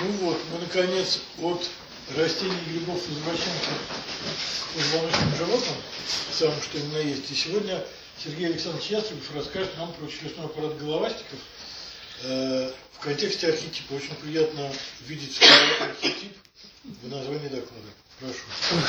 Ну вот, мы наконец от растений и грибов возвращаемся к позвоночным животным, самым что ни на есть. И сегодня Сергей Александрович Ястребов расскажет нам про челюстной аппарат головастиков в контексте архетипа. Очень приятно видеть архетип в названии доклада. Прошу.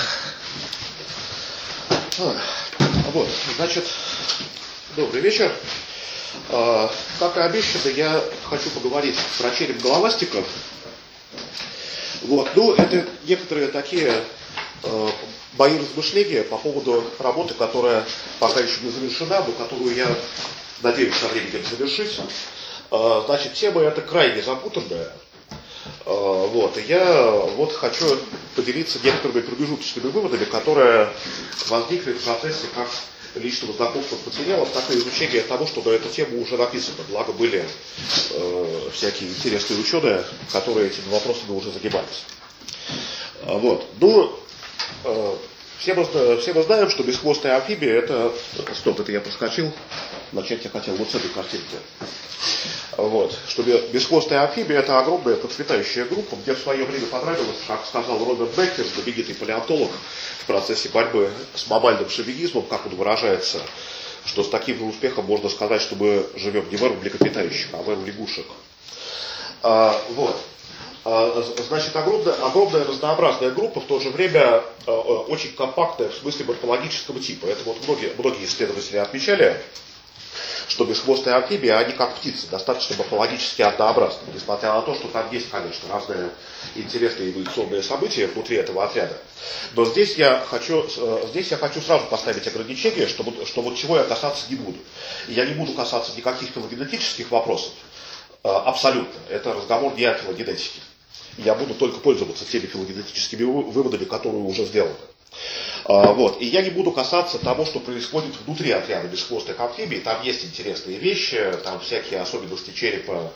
Вот, значит, добрый вечер. Как и обещано, я хочу поговорить про череп головастиков. Вот, ну, это некоторые такие мои размышления по поводу работы, которая пока еще не завершена, но которую я надеюсь со временем завершить. Значит, тема эта крайне запутанная. Вот, и я вот хочу поделиться некоторыми промежуточными выводами, которые возникли в процессе как личного знакомства с материалом, так и изучения того, что на эту тему уже написано. Благо были всякие интересные ученые, которые этими вопросами уже занимались. Вот. Ну, все мы знаем, что бесхвостая амфибия это... Стоп, это я проскочил. Начать я хотел вот с этой картинки. Вот. Что бесхвостая амфибия это огромная процветающая группа. Мне в свое время понравилось, как сказал Роберт Беккер, знаменитый палеонтолог, в процессе борьбы с мамальным шовинизмом, как он выражается, что с таким же успехом можно сказать, что мы живем не в эру млекопитающих, а в эру лягушек. Вот. Значит, огромная разнообразная группа, в то же время очень компактная в смысле морфологического типа. Это вот многие исследователи отмечали, что бесхвостые амфибии, они как птицы, достаточно морфологически однообразны, несмотря на то, что там есть, конечно, разные интересные эволюционные события внутри этого отряда. Но здесь я хочу сразу поставить ограничение, что вот чего я касаться не буду. Я не буду касаться никаких филогенетических вопросов, абсолютно. Это разговор не о филогенетике. Я буду только пользоваться теми филогенетическими выводами, которые уже сделаны. Вот. И я не буду касаться того, что происходит внутри отряда бесхвостых амфибий. Там есть интересные вещи, там всякие особенности черепа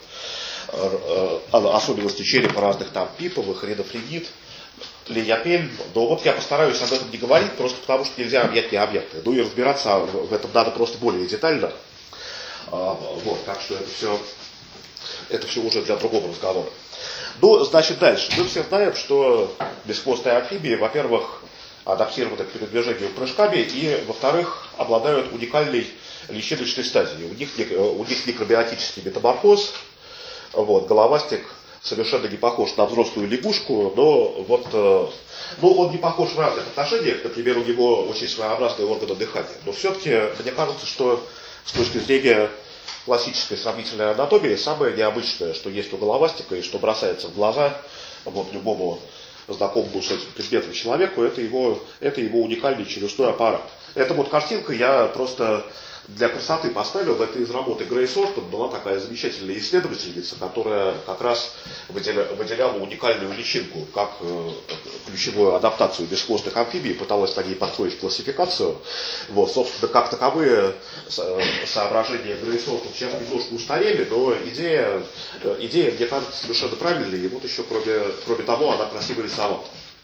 разных там пиповых, редофренит, лиопель. Но вот я постараюсь об этом не говорить, просто потому что нельзя объять необъятное. Ну и разбираться в этом надо просто более детально. Вот. Так что это все уже для другого разговора. Ну, значит, дальше. Мы все знаем, что бесхвостые амфибии, во-первых, адаптированы к передвижению прыжками, и, во-вторых, обладают уникальной личиночной стадией. У них микробиотический метаморфоз. Вот, головастик совершенно не похож на взрослую лягушку, но он не похож в разных отношениях. Например, у него очень своеобразные органы дыхания. Но все-таки мне кажется, что с точки зрения классической сравнительной анатомии, самое необычное, что есть у головастика и что бросается в глаза вот, любому знакомому с этим предметом человеку, это его уникальный челюстной аппарат. Эта вот картинка я просто для красоты поставил. Это из работы Грейс Ортон. Была такая замечательная исследовательница, которая как раз выделяла уникальную личинку, как ключевую адаптацию бесхвостых амфибий, пыталась на ней построить классификацию. Вот, собственно, как таковые соображения Грейс Ортон сейчас немножко устарели, но идея, мне кажется, совершенно правильная. И вот еще, кроме того, она красиво рисовала.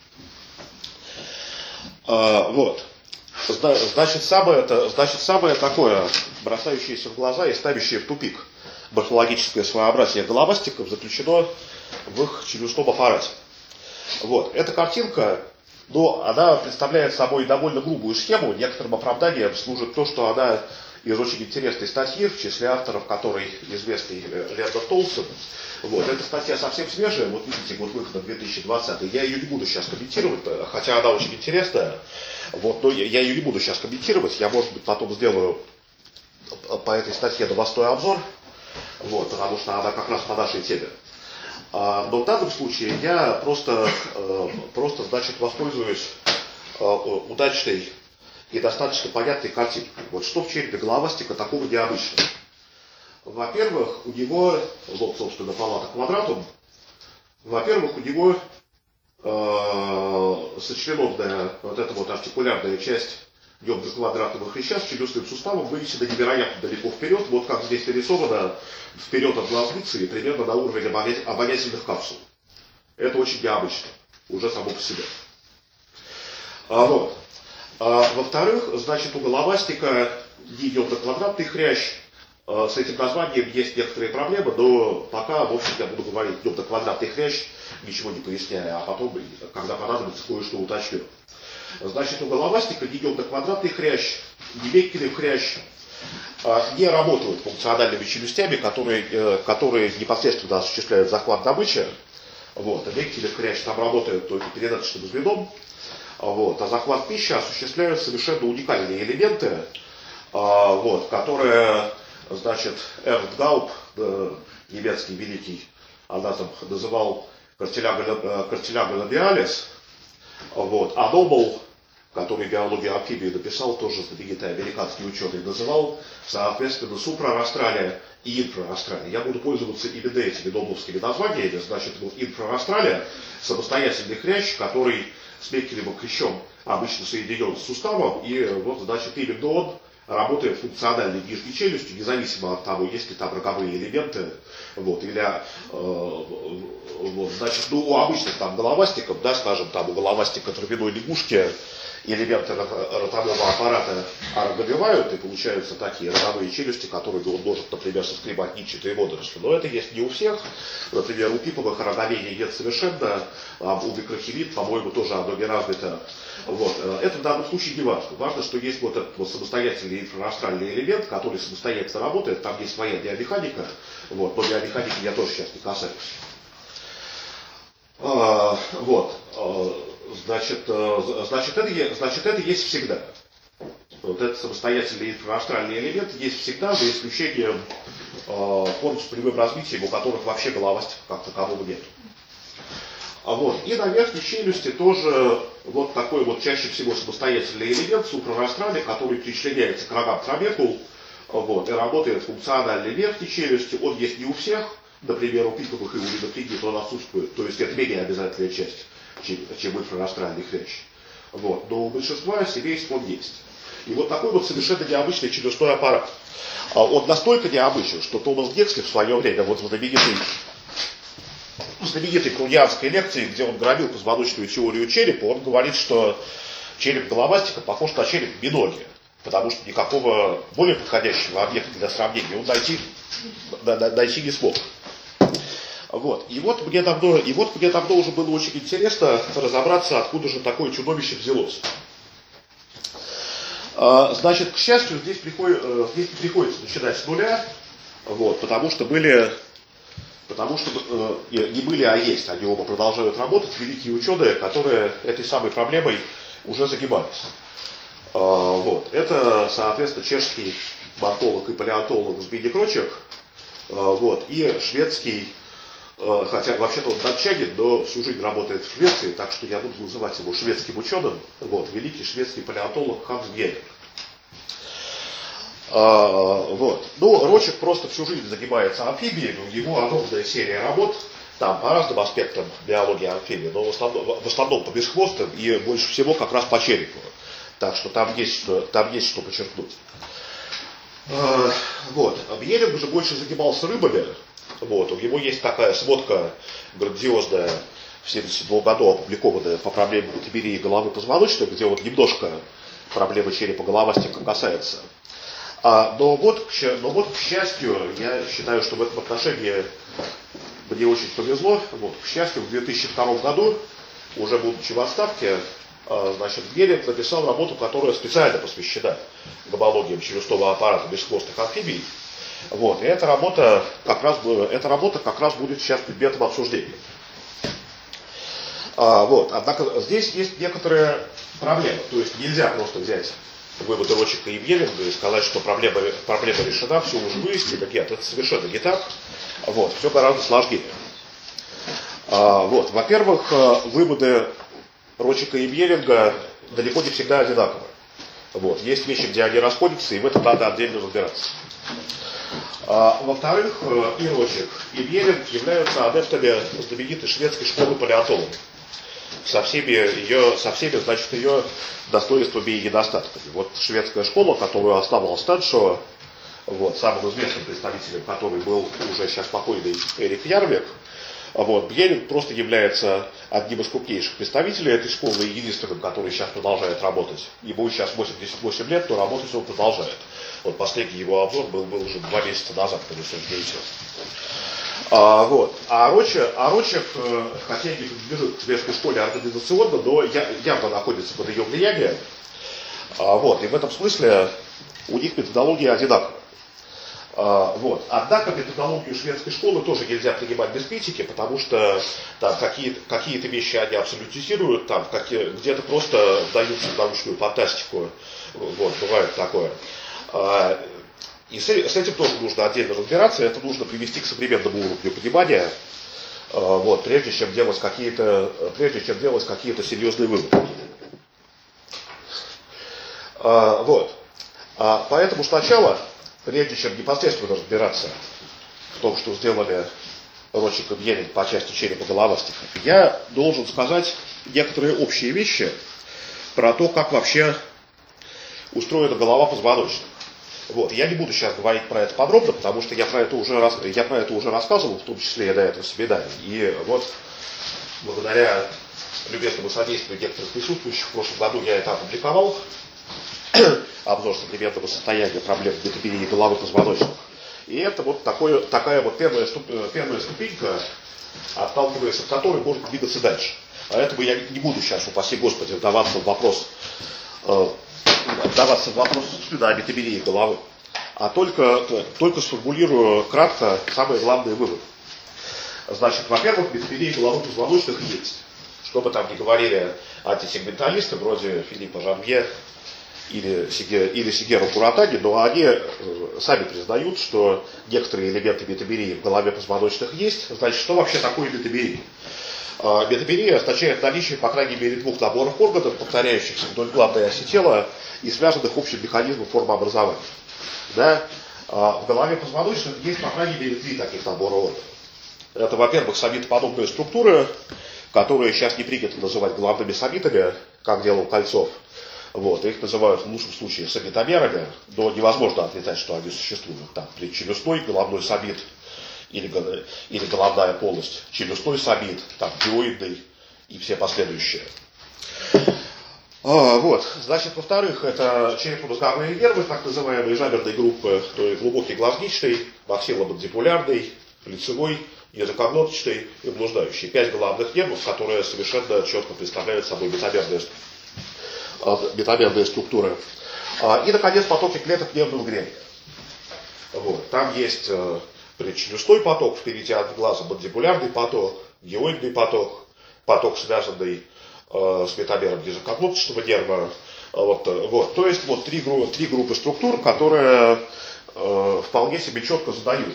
Вот. Значит, самое такое, бросающееся в глаза и ставящее в тупик морфологическое своеобразие головастиков заключено в их челюстном аппарате. Вот. Эта картинка, она представляет собой довольно грубую схему. Некоторым оправданием служит то, что она из очень интересной статьи, в числе авторов которой известный Леонард Толсон. Вот. Эта статья совсем свежая, вот видите, год выхода 2020. Я ее не буду сейчас комментировать, хотя она очень интересная. Вот, но я ее не буду сейчас комментировать. Я, может быть, потом сделаю по этой статье новостной обзор, вот, потому что она как раз по нашей теме. Но в данном случае я просто значит, воспользуюсь удачной и достаточно понятной картинкой. Вот что в черепе головастика такого необычного. Во-первых, у него, вот, собственно, палата квадратум, во-первых, у него сочлененная вот эта вот артикулярная часть квадратного хряща с челюстным суставом вынесена невероятно далеко вперед, вот как здесь нарисовано, вперед от глазницы и примерно на уровень обонятельных капсул. Это очень необычно, уже само по себе. Вот. Во-вторых, значит, у головастика квадратный хрящ. С этим названием есть некоторые проблемы, но пока, в общем, я буду говорить квадратный хрящ ничего не поясняя, а потом, когда понадобится, кое-что уточню. Значит, у головастика ни гелдоквадратный хрящ, ни Меккелев хрящ не работают функциональными челюстями, которые непосредственно осуществляют захват добычи. Вот. А Меккелев хрящ там работает только передаточным звеном. Вот. А захват пищи осуществляют совершенно уникальные элементы, вот, которые, значит, Эрнст Гауб, немецкий великий анатом, называл картиляго лабиалис. Вот. А Нобл, который биологию амфибии написал, тоже знаменитый американский ученый, называл, соответственно, супрарастралия и инфрарастралия. Я буду пользоваться именно этими нобловскими названиями. Значит, вот инфрарастралия — самостоятельный хрящ, который с Меккелевым хрящом обычно соединен с суставом, и вот, значит, именно он работает функциональной нижней челюстью, независимо от того, есть ли там роговые элементы, вот, или, вот, значит, ну, у обычных там головастиков, да, скажем, там у головастика травяной лягушки элементы ротового аппарата оробевают, и получаются такие роговые челюсти, которые он может, например, соскребать нитчатые водоросли. Но это есть не у всех. Например, у пиповых ороговений нет совершенно, у микрохимид, по-моему, тоже оно не развито. Вот. Это в данном случае не важно. Важно, что есть вот этот вот самостоятельный инфрарастральный элемент, который самостоятельно работает, там есть своя биомеханика, вот, но биомеханики я тоже сейчас не касаюсь. Вот. Значит, это есть всегда. Вот этот самостоятельный инфрарастральный элемент есть всегда, за исключением форм с прямым развитием, у которых вообще головастиков как такового нет. Вот. И на верхней челюсти тоже вот такой вот чаще всего самостоятельный элемент супрарастральный, который причисляется к рогам трамекул, вот, и работает функционально верхней челюсти. Он есть не у всех, например, у пиковых и у лидофригид он отсутствует, то есть это менее обязательная часть, чем инфрарастральный хрящ. Вот. Но у большинства семейств он есть. И вот такой вот совершенно необычный челюстной аппарат. Он настолько необычен, что Томас Гексли в свое время, вот в знаменитой крунианской лекции, где он громил позвоночную теорию черепа, он говорит, что череп головастика похож на череп биноги, потому что никакого более подходящего объекта для сравнения он найти не смог. Вот. И вот мне давно уже было очень интересно разобраться, откуда же такое чудовище взялось. Значит, к счастью, здесь не приходится начинать с нуля, вот, потому что не были, а есть, они оба продолжают работать, великие ученые, которые этой самой проблемой уже загибались. Вот. Это, соответственно, чешский морфолог и палеонтолог Збигнев Рочек, вот, и шведский, хотя вообще-то он датчанин, но всю жизнь работает в Швеции, так что я буду называть его шведским ученым, вот, великий шведский палеонтолог Ханс Гейер. Вот. Ну, Рочек просто всю жизнь занимается амфибиями, у него огромная серия работ, там по разным аспектам биологии амфибий, но в основном по бесхвостым и больше всего как раз по черепу. Так что там есть что подчеркнуть. Вот. Бьеринг уже больше занимался рыбами. Вот. У него есть такая сводка грандиозная, в 1972 году опубликованная по проблеме бутамерии головы позвоночной, где вот немножко проблемы черепа головастика касается. Но вот, к счастью, я считаю, что в этом отношении мне очень повезло. Вот, к счастью, в 2002 году, уже будучи в отставке, значит, Бьеринг написал работу, которая специально посвящена гомологиям челюстного аппарата бесхвостых амфибий. Вот, и эта работа как раз будет сейчас предметом обсуждения. Вот, однако здесь есть некоторые проблемы. То есть нельзя просто взять выводы Рочека и Бьеринга и сказать, что проблема решена, все уже выяснено. Нет, это совершенно не так. Вот, все гораздо сложнее. Вот, во-первых, выводы Рочека и Бьеринга далеко не всегда одинаковы. Вот, есть вещи, где они расходятся, и в этом надо отдельно разбираться. Во-вторых, и Рочек, и Бьеринг являются адептами знаменитой шведской школы палеонтологов. Со всеми, значит, ее достоинствами и недостатками. Вот шведская школа, которую основал Станшо, вот, самым известным представителем которой был уже сейчас покойный Эрик Ярвик, вот, Бьеринг просто является одним из крупнейших представителей этой школы и единственным, который сейчас продолжает работать. Ему сейчас 88 лет, но работать он продолжает. Вот последний его обзор был уже 2 месяца назад, когда все деятельность. Вот. А Рочек, хотя и не принадлежит к советской школе организационно, но явно находится под ее влиянием. Вот. И в этом смысле у них методология одинаковая. Вот. Однако методологию шведской школы тоже нельзя принимать без критики, потому что там какие-то вещи они абсолютизируют, там где-то просто вдаются в научную фантастику. Вот, бывает такое. И с этим тоже нужно отдельно разбираться, это нужно привести к современному уровню понимания, вот, прежде чем делать какие-то серьезные выводы. Вот. Поэтому сначала, прежде чем непосредственно разбираться в том, что сделали Рочек и Бьеринг по части черепно-головастиков, я должен сказать некоторые общие вещи про то, как вообще устроена голова позвоночника. Вот. Я не буду сейчас говорить про это подробно, потому что я про это уже рассказывал, в том числе и на этом семинаре. И вот благодаря любезному содействию некоторых присутствующих в прошлом году я это опубликовал. Обзор современного состояния проблем метабелии головы позвоночника. И это вот такая вот первая ступенька, отталкиваясь от которой можно двигаться дальше. Поэтому я не буду сейчас, упаси Господи, вдаваться в вопрос о метабелии головы, а только сформулирую кратко самые главные выводы. Значит, во-первых, метабелия головы позвоночных есть. Что бы там ни говорили антисегменталисты, вроде Филиппа Жанвье или Сигера Куратаги, но они сами признают, что некоторые элементы метабелии в голове позвоночных есть. Значит, что вообще такое метабелия? Метабелия означает наличие, по крайней мере, двух наборов органов, повторяющихся вдоль главной оси тела и связанных общим механизмом формообразования. Да? В голове позвоночных есть, по крайней мере, три таких набора органов. Это, во-первых, самитоподобные структуры, которые сейчас не принято называть главными самитами, как делал Кольцов. Вот, их называют в лучшем случае самитомерами, но невозможно отрицать, что они существуют. Там челюстной, головной самит или головная полость, челюстной самит, там гиоидный и все последующие. Вот, значит, во-вторых, это черепно-мозговые нервы, так называемые жаберные группы, то есть глубокий глазничный, максилломандибулярный, лицевой, языкоглоточный и блуждающий. 5 главных нервов, которые совершенно четко представляют собой метамерные структуры. И, наконец, потоки клеток нервного гребня. Вот. Там есть предчелюстной поток, впереди от глаза мандибулярный поток, гиоидный поток, поток, связанный с метамером языкоглоточного нерва. Вот. То есть вот три группы структур, которые вполне себе четко задают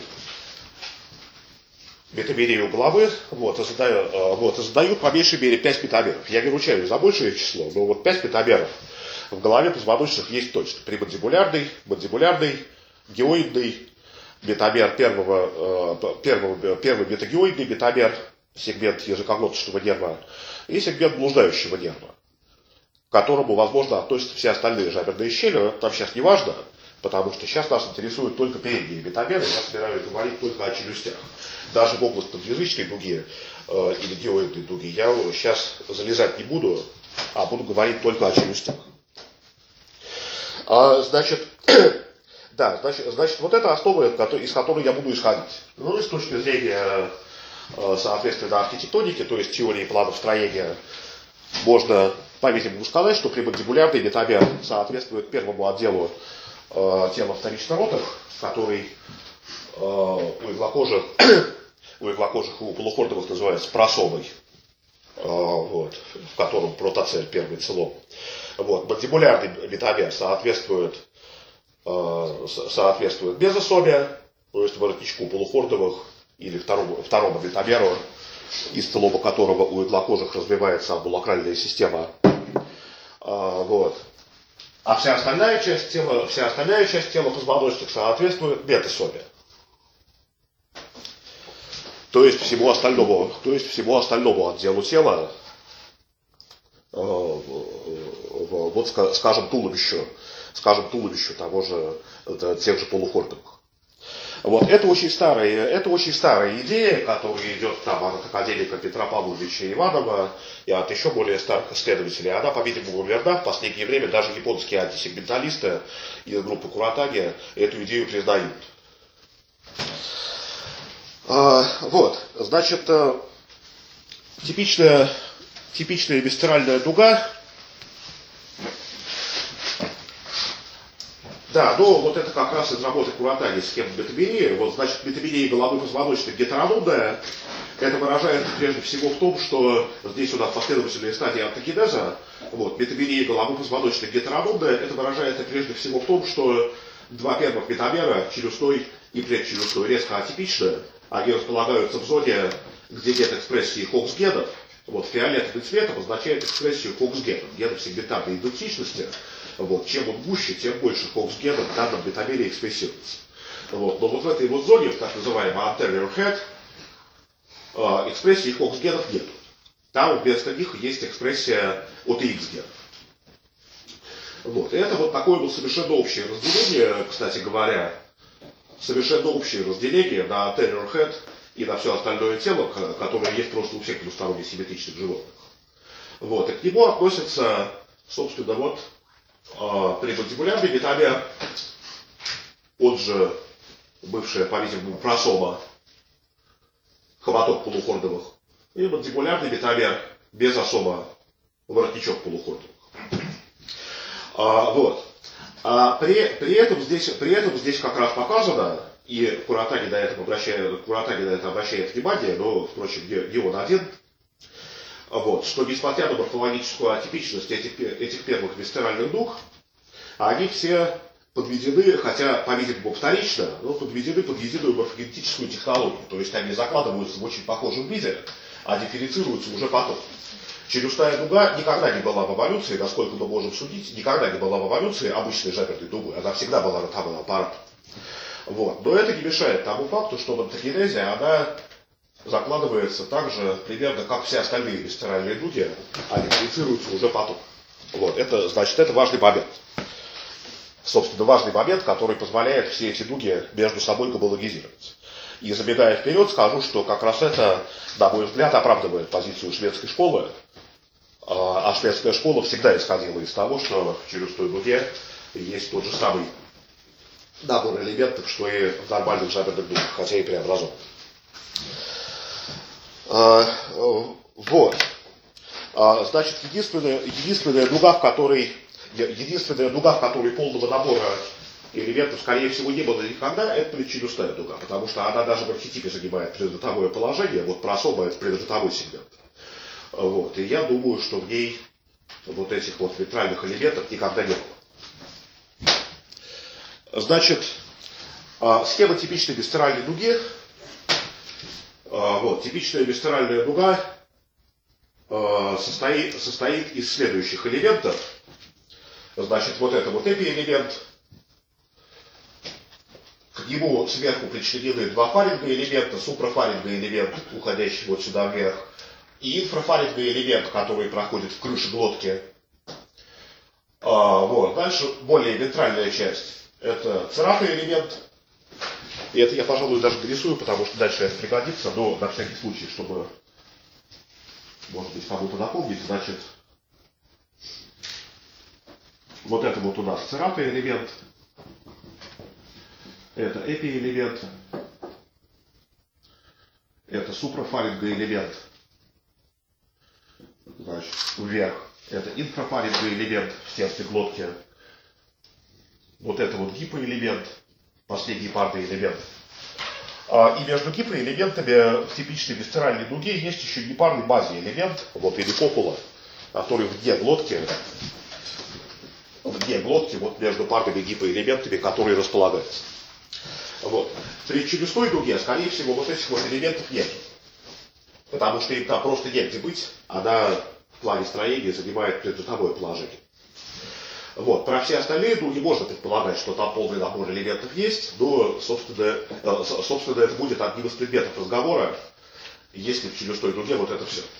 метабелию головы, вот, и задают по меньшей мере 5 метамеров. Я не ручаюсь за большее число, но вот 5 метамеров в голове позвоночных есть точно. Примандибулярный, мандибулярный, гиоидный, метамер первый метагиоидный метамер, сегмент языкоглоточного нерва, и сегмент блуждающего нерва, к которому, возможно, относятся все остальные жаберные щели, но там сейчас не важно, потому что сейчас нас интересуют только передние метамеры, я собираюсь говорить только о челюстях. Даже в область подъязычной дуги или гиоидной дуги я сейчас залезать не буду, а буду говорить только о челюстях. Значит, вот это основа, из которой я буду исходить. Ну и с точки зрения, соответственно, архитектоники, то есть теории планов строения, можно, по-видимому, сказать, что примандибулярный метамер соответствует первому отделу тела вторично-ротых, который у иглокожих и у полухордовых называется просомой, вот, в котором протоцель первый целом. Вот, мандибулярный метамер соответствует мезосоме, то есть воротничку полухордовых или второму метамеру, из целома которого у иглокожих развивается амбулакральная система. Вот. А вся остальная часть тела позвоночных соответствует метасоме. То есть всему остальному отделу тела, вот скажем туловищу тех же полухордовых. Вот, это очень старая идея, которая идет там от академика Петра Павловича Иванова и от еще более старых исследователей. Она, по-видимому, верна. В последнее время даже японские антисегменталисты из группы Куратаги эту идею признают. Вот, значит, типичная висцеральная дуга. Да, ну вот это как раз из работы Куратани схема метабелии. Вот, значит, метабелия головы позвоночной гетерономная. Это выражается прежде всего в том, что здесь у нас последовательные стадии ортогенеза. Вот, метабелия головы позвоночной гетерономная. Это выражается прежде всего в том, что два первых метамера, челюстной и предчелюстной, резко атипичны. Они располагаются в зоне, где нет экспрессии Хокс-генов. Вот, фиолетовый цвет обозначает экспрессию Хокс-генов, генов сегментарной идентичности. Вот, чем он гуще, тем больше Хокс-генов в данном метамере экспрессируется. Вот, но вот в этой вот зоне, в так называемой anterior head, экспрессии Хокс-генов нет. Там вместо них есть экспрессия OTX-генов. Вот, и это вот такое вот совершенно общее разделение, кстати говоря, совершенно общее разделение на anterior head и на все остальное тело, которое есть просто у всех двусторонне симметричных животных. Вот, и к нему относится, собственно, вот прemандибулярный метамер, он же бывшая, по-видимому, просома хоботок полухордовых, и мандибулярный метамер без особо воротничок полухордовых. Вот. При этом здесь как раз показано, и Куратани на это обращает внимание, но, впрочем, не он один, вот, что несмотря на морфологическую атипичность этих первых висцеральных дуг, они все подведены, хотя, по-видимому, вторично, но подведены под единую морфогенетическую технологию. То есть они закладываются в очень похожем виде, а дифференцируются уже потом. Челюстная дуга никогда не была в эволюции, насколько мы можем судить, никогда не была в эволюции обычной жаберной дугой. Она всегда была ротовым аппаратом. Вот. Но это не мешает тому факту, что в антогенезе она закладывается так же примерно, как все остальные висцеральные дуги, а дифференцируются уже потом. Вот. Это, значит, это важный момент. Собственно, важный момент, который позволяет все эти дуги между собой гомологизироваться. И забегая вперед, скажу, что как раз это, на мой взгляд, оправдывает позицию шведской школы. А шведская школа всегда исходила из того, что в челюстной дуге есть тот же самый набор элементов, что и в нормальных жаберных дугах, хотя и преобразован. Вот. Значит, единственная дуга, в которой полного набора элементов, скорее всего, не было никогда, это предчелюстная дуга, потому что она даже в архетипе занимает предротовое положение, вот просома это предротовой сегмент. Вот. И я думаю, что в ней вот этих вот вентральных элементов никогда не было. Значит, схема типичной висцеральной дуги. Вот, типичная висцеральная дуга состоит из следующих элементов. Значит, вот это вот эпиэлемент. К нему сверху причинены два фаринга элемента, супрафаринга элемент, уходящий вот сюда вверх, и инфрафаринга элемент, который проходит в крыше глотки. Вот. Дальше более вентральная часть. Это цератый элемент. И это я, пожалуй, даже дорисую, потому что дальше это пригодится, но на всякий случай, чтобы, может быть, кому-то напомнить, значит, вот это вот у нас цератый элемент. Это эпиэлемент. Это супрафаринга элемент. Значит, вверх. Это инфрафаринга элемент в сердце глотки. Вот это вот гипоэлемент. Последний парный элемент. И между гипоэлементами в типичной висцеральной дуге есть еще непарный базиэлемент, вот, или копула, который вне глотки, вот между парными гипоэлементами, которые располагаются. Вот. При челюстной дуге, скорее всего, вот этих вот элементов нет. Потому что им там просто негде быть, она в плане строения занимает предротовое положение. Вот. Про все остальные дуги можно предполагать, что там полный набор элементов есть, но, собственно, это будет одним из предметов разговора, если в челюстной дуге вот это все.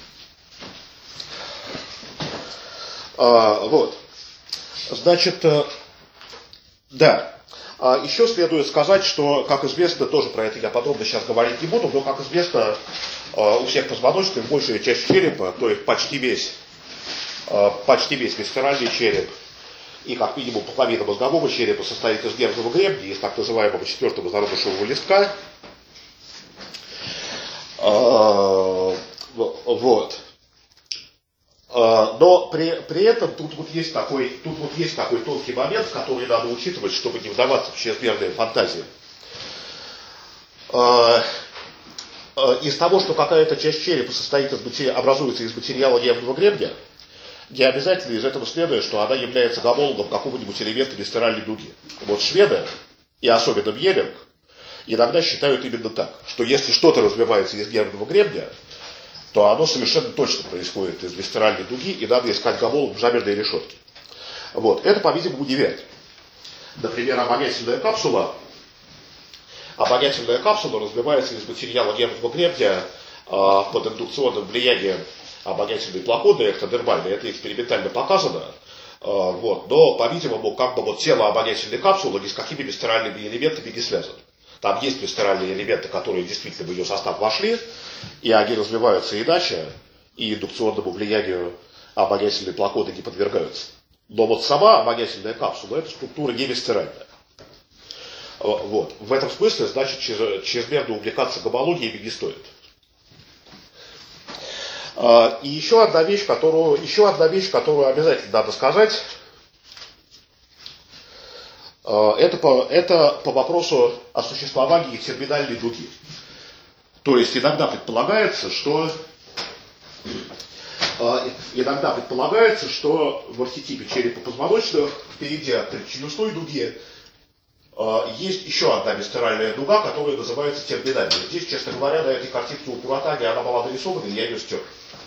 Вот. Значит, да. Еще следует сказать, что, как известно, тоже про это я подробно сейчас говорить не буду, но, как известно, у всех позвоночных большая часть черепа, то есть почти весь висцеральный череп, и как минимум половина мозгового черепа состоит из нервного гребня, из так называемого четвертого зародышевого листка. Вот. Но при этом тут вот есть такой тонкий момент, который надо учитывать, чтобы не вдаваться в чрезмерные фантазии. Из того, что какая-то часть черепа образуется из материала нервного гребня, не обязательно из этого следует, что она является гомологом какого-нибудь элемента висцеральной дуги. Вот шведы, и особенно Бьеринг, иногда считают именно так, что если что-то развивается из нервного гребня, то оно совершенно точно происходит из висцеральной дуги, и надо искать гомолог в жаберной решетке. Вот. Это, по-видимому, не верно. Например, обонятельная капсула развивается из материала нервного гребня под индукционным влиянием обонятельной плаконы эктодермальной. Это экспериментально показано. Вот. Но, по-видимому, тело обонятельной капсулы ни с какими висцеральными элементами не связано. Там есть висцеральные элементы, которые действительно в ее состав вошли, и они развиваются иначе, и индукционному влиянию обонятельной плаконы не подвергаются. Но вот сама обонятельная капсула – это структура не висцеральная. Вот. В этом смысле, значит, чрезмерно увлекаться гомологиями не стоит. И еще одна вещь, которую обязательно надо сказать, это по вопросу о существовании терминальной дуги. То есть иногда предполагается, что в архетипе черепно-позвоночных впереди от челюстной дуги есть еще одна висцеральная дуга, которая называется терминальной. Здесь, честно говоря, на этой картинке у Куратани она была нарисована, и я ее стер.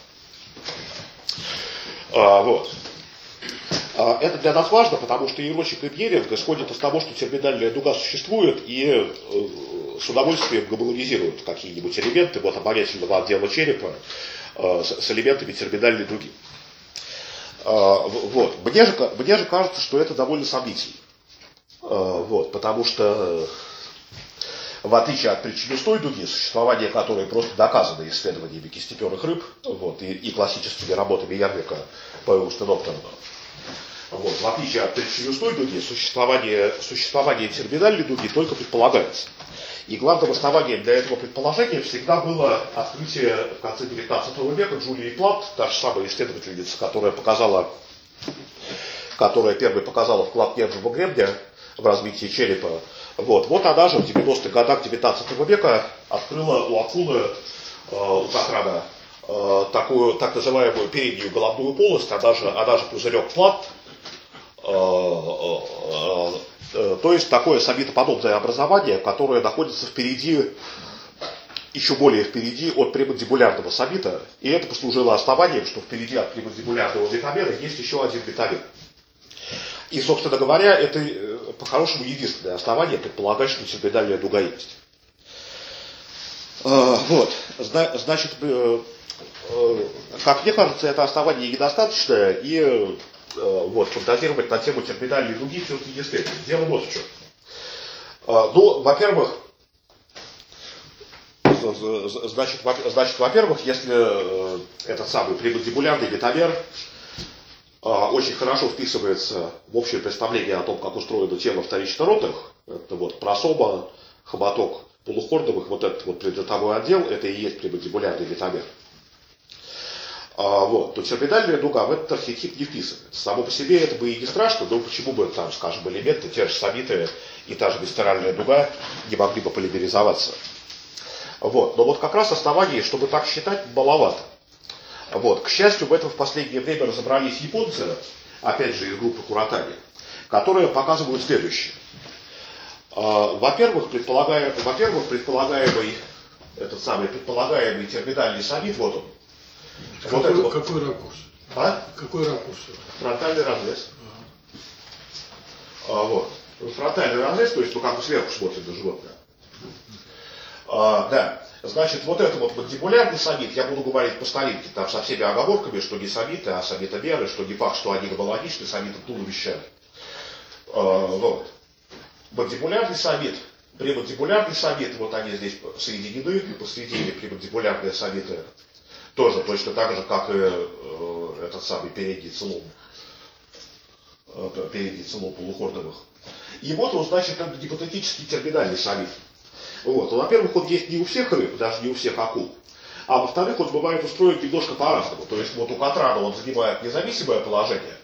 Вот. Это для нас важно, потому что Ерочек и Бьеринг исходят из того, что терминальная дуга существует, и с удовольствием гомологизируют какие-нибудь элементы вот обонятельного отдела черепа с элементами терминальной дуги. Вот. Мне же кажется, что это довольно сомнительно. Вот. Потому что, в отличие от причинной дуги, существование которой просто доказано исследованиями кистеперых рыб, вот, и классическими работами Ярмика по Эустеноптерну, вот, в отличие от причинной дуги, существование терминальной дуги только предполагается. И главным основанием для этого предположения всегда было открытие в конце XIX века Джулии Плант, та же самая исследовательница, которая первой показала вклад нервного гребня в развитие черепа. Вот она же в 90-х годах XIX века открыла у акулы, у Кохрана, так называемую переднюю головную полость, она же пузырек Плант. То есть такое самитоподобное образование, которое находится впереди, еще более впереди от премандибулярного самита, и это послужило основанием, что впереди от премандибулярного витамена есть еще один витамин. И, собственно говоря, это по-хорошему единственное основание предполагать, что терминальная дуга есть. Вот, значит, как мне кажется, это основание недостаточное, и вот, фантазировать на тему терминальной дуги все-таки не следует. Дело вот в чем. Ну, во-первых, если этот самый премандибулярный витамер очень хорошо вписывается в общее представление о том, как устроено тело вторично-ротых, это вот просома, хоботок полухордовых, вот этот вот предротовой отдел, это и есть премандибулярный витамер. Вот, то терминальная дуга в этот архетип не вписывается. Само по себе это бы и не страшно, но почему бы там, скажем, элементы, те же самиты и та же висцеральная дуга не могли бы полимеризоваться. Вот, но вот как раз оснований, чтобы так считать, маловато. Вот, к счастью, в этом в последнее время разобрались японцы, опять же из группы Куратани, которые показывают следующее. Во-первых, предполагаемый предполагаемый терминальный самит, вот он. Какой ракурс? Какой ракурс? Фронтальный разрез. Вот. Фронтальный разрез, то есть, как бы сверху смотрим на животное. Да. Значит, вот это вот мандибулярный самит, я буду говорить по старинке, там со всеми оговорками, что не самиты, а самитомеры, что не факт, что они гомологичны, самиты туловища. Вот. Мандибулярный самит, премандибулярный самит, вот они здесь соединены, посредине премандибулярные самиты. Тоже точно так же, как и этот самый передний целом полухордовых. И вот он, значит, как гипотетический терминальный самит. Вот. Ну, во-первых, он есть не у всех рыб, даже не у всех акул. А во-вторых, он бывает устроен немножко по-разному. То есть вот у катрана он занимает независимое положение.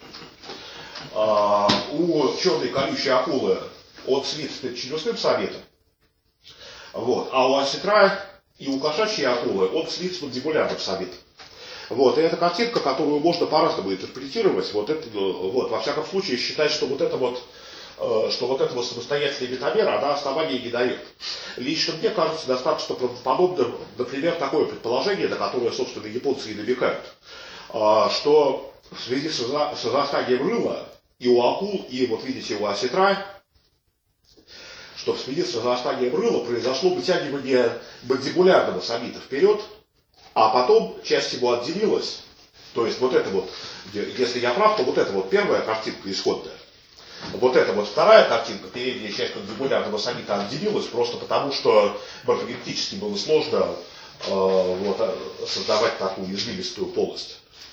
У черной колючей акулы он свит с челюстным советом. Вот. А у осетра и у кошачьей акулы он свит с мандибулярным советом. Вот. И это картинка, которую можно по-разному интерпретировать. Вот это, вот, во всяком случае, считать, что вот это вот самостоятельная метамера, она основания не дает. Лично мне кажется достаточно правдоподобным, например, такое предположение, на которое, собственно, японцы и намекают, что в связи с возрастанием рыла и у акул, и вот видите, у осетра, что в связи с возрастанием рыла произошло вытягивание мандибулярного самита вперед, а потом часть его отделилась. То есть вот это вот, если я прав, то вот это вот первая картинка исходная. Вот это вот вторая картинка, передняя часть мандибулярного самита отделилась, просто потому что морфогенетически было сложно создавать такую извилистую полость.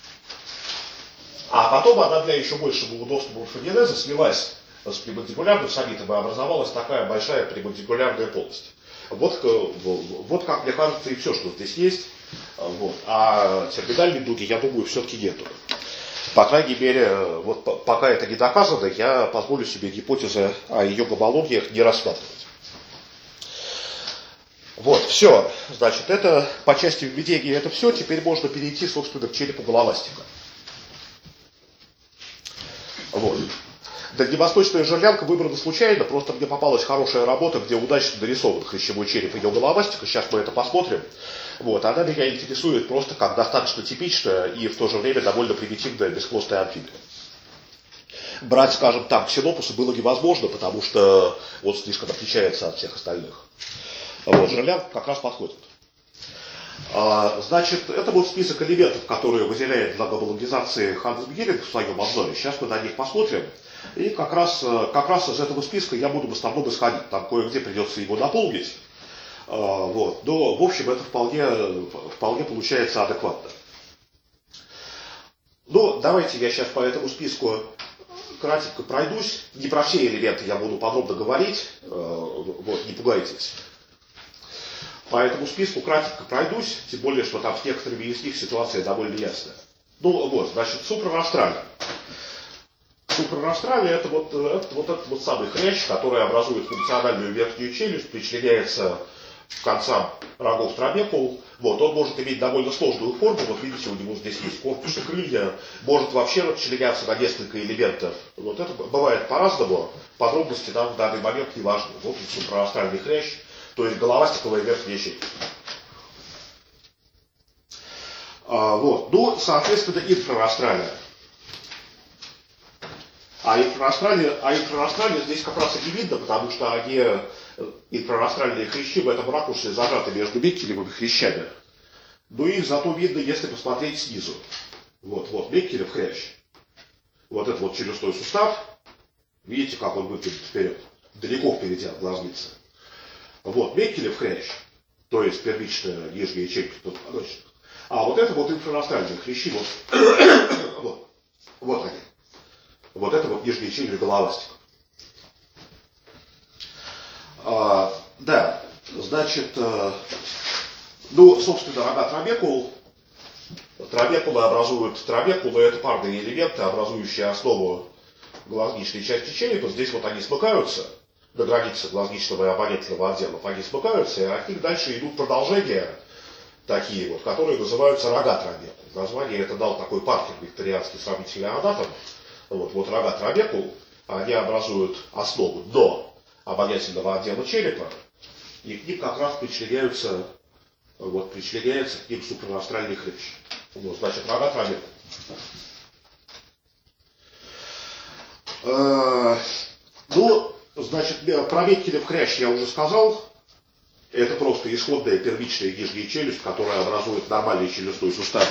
А потом она для еще большего удобства морфогенеза слилась с премандибулярным самитом, и образовалась такая большая премандибулярная полость. Вот как мне кажется и все, что здесь есть. Вот. А терминальной дуги, я думаю, все-таки нету. По крайней мере, вот пока это не доказано, я позволю себе гипотезы о ее гомологиях не рассматривать. Вот, все. Значит, это по части введения это все. Теперь можно перейти, собственно, к черепу головастика. Вот. Дальневосточная жерлянка выбрана случайно, просто мне попалась хорошая работа, где удачно нарисован хрящевой череп ее головастика. Сейчас мы это посмотрим. Вот, она меня интересует просто как достаточно типичная и в то же время довольно примитивная бесхвостая амфибия. Брать, скажем, там ксенопуса было невозможно, потому что он слишком отличается от всех остальных. Вот, жерлянка как раз подходит. Значит, это вот список элементов, которые выделяет для гомологизации Ханс Бьеринг в своем обзоре. Сейчас мы на них посмотрим. И как раз из этого списка я буду в основном исходить. Там кое-где придется его дополнить. Вот. Но, в общем, это вполне получается адекватно. Ну, давайте я сейчас по этому списку кратенько пройдусь. Не про все элементы я буду подробно говорить. Вот, не пугайтесь. По этому списку кратенько пройдусь, тем более, что там с некоторыми из них ситуация довольно ясная. Ну, вот, значит, супраростралия. Супраростралия это вот самый хрящ, который образует функциональную верхнюю челюсть, причленяется к концам рогов трабекул. Вот, он может иметь довольно сложную форму. Вот видите, у него здесь есть корпус и крылья. Может вообще расчленяться на несколько элементов. Вот это бывает по-разному. Подробности нам в данный момент не важны. Вот он супраростральный хрящ. То есть головастиковая верхняя челюсть. Вот. Ну, соответственно, инфраростралия. А инфраростралия здесь как раз и не видно, потому что они, инфраростральные хрящи в этом ракурсе зажаты между Меккелевыми хрящами. Но их зато видно, если посмотреть снизу. Вот, Меккелев хрящ. Вот это вот челюстной сустав. Видите, как он выглядит вперед? Далеко впереди от глазницы. Вот, Меккелев хрящ, то есть первичная нижняя челюсть. А вот это вот инфраростральные хрящи, вот они. Вот это вот нижняя челюсть головастика. Да, значит, ну, собственно, рога трабекул. Трабекулы это парные элементы, образующие основу глазничной части черепа. Здесь вот они смыкаются. На границе глазничного и обонятельного отделов они смыкаются, и от них дальше идут продолжения, такие вот, которые называются рога трабекул. Название это дал такой Паркер, викторианский сравнительный анатом. Вот рога трабекул, они образуют основу до обонятельного отдела черепа, и к ним как раз причленяется к ним супраростральный хрящ. Вот, значит, рога трабекул. Ну, значит, про Меккелев хрящ я уже сказал. Это просто исходная первичная нижняя челюсть, которая образует нормальный челюстной сустав.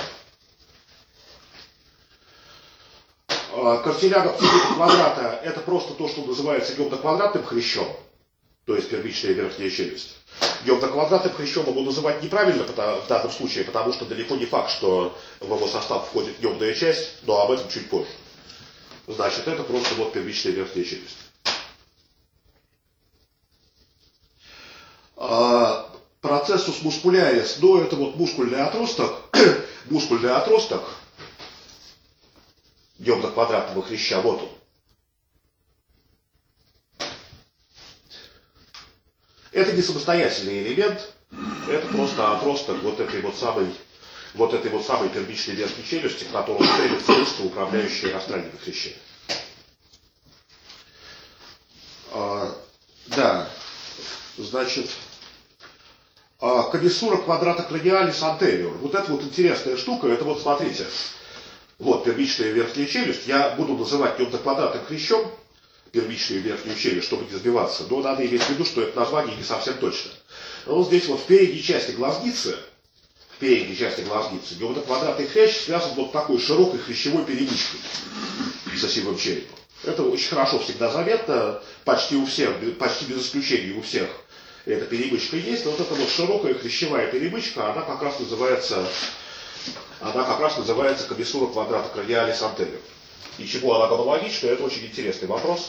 Картиляга квадрата это просто то, что называется гемноквадратным хрящом, то есть первичная верхняя челюсть. Гемноквадратным хрящом его называть неправильно в данном случае, потому что далеко не факт, что в его состав входит гемная часть, но об этом чуть позже. Значит, это просто вот первичная верхняя челюсть. процессус мускулярис, но это вот мускульный отросток, гемно-квадратного хряща, вот он. Это не самостоятельный элемент, это просто отросток вот этой вот самой первичной верхней челюсти, к которому стремятся мышцы, управляющие растральными хрящами. Да, значит, комиссура квадрата краниалис антериор. Вот это вот интересная штука, это вот смотрите, вот первичная верхняя челюсть, я буду называть гемно-квадратным хрящом первичную верхнюю челюсть, чтобы не сбиваться, но надо иметь в виду, что это название не совсем точно. Но вот здесь вот в передней части глазницы, гемно-квадратный хрящ связан вот такой широкой хрящевой перемычкой с осевым черепом. Это очень хорошо всегда заметно, почти у всех, почти без исключения у всех эта перемычка есть. Но вот эта вот широкая хрящевая перемычка, она как раз называется комиссура квадрата краниалис антериор. И чему она гомологична, это очень интересный вопрос,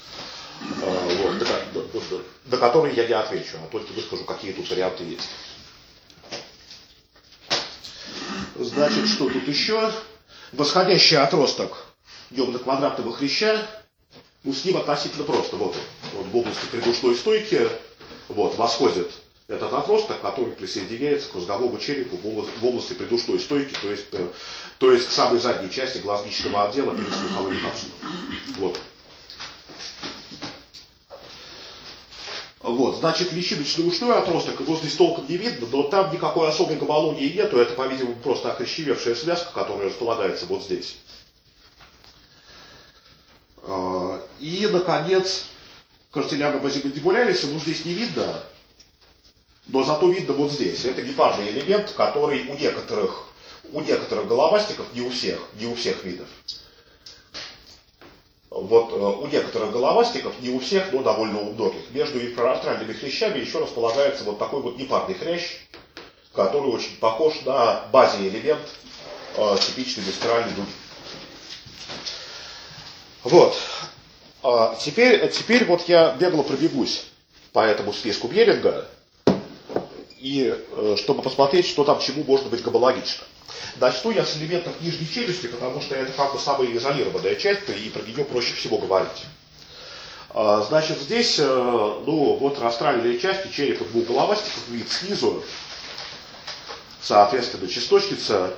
на который я не отвечу, а только выскажу, какие тут варианты есть. Значит, что тут еще? Восходящий отросток гемно-квадратного хряща, ну, с ним относительно просто. Вот он в области придушной стойки, вот, восходит этот отросток, который присоединяется к мозговому черепу в области придушной стойки, то есть к самой задней части глазничного отдела перед слуховыми капсулами. Вот, значит, личиночно-ушной отросток, его здесь толком не видно, но там никакой особой гомологии нету, это, по-видимому, просто окрещевевшая связка, которая располагается вот здесь. И, наконец, картиляга базимандибуляриса, ну, здесь не видно, но зато видно вот здесь. Это гепардный элемент, который у некоторых головастиков, не у всех видов. Вот у некоторых головастиков, не у всех, но довольно у многих. Между инфрарастральными хрящами еще располагается вот такой вот гепардный хрящ, который очень похож на базиэлемент типичной висцеральной дуги. Вот. Теперь вот я бегло пробегусь по этому списку Беринга, и чтобы посмотреть, что там чему может быть гомологично. Начну я с элементов нижней челюсти, потому что это как бы самая изолированная часть, и про нее проще всего говорить. Значит, здесь, ну, вот растральные части черепа двух головастиков, вид снизу, соответственно, часточница,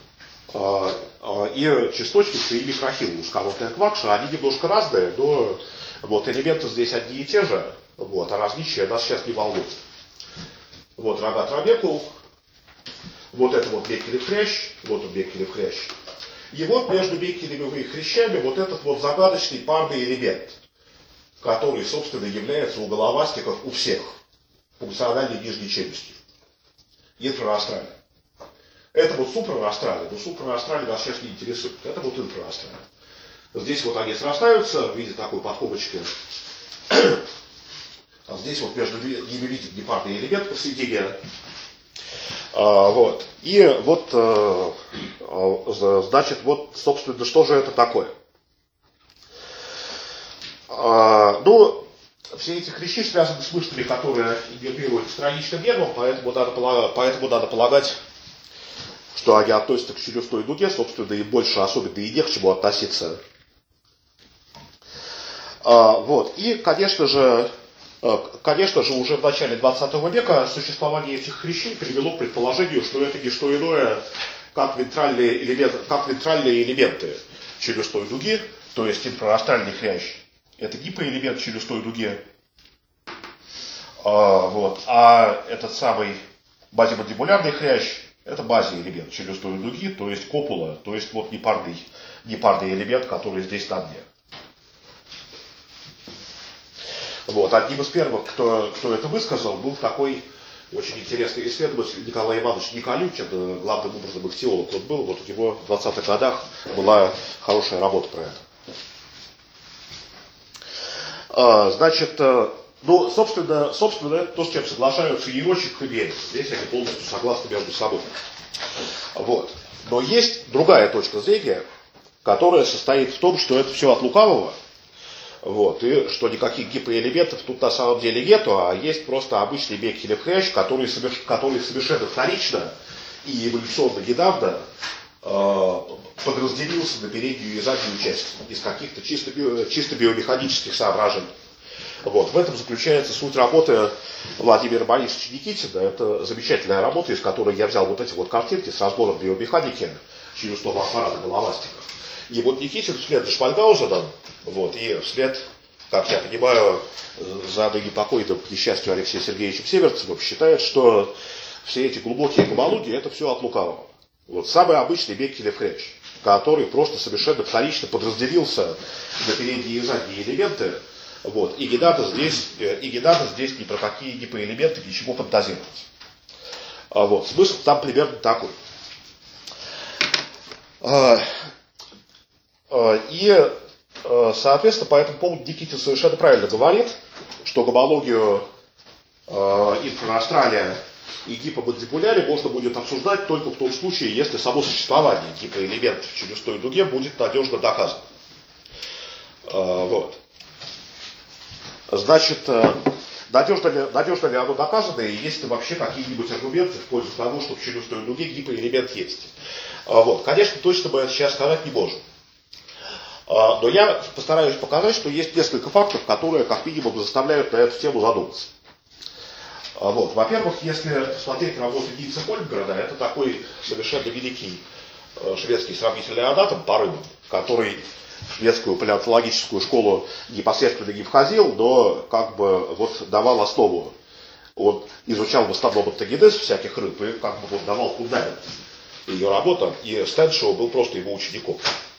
и часточница, и микрохилус, короткая квакша, они немножко разные, но вот элементы здесь одни и те же, вот, а различия нас сейчас не волнуют. Вот рога трабекул, вот это вот беккелев хрящ, вот он беккелев хрящ. И вот между беккелевыми хрящами вот этот вот загадочный парный элемент, который, собственно, является у головастиков у всех функциональной нижней челюсти. Инфрарастральный. Это вот супрарастральный, но супрарастральный нас сейчас не интересует. Это вот инфрарастральный. Здесь вот они срастаются в виде такой подковочки. А здесь вот между ними видит гепардный элемент посередине. Вот. И вот, значит, вот, собственно, что же это такое? Ну, все эти хрящи связаны с мышцами, которые иннервируют страничным нервом, поэтому надо полагать, что они относятся к челюстной дуге, собственно, и больше особенно и не к чему относиться. Вот. И, конечно же, уже в начале 20 века существование этих хрящей привело к предположению, что это не что иное, как вентральные элементы челюстной дуги, то есть инфрарастральный хрящ. Это гипоэлемент челюстной дуги. Вот. А этот самый базимандибулярный хрящ — это базиэлемент челюстной дуги, то есть копула, то есть вот непарный элемент, который здесь на дне. Вот. Одним из первых, кто это высказал, был такой очень интересный исследователь Николай Иванович Николюкин, главным образом их теолог он был, вот у него в 20-х годах была хорошая работа про это. Значит, ну, собственно, это то, с чем соглашаются и Ирочик, и Беринг. Здесь они полностью согласны между собой. Вот. Но есть другая точка зрения, которая состоит в том, что это все от лукавого. Вот, и что никаких гипоэлементов тут на самом деле нету, а есть просто обычный Меккелев хрящ, который совершенно вторично и эволюционно недавно подразделился на переднюю и заднюю часть из каких-то чисто биомеханических соображений. Вот, в этом заключается суть работы Владимира Борисовича Никитина. Это замечательная работа, из которой я взял вот эти вот картинки с разбором биомеханики челюстного аппарата головастика. И вот Никитин вслед за Шпальгаузеном, вот, и вслед, как я понимаю, за ныне покойным, к несчастью, Алексеем Сергеевичем Северцевым, считает, что все эти глубокие гомологии это все от лукавого. Вот самый обычный Меккелев хрящ, который просто совершенно вторично подразделился на передние и задние элементы. Вот, и не надо здесь ни про какие гипоэлементы ничего фантазировать. Вот, смысл там примерно такой. И, соответственно, по этому поводу Никитин совершенно правильно говорит, что гомологию инфраастралия и гипомандибулярия можно будет обсуждать только в том случае, если само существование гипоэлементов в челюстной дуге будет надежно доказано. Вот. Значит, надежно ли оно доказано, и есть ли вообще какие-нибудь аргументы в пользу того, что в челюстной дуге гипоэлемент есть. Вот. Конечно, точно мы это сейчас сказать не можем. Но я постараюсь показать, что есть несколько фактов, которые как минимум заставляют на эту тему задуматься. Вот. Во-первых, если смотреть работу Нильса Хольмгрена, это такой совершенно великий шведский сравнительный анатом по рыбам, который в шведскую палеонтологическую школу непосредственно не входил, но как бы вот давал основу. Он изучал в основном антогенез всяких рыб и как бы вот давал фундамент ее работам, и Стэншоу был просто его учеником.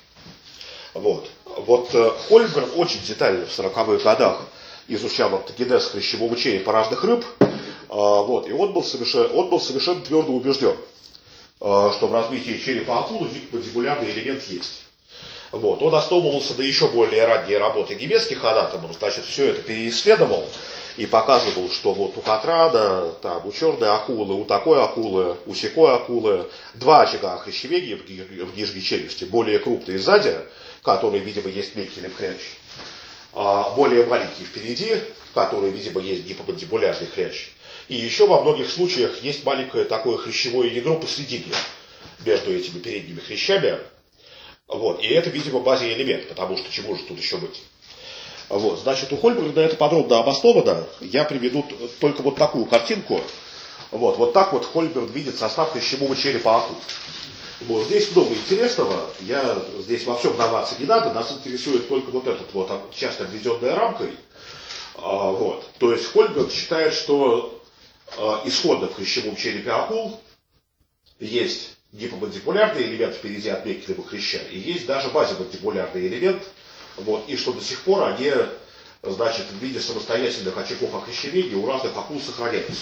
Вот. Вот Хольмгрен очень детально в 40-х годах изучал антогенез хрящевого черепа разных рыб, вот, и он был совершенно твердо убежден, что в развитии черепа акулы гипомандибулярный элемент есть. Вот. Он основывался на еще более ранней работе немецких анатомов, значит, все это переисследовал и показывал, что вот у Катрана, там, у черной акулы, у такой акулы, у сякой акулы два очага хрящевения в нижней челюсти, более крупные сзади, которые, видимо, есть Меккелев хрящ, а более маленькие впереди, которые, видимо, есть гипомандибулярный хрящ. И еще во многих случаях есть маленькое такое хрящевое ядро посредине между этими передними хрящами. Вот. И это, видимо, базиэлемент, потому что чему же тут еще быть. Вот. Значит, у Хольмгрена это подробно обосновано. Я приведу только вот такую картинку. Вот так вот Хольмгрен видит состав хрящевого черепа акул. Вот. Здесь много интересного. Я здесь во всем вдаваться не надо. Нас интересует только вот этот вот часто обведенной рамкой. Вот. То есть Хольмгрен считает, что исходно в хрящевом черепе акул есть гипомандибулярный элемент впереди от Меккелева хряща, и есть даже базимандибулярный элемент, вот, и что до сих пор они, значит, в виде самостоятельных очагов охрящевения у разных акул сохраняются.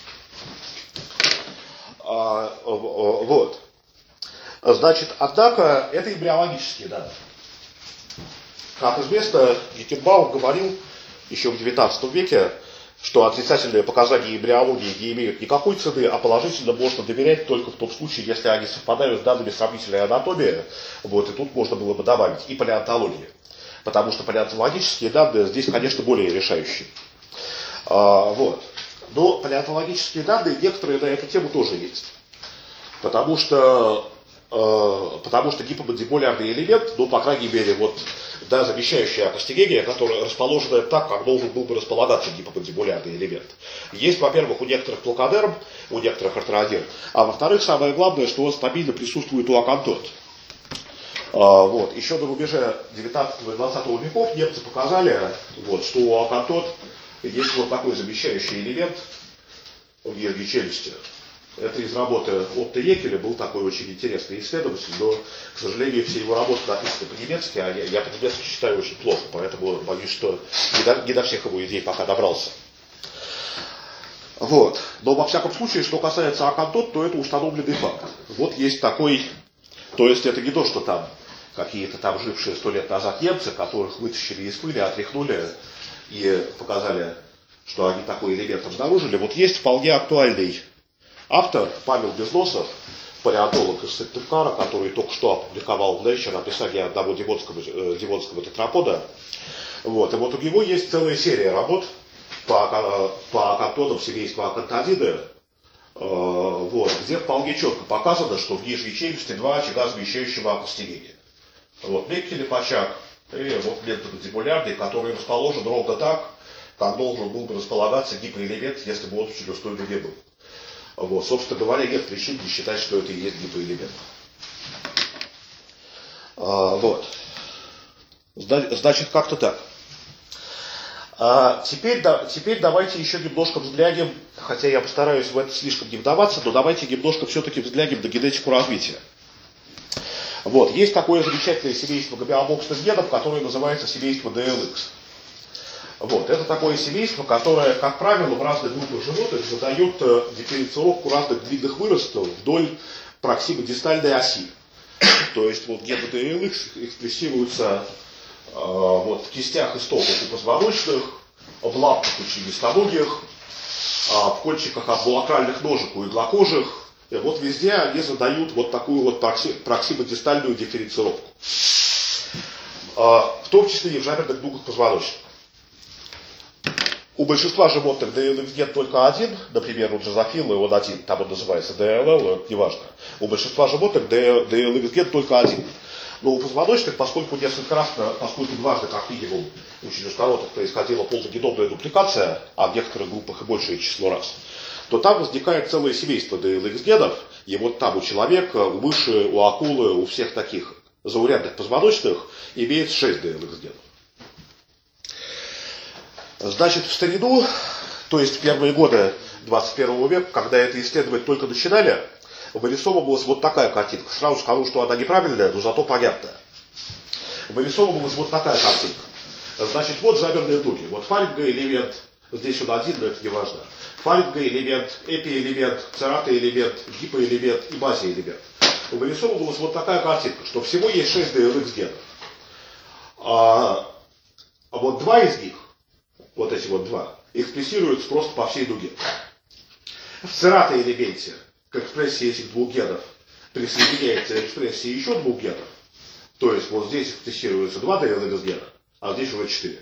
Вот. Значит, однако, это эмбриологические данные. Как известно, Геттенбаум говорил еще в XIX веке, что отрицательные показания эмбриологии не имеют никакой цены, а положительно можно доверять только в том случае, если они совпадают с данными сравнительной анатомии. Вот, и тут можно было бы добавить и палеонтологии. Потому что палеонтологические данные здесь, конечно, более решающие. Вот. Но палеонтологические данные некоторые на эту тему тоже есть. Потому что гипомандибулярный элемент, ну, по крайней мере, вот, да, замещающая постигение, которое расположено так, как должен был бы располагаться гипомандибулярный элемент. Есть, во-первых, у некоторых плакодерм, у некоторых артеродерм, а во-вторых, самое главное, что он стабильно присутствует у акантот. Вот. Еще на рубеже 19 и 20 веков немцы показали, вот, что у акантот есть вот такой замещающий элемент в нижней челюсти. Это из работы Отто Екеля, был такой очень интересный исследователь, но, к сожалению, все его работы написаны по-немецки, а я по-немецки читаю очень плохо, поэтому боюсь, что не до всех его идей пока добрался. Вот. Но, во всяком случае, что касается акантот, то это установленный факт. Вот есть такой, то есть это не то, что там какие-то там жившие 100 лет назад немцы, которых вытащили из пыли, отряхнули и показали, что они такой элемент обнаружили. Вот есть вполне актуальный автор Павел Безносов, палеонтолог из Сыктывкара, который только что опубликовал в Nature описание одного дивонского тетрапода. Вот. И вот у него есть целая серия работ по кантонам семейства акантодиды, вот, где вполне четко показано, что в нижней челюсти два очага замещающего окостенения. Вот, Меккелев очаг и вот ментомандибулярный, который расположен ровно так, как должен был бы располагаться гипоэлемент, если бы он в челюстной дуге был. Вот, собственно говоря, нет причин не считать, что это и есть гипоэлемент. Вот. Значит, как-то так. Теперь давайте еще немножко взглянем, хотя я постараюсь в это слишком не вдаваться, но давайте немножко все-таки взглянем на генетику развития. Вот, есть такое замечательное семейство гомеомоксных генов, которое называется семейство DLX. Вот, это такое семейство, которое, как правило, в разных группах животных задает дифференцировку разных длинных выростов вдоль проксимодистальной оси. То есть вот гены DLX экспрессируются вот, в кистях и стопах у позвоночных, в лапках у членистоногих, в кончиках амбулакральных ножек у иглокожих. И вот везде они задают вот такую вот проксимодистальную дифференцировку. В том числе и в жаберных дугах позвоночных. У большинства животных DLX ген только один, например, у дрозофила он один, там он называется DLL, это не важно. У большинства животных DLX ген только один. Но у позвоночных, поскольку дважды, как минимум, у членистоногих происходила полногеномная дупликация, а в некоторых группах и большее число раз, то там возникает целое семейство DLX генов, и вот там у человека, у мыши, у акулы, у всех таких заурядных позвоночных имеется 6 DLX генов. Значит, в старину, то есть в первые годы 21 века, когда это исследовать только начинали, вырисовывалась вот такая картинка. Сразу скажу, что она неправильная, но зато понятная. Вырисовывалась вот такая картинка. Значит, вот жаберные дуги. Вот фаринго-элемент, здесь он один, но это не важно. Фаринго-элемент, эпиэлемент, церато-элемент, гипоэлемент и базиэлемент. Вырисовывалась вот такая картинка, что всего есть 6 DLX генов. А вот два из них, вот эти вот два, экспрессируются просто по всей дуге. В церато-элементе к экспрессии этих двух генов присоединяется экспрессия еще двух генов. То есть вот здесь экспрессируется 2 DLX гена, а здесь уже 4.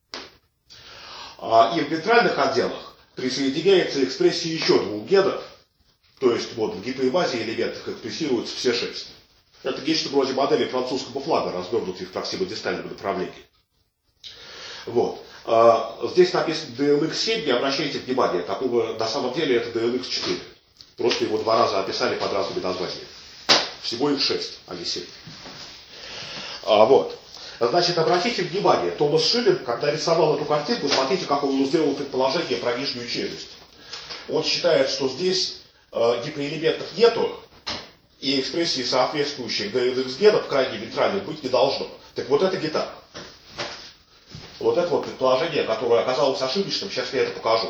И в вентральных отделах присоединяется экспрессия еще двух генов. То есть вот в гипоэвазии элементах экспрессируются все 6. Это нечто вроде модели французского флага, развернутой в проксимодистальном направлении. Вот. Здесь написано DLX 7, не обращайте внимания, такого на самом деле это DLX 4. Просто его 2 раза описали под разными названиями. Всего их 6, а не 7. Вот. Значит, обратите внимание, Томас Шиллинг, когда рисовал эту картинку, смотрите, как он сделал предположение про нижнюю челюсть. Он считает, что здесь гипоэлементов нету, и экспрессии соответствующих DLX генов крайне вентральных быть не должно. Так вот это не так. Вот это вот предположение, которое оказалось ошибочным, сейчас я это покажу.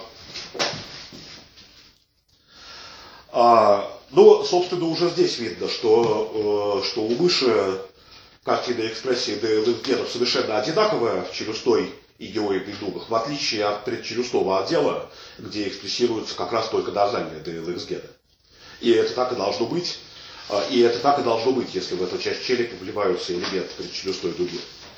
Ну, собственно, уже здесь видно, что у мыши картина экспрессии DLX генов совершенно одинаковая в челюстой и геоидных дугах, в отличие от предчелюстного отдела, где экспрессируются как раз только дозальные DLX гены. И это так и должно быть, если в эту часть черепа вливаются элементы предчелюстной дуги.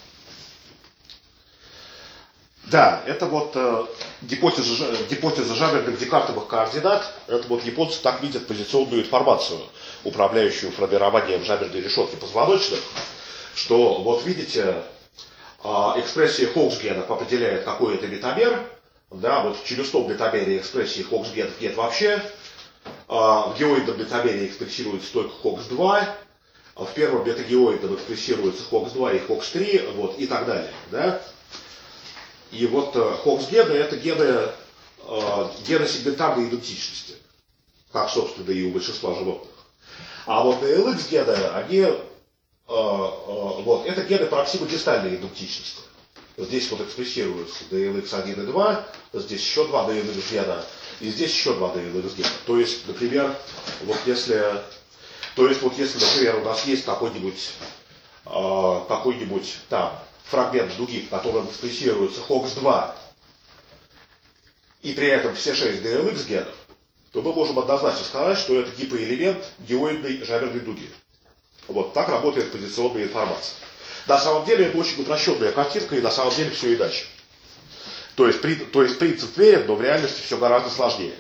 Да, это вот гипотеза жаберных декартовых координат. Это вот японцы так видят позиционную информацию, управляющую формированием жаберной решетки позвоночных, что вот видите, экспрессия Хокс-генов определяет какой-то метамер, да, вот в челюстном метамере экспрессии Хокс-генов нет вообще, в геоидном метамере экспрессируется только Хокс-2, в первом метагеоидном экспрессируется Хокс-2 и Хокс-3, вот, и так далее, да. И вот Хокс-гены это гены сегментарной идентичности, как, собственно, и у большинства животных. А вот DLX гены, они, вот, это гены проксимодистальной идентичности. Здесь вот экспрессируются DLX 1 и 2, здесь еще 2 DLX гена, и здесь еще 2 DLX гена. То есть, например, если, например, у нас есть какой-нибудь там фрагмент дуги, в котором экспрессируется Хокс-2, и при этом все 6 DLX генов, то мы можем однозначно сказать, что это гипоэлемент геоидной жаберной дуги. Вот так работает позиционная информация. На самом деле это очень упрощенная картинка, и на самом деле все иначе. То есть принцип верен, но в реальности все гораздо сложнее.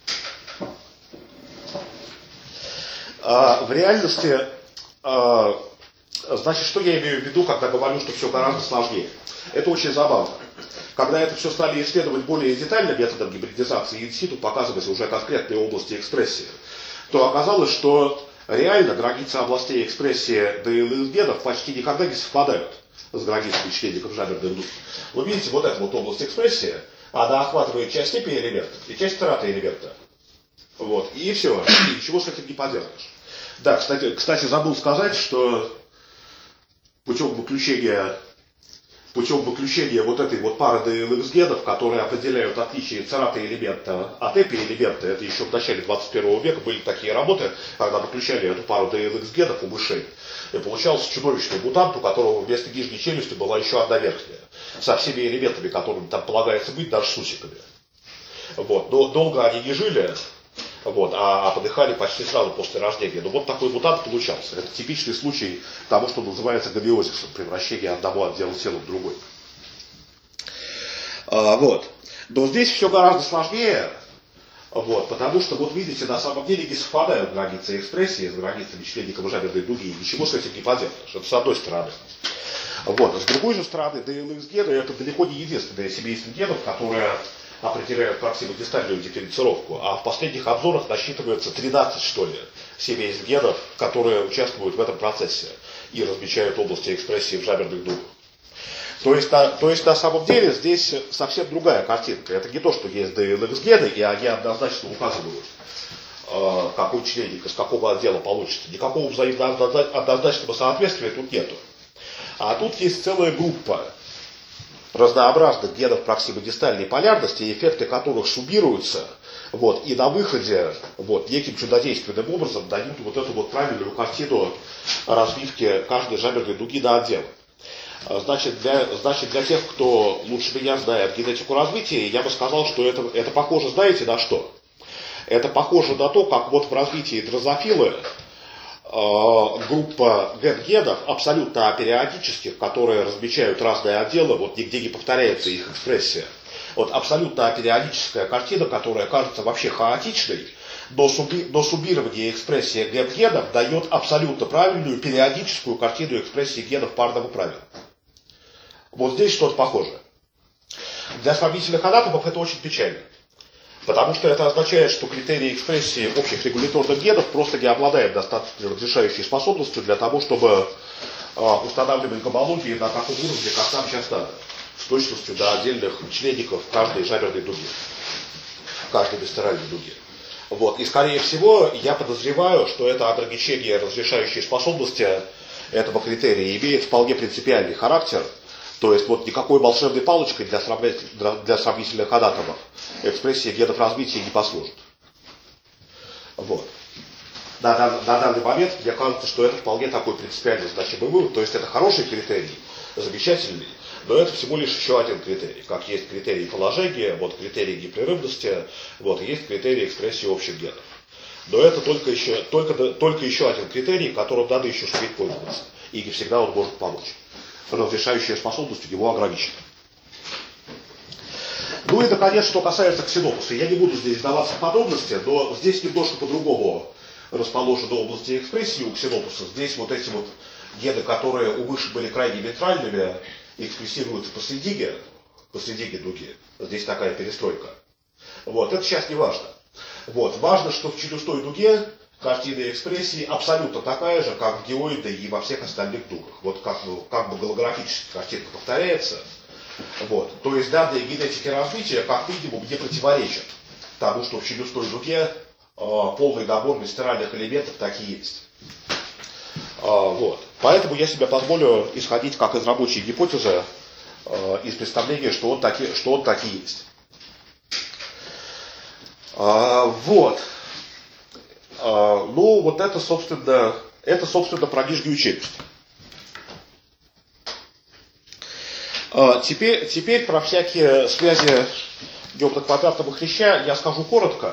В реальности, значит, что я имею в виду, когда говорю, что все гораздо сложнее? Это очень забавно. Когда это все стали исследовать более детально методом гибридизации инситу, показывать уже конкретные области экспрессии, то оказалось, что реально границы областей экспрессии ДЛС генов почти никогда не совпадают с границами членников жаберных дуг. Вы видите, вот эта вот область экспрессии, она охватывает часть степи элемента и часть траты элемента. Вот, и все, и ничего с этим не поделаешь. Да, кстати, забыл сказать, что путем выключения вот этой вот пары ДЛС генов, которые определяют отличие церата элемента от эпи элемента, это еще в начале 21 века были такие работы, когда выключали эту пару ДЛС генов у мышей. И получался чудовищный мутант, у которого вместо нижней челюсти была еще одна верхняя, со всеми элементами, которыми там полагается быть, даже с усиками. Вот. Но долго они не жили, вот, а подыхали почти сразу после рождения. Но вот такой мутант получался. Это типичный случай того, что называется гомеозисом, превращение одного отдела тела в другой. Вот. Но здесь все гораздо сложнее, вот, потому что, вот видите, на самом деле не совпадают границы экспрессии с границами членников жаберной дуги, и ничего с этим не поделаешь. Это с одной стороны. Вот. С другой же стороны, ДЛС гены это далеко не единственное семейство генов, которое определяют проксимодистальную дифференцировку, а в последних обзорах насчитывается 13, что ли, семейств генов, которые участвуют в этом процессе и размечают области экспрессии в жаберных дугах. То есть на самом деле здесь совсем другая картинка. Это не то, что есть ДЛС гены, и они однозначно указывают, какой членник из какого отдела получится. Никакого взаимно однозначного соответствия тут нету. А тут есть целая группа разнообразных генов проксимодистальной полярности, эффекты которых суммируются, вот, и на выходе вот, неким чудодейственным образом дают вот эту вот правильную картину разбивки каждой жаберной дуги на отделы. Значит, для тех, кто лучше меня знает генетику развития, я бы сказал, что это похоже, знаете, на что? Это похоже на то, как вот в развитии дрозофилы группа генов абсолютно апериодических, которые размечают разные отделы, вот нигде не повторяется их экспрессия. Вот абсолютно апериодическая картина, которая кажется вообще хаотичной, но суммирование экспрессии генов дает абсолютно правильную периодическую картину экспрессии генов парного правила. Вот здесь что-то похожее. Для сравнительных анатомов это очень печально. Потому что это означает, что критерии экспрессии общих регуляторных генов просто не обладают достаточно разрешающей способностью для того, чтобы устанавливать гомологии на таком уровне, как нам сейчас надо, с точностью до отдельных членников каждой жаберной дуги, каждой бистеральной дуги. Вот. И скорее всего, я подозреваю, что это ограничение разрешающей способности этого критерия имеет вполне принципиальный характер. То есть вот никакой волшебной палочкой для сравнительных анатомов экспрессия генов развития не послужит. Вот. На данный момент мне кажется, что это вполне такой принципиально значимый вывод. То есть это хороший критерий, замечательный, но это всего лишь еще один критерий. Как есть критерий положения, вот критерий непрерывности, вот есть критерий экспрессии общих генов. Но это только еще один критерий, которым надо еще суметь пользоваться. И не всегда он может помочь. Разрешающая способность у него ограничена. Ну и, наконец, что касается ксенопуса. Я не буду здесь вдаваться в подробности, но здесь немножко по-другому расположены области экспрессии у ксенопуса. Здесь вот эти вот гены, которые у мыши были крайне вентральными, экспрессируются посредине дуги. Здесь такая перестройка. Вот, это сейчас не важно. Вот, важно, что в челюстной дуге картина экспрессии абсолютно такая же, как в геоиде и во всех остальных дугах. Вот как бы голографически картинка повторяется. Вот. То есть данные генетики развития, как минимум, не противоречат тому, что в челюстной дуге полный набор висцеральных элементов такие есть. Вот. Поэтому я себе позволю исходить как из рабочей гипотезы, из представления, что он таки есть. Вот. Ну, вот это, собственно, про нижнюю челюсть. Теперь про всякие связи неопраквадратного хряща я скажу коротко.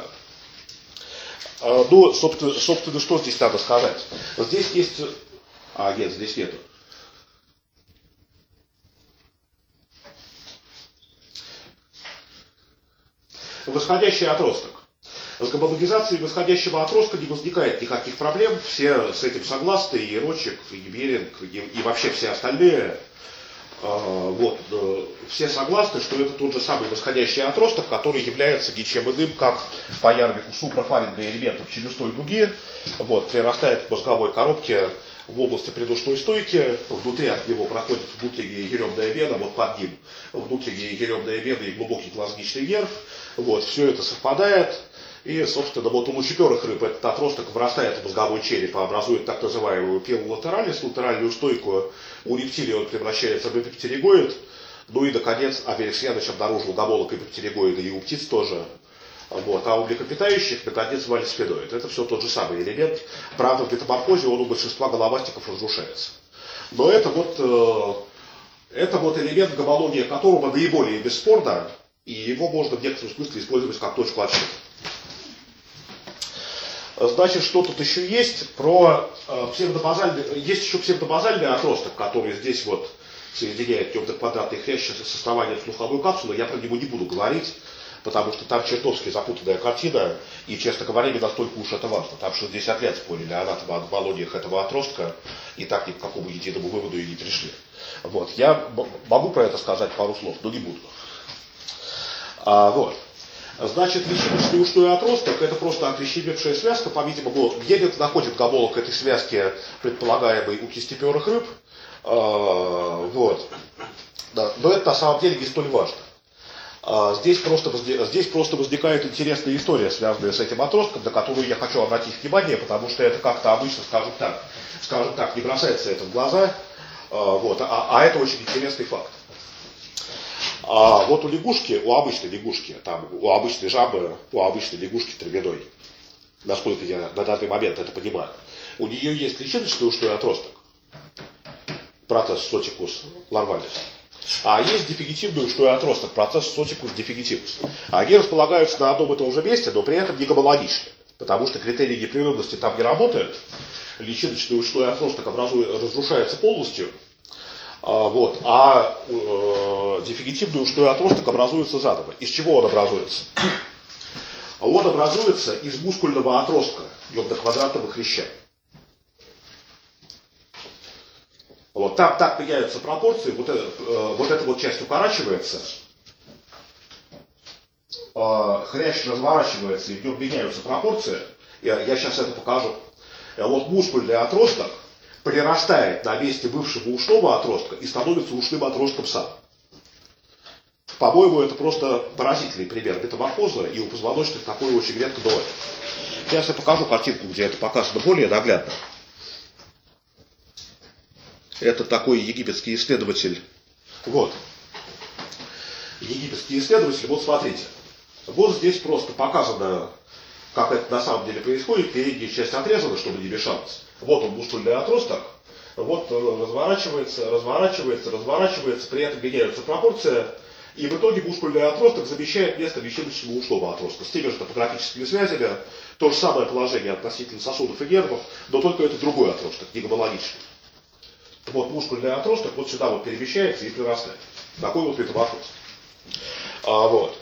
Ну, собственно, что здесь надо сказать? Здесь есть... нет, здесь нету. восходящий отросток. С гомологизацией восходящего отростка не возникает никаких проблем, все с этим согласны, и Рочек, и Беринг, и вообще все остальные. Вот, все согласны, что это тот же самый восходящий отросток, который является ничем иным, как по Ярвику суpraфаринговые элементы в челюстной дуге, вот, прирастает к мозговой коробке в области придушной стойки, внутри от него проходит внутренняя еремная вена, вот под ним внутренняя еремная вена и глубокий глазничный нерв, вот, все это совпадает. И, собственно, вот у лучеперых рыб этот отросток вырастает в мозговой череп, образует так называемую пилолатералис, латеральную стойку. У рептилий он превращается в эпиптеригоид. Ну и, наконец, Авериксьяныч обнаружил гомолог эпиптеригоида и у птиц тоже. Вот. А у млекопитающих, наконец, валисфедоид. Это все тот же самый элемент. Правда, в метаморфозе он у большинства головастиков разрушается. Но это вот элемент, гомология которого наиболее бесспорна, и его можно в некотором смысле использовать как точку отсчета. Значит, что тут еще есть про псевдобазальный, есть еще псевдобазальный отросток, который здесь вот соединяет темно-квадратный хрящ с основанием слуховой капсулы. Я про него не буду говорить, потому что там чертовски запутанная картина, и, честно говоря, не настолько уж это важно. Там 60 лет спорили о анатомологиях этого отростка, и так ни к какому единому выводу и не пришли. Вот. Я могу про это сказать пару слов, но не буду. Вот. Значит, личиночный ушной отросток — это просто окрещеневшая связка, по-видимому, Геринг находит гомолог этой связки, предполагаемой у кистеперых рыб. Вот. Да. Но это на самом деле не столь важно. Здесь просто возникает интересная история, связанная с этим отростком, на которую я хочу обратить внимание, потому что это как-то обычно, скажем так, не бросается это в глаза. Вот. А это очень интересный факт. А вот у лягушки, у обычной лягушки, там, у обычной жабы, у обычной лягушки травяной, насколько я на данный момент это понимаю, у нее есть личиночный ушной отросток, процесс сотикус ларвалис, а есть дефигитивный ушной отросток, процесс сотикус дефигитивус. Они располагаются на одном и том же месте, но при этом не гомологичны, потому что критерии непрерывности там не работают, личиночный ушной отросток разрушается полностью. Вот, дефигитивный ушной отросток образуется заново. Из чего он образуется? Он образуется из мускульного отростка гемноквадратного хряща. Вот, там так меняются пропорции, вот эта вот часть укорачивается, хрящ разворачивается, и в нем меняются пропорции. Я сейчас это покажу. Вот мускульный отросток прирастает на месте бывшего ушного отростка и становится ушным отростком сам. По-моему, это просто поразительный пример метаморфоза, и у позвоночных такое очень редко бывает. Сейчас я покажу картинку, где это показано более наглядно. Это такой египетский исследователь. Вот. Египетский исследователь, вот смотрите. Вот здесь просто показано, как это на самом деле происходит. Передняя часть отрезана, чтобы не мешалось. Вот он, мускульный отросток. Вот разворачивается, при этом меняются пропорции. И в итоге мускульный отросток замещает место личиночного ушного отростка. С теми же топографическими связями. То же самое положение относительно сосудов и нервов, но только это другой отросток, не гомологичный. Вот мускульный отросток вот сюда вот перемещается и прирастает. Такой вот метаморфоз. Вот.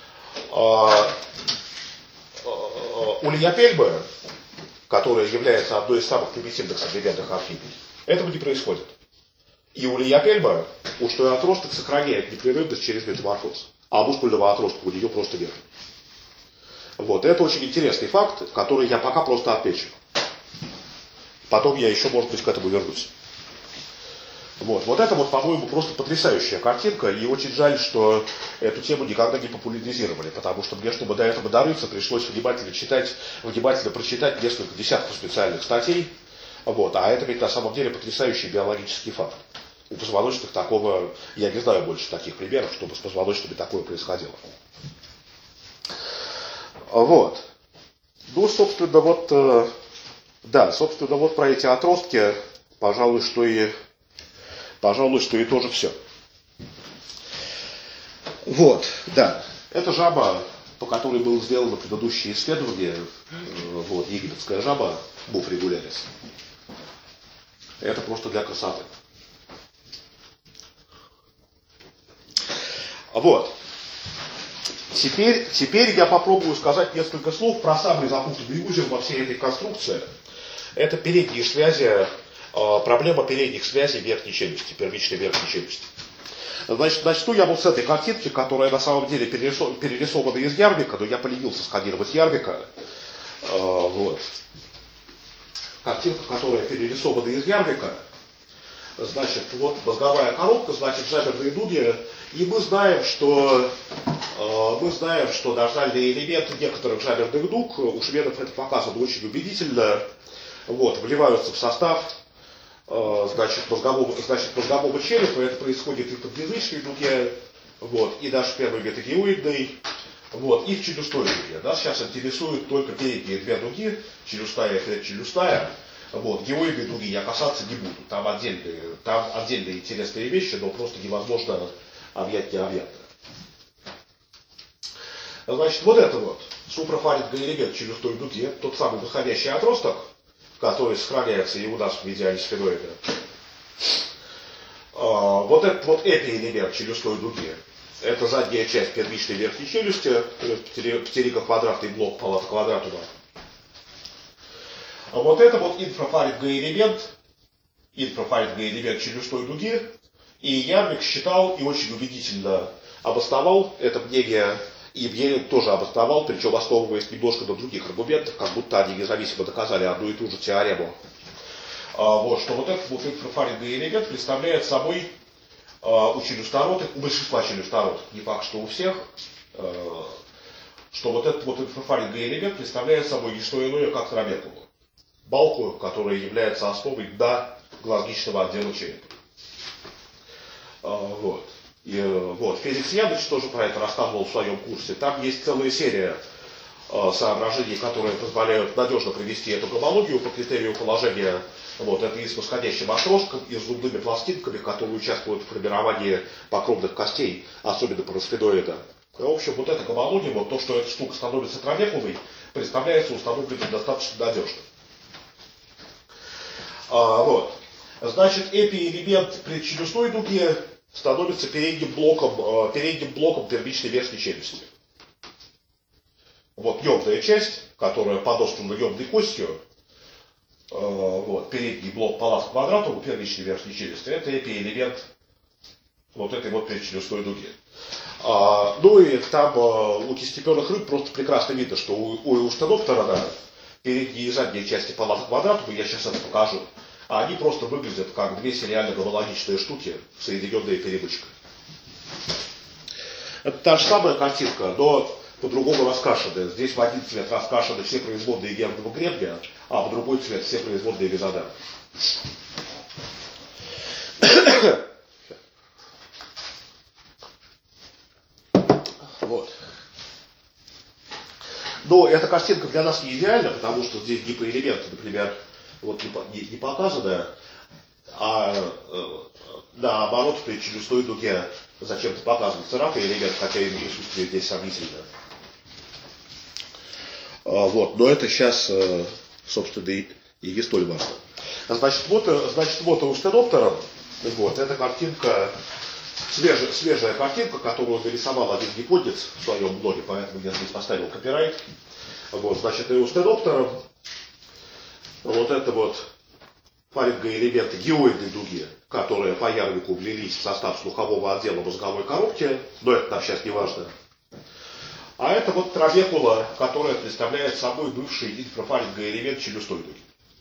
У лиопельбы, которая является одной из самых примитивных современных амфибий, этого не происходит. И у лиопельбы ушной отросток сохраняет непрерывность через метаморфоз, а мускульного отростка у нее просто нет. Вот, это очень интересный факт, который я пока просто отмечу. Потом я еще, может быть, к этому вернусь. Вот это вот, по-моему, просто потрясающая картинка, и очень жаль, что эту тему никогда не популяризировали, потому что мне, чтобы до этого дорыться, пришлось внимательно прочитать несколько десятков специальных статей, вот, а это ведь на самом деле потрясающий биологический факт. У позвоночных такого, я не знаю больше таких примеров, чтобы с позвоночными такое происходило. Вот. Ну, собственно, вот про эти отростки, пожалуй, что и тоже все. Вот, да. Это жаба, по которой было сделано предыдущее исследование. Вот, египетская жаба, Буф регулярис. Это просто для красоты. Вот. Теперь я попробую сказать несколько слов про самый запутанный узел во всей этой конструкции. Это передние связи, проблема передних связей верхней челюсти, первичной верхней челюсти. Значит, начну я вот с этой картинки, которая на самом деле перерисована из Ярвика, но я поленился сканировать Ярвика. Вот. Картинка, которая перерисована из Ярвика. Значит, вот мозговая коробка, значит, жаберные дуги. И мы знаем, что ножнальные элементы некоторых жаберных дуг, у шведов это показано очень убедительно, вот, вливаются в состав мозгового черепа. Это происходит и в подъязычной дуге, вот, и даже в первой метагеоидной, вот, и в челюстной дуге. Нас сейчас интересуют только передние две дуги, челюстая и предчелюстая. Вот, геоидные дуги я касаться не буду. Там отдельные интересные вещи, но просто невозможно объять необъятное. Значит, вот это вот суpraфарингальный элемент челюстной дуги, это тот самый выходящий отросток, который сохраняется и у нас в медиале сфеноида. Вот этот вот эпиэлемент челюстной дуги, это задняя часть первичной верхней челюсти, птерикоквадратный блок палата квадратума. А вот это вот инфрафарингальный элемент челюстной дуги, и Ярвик считал и очень убедительно обосновал это мнение, и Бьеринг тоже обосновал, причем основываясь немножко на других аргументах, как будто они независимо доказали одну и ту же теорему. Вот, что вот этот вот инфрафарингальный элемент представляет собой у челюстородых, у большинства челюстородых, не факт, что у всех, что вот этот вот инфрафарингальный элемент представляет собой не что иное, как трабекулу. Балку, которая является основой дна глазничного отдела черепа. Вот. И, вот. Феликс Яныч тоже про это рассказывал в своем курсе. Там есть целая серия соображений, которые позволяют надежно провести эту гомологию по критерию положения. Вот. Это и с восходящим отростком, и с зубными пластинками, которые участвуют в формировании покровных костей, особенно парасфеноида. В общем, вот эта гомология, вот то, что эта штука становится трабекулой, представляется установленным достаточно надежно. Вот. Значит, эпиэлемент предчелюстной дуги становится передним блоком первичной верхней челюсти. Вот ёмная часть, которая подострана ёмной костью, вот, передний блок палата квадратума первичной верхней челюсти, это эпиэлемент вот этой вот предчелюстной дуги. Ну и там у кистеперых рыб просто прекрасно видно, что у стеноптерона передние и задние части палата квадратума, я сейчас это покажу, а они просто выглядят как две сериально-гомологичные штуки, соединенные перемычкой. Это та же самая картинка, но по-другому раскрашенная. Здесь в один цвет раскрашены все производные нервного гребня, а в другой цвет все производные визода. Вот. Но эта картинка для нас не идеальна, потому что здесь гипоэлементы, например, вот не показаны, а наоборот при челюстной дуге зачем-то показан церафоэлемент, хотя его присутствие здесь сомнительно. Вот, но это сейчас, собственно, и не столь важно. Значит, вот у стеноптера, вот, эта картинка, свежая картинка, которую нарисовал один японец в своем блоге, поэтому я здесь поставил копирайт. Вот, значит, и у стеноптера вот это вот фарингоэлементы геоидной дуги, которые по Ярвику влились в состав слухового отдела мозговой коробки, но это нам сейчас не важно. А это вот трабекула, которая представляет собой бывший инфрафарингоэлемент челюстной дуги.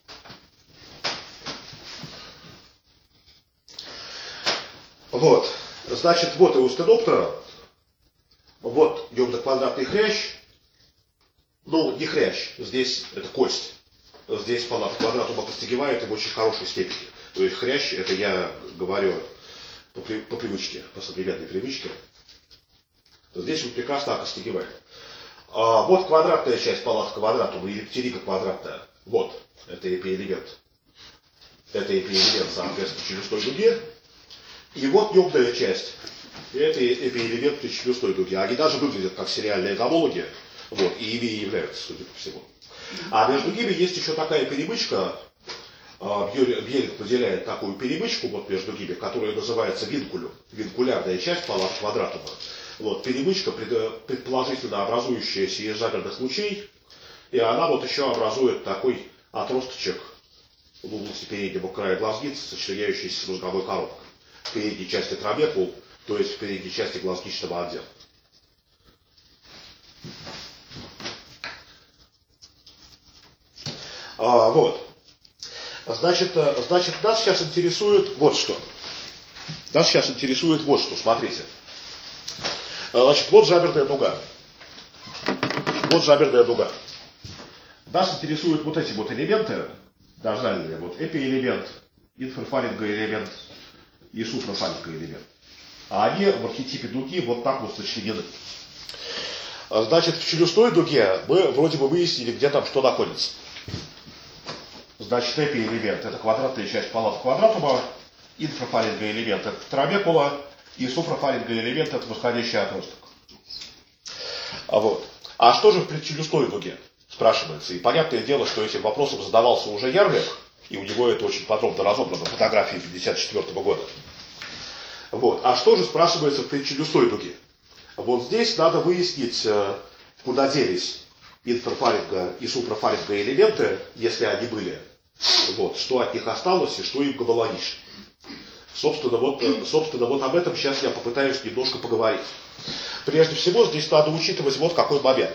Вот, значит, вот и у стеноптера, вот ёмно-квадратный хрящ, ну, не хрящ, здесь это кость. Здесь палата квадратума постигевает и в очень хорошей степени. То есть хрящ, это я говорю по привычке, по современной привычке. Здесь он прекрасно окостигевает. Вот квадратная часть палаты квадратума или птерика квадратная. Вот, это эпиэлемент. Это эпиэлемент, соответственно, челюстной дуги. И вот ёмная часть. Это эпиэлемент челюстной дуги. Они даже выглядят как сериальные гомологи. Вот, и ими и являются, судя по всему. А между ними есть еще такая перемычка, Бьеринг выделяет такую перемычку вот между ними, которая называется винкулем, винкулярная часть палаты квадратума. Вот, перемычка, предположительно образующаяся из жаберных лучей, и она вот еще образует такой отросточек в области переднего края глазницы, сочленяющийся с мозговой коробкой. В передней части трабекул, то есть в передней части глазничного отдела. Вот. Значит, нас сейчас интересует вот что. Нас сейчас интересует вот что, смотрите. Значит, вот жаберная дуга. Вот жаберная дуга. Нас интересуют вот эти вот элементы, дождальные, вот эпиэлемент, инфрафалинго-элемент и суфрафалинго-элемент. А они в архетипе дуги вот так вот сочленены. Значит, в челюстной дуге мы вроде бы выяснили, где там что находится. Значит, эпиэлемент — это квадратная часть палата квадратума, инфрафалинго-элемент — это трабекула, и суфрафалинго-элемент — это восходящий отросток. Вот. А что же в предчелюстной дуге? Спрашивается. И понятное дело, что этим вопросом задавался уже Ярвик, и у него это очень подробно разобрано в фотографии 1954 года. Вот. А что же, спрашивается, в предчелюстной дуге? Вот здесь надо выяснить, куда делись инфрафалинго и суфрафалинго элементы, если они были. Вот. Что от них осталось и что им гомологично. Собственно, вот об этом сейчас я попытаюсь немножко поговорить. Прежде всего, здесь надо учитывать вот какой момент.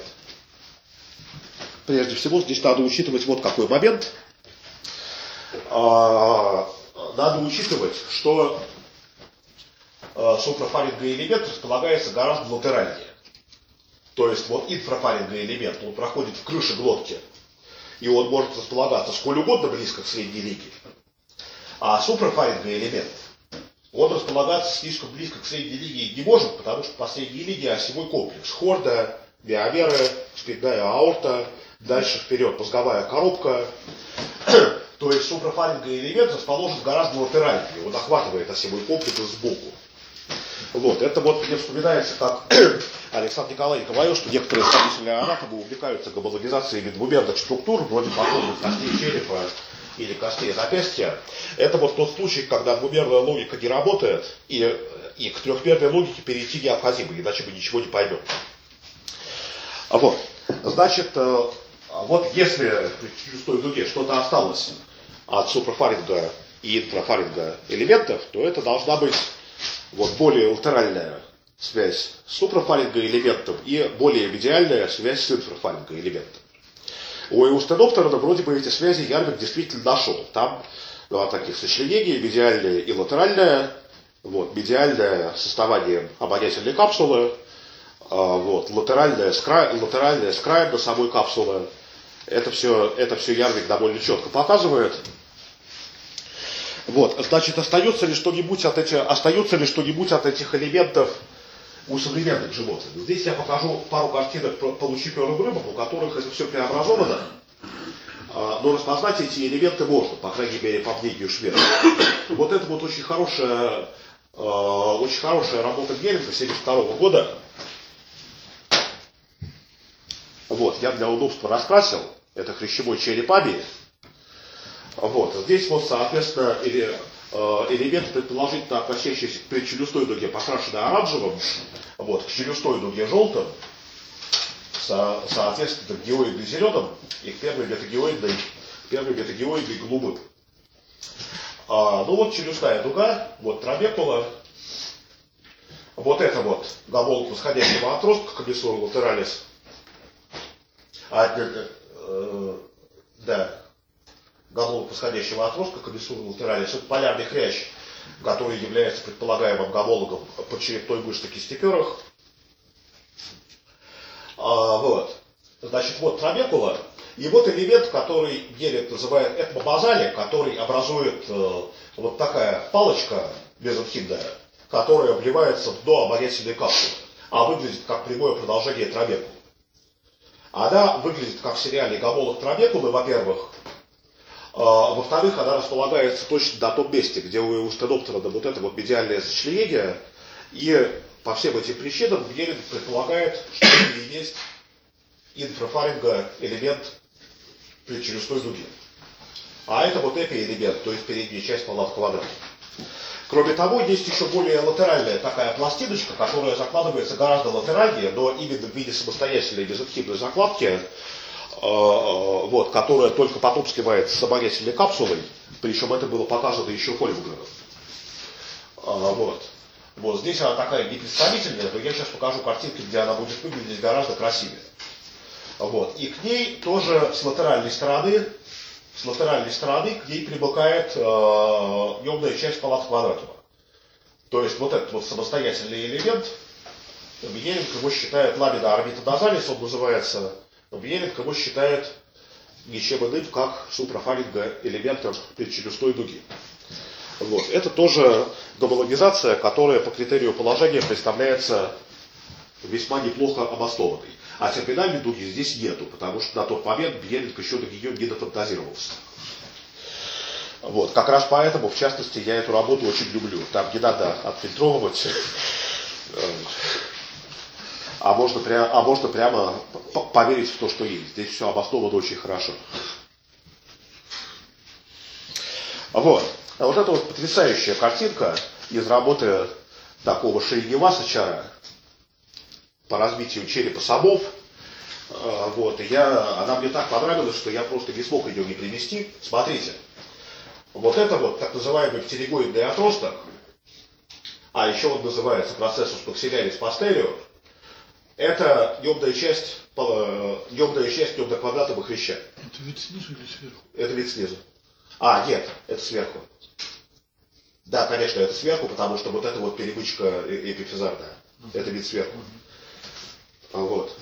Надо учитывать, что суфрафалинго-элемент располагается гораздо латеральнее. То есть вот инфрафалинго-элемент, он проходит в крыше глотки, и он может располагаться сколь угодно близко к средней линии. А суфрафалинго-элемент, он располагаться слишком близко к средней линии не может, потому что по средней линии осевой комплекс. Хорда, биомеры, спинная аорта, дальше вперед мозговая коробка. То есть суфрафалинго-элемент расположен гораздо латеральнее, он охватывает осевой комплекс сбоку. Вот, это вот мне вспоминается, как Александр Николаевич говорил, что некоторые исследовательные анатомы увлекаются гомологизацией двумерных структур, вроде подобных костей черепа или костей запястья. Это вот тот случай, когда двумерная логика не работает, и к трехмерной логике перейти необходимо, иначе мы ничего не поймем. Вот, значит, вот если в челюстной дуге что-то осталось от суфрафалинго и инфрафалинго элементов, то это должна быть вот более латеральная связь с суфрафалинго-элементом и более медиальная связь с инфрафалинго-элементом. У Эустеноптерона вроде бы эти связи Ярвик действительно нашел. Там два таких сочленения, медиальное и латеральное. Вот, медиальное с основанием обонятельной капсулы, вот, латеральное с краем до самой капсулы. Это все Ярвик довольно четко показывает. Вот, значит, остается ли что-нибудь от этих элементов у современных животных? Здесь я покажу пару картинок по лучеперым рыбам, у которых это все преобразовано. Но распознать эти элементы можно, по крайней мере, по мнению Швера. Вот это вот очень хорошая работа Геринга 1972 года. Вот, я для удобства раскрасил. Это хрящевой череп Абии. Вот, здесь вот, соответственно, элементы, предположительно относящиеся к предчелюстной дуге, покрашены оранжевым, вот, к челюстной дуге желтым, соответственно, к геоидной зеленым и к первой метагеоидной голубым. Ну вот челюстная дуга, вот трабекула, вот это вот гомолог восходящего отростка, комиссур латералис, гомолог восходящего отростка, комиссур латералис, это полярный хрящ, который является предполагаемым гомологом подчерепной мышцы кистеперых. Вот. Значит, вот трабекула, и вот элемент, который Геринг называет этмобазали, который образует вот такая палочка безотхидная, которая вливается в дно обонятельной капсулы, а выглядит как прямое продолжение трабекулы. Она выглядит как сериальный гомолог трабекулы, во-первых. Во-вторых, она располагается точно на том месте, где у Эустеноптерона вот это вот медиальное сочленение, и по всем этим причинам Геринг предполагает, что это и есть инфрафалинго-элемент предчелюстной дуги. А это вот эпиэлемент, то есть передняя часть палат квадрата. Кроме того, есть еще более латеральная такая пластиночка, которая закладывается гораздо латеральнее, но именно в виде самостоятельной безактивной закладки, вот, которая только потом сливается с саморезательной капсулой, причем это было показано еще Хольмгреном. Вот. Вот здесь она такая непредставительная, но я сейчас покажу картинки, где она будет выглядеть гораздо красивее. Вот. И к ней тоже с латеральной стороны к ней примыкает необная часть палаты квадратума. То есть вот этот вот самостоятельный элемент, Менеленко его считает ламина орбита назалис, он называется, Менеленко его считает ничем иным, как суправалинго элементом предчелюстной дуги. Вот. Это тоже гомологизация, которая по критерию положения представляется весьма неплохо обоснованной. А терминальной дуги здесь нету, потому что на тот момент Менеленко еще до нее не дофантазировался. Вот. Как раз поэтому, в частности, я эту работу очень люблю. Там не надо отфильтровывать, а можно прямо поверить в то, что есть. Здесь все обосновано очень хорошо. Вот. А вот эта вот потрясающая картинка из работы такого Шриниваса по развитию черепа самов. Вот. И она мне так понравилась, что я просто не смог ее не привести. Смотрите. Вот это вот так называемый птеригоидный отросток, а еще он называется процессус максилярис постериор, это необная часть необноквадратовых вещей. Это вид снизу или сверху? Это вид снизу. Нет, это сверху. Да, конечно, это сверху, потому что вот эта вот перемычка эпифизарная. Это вид сверху. Вот.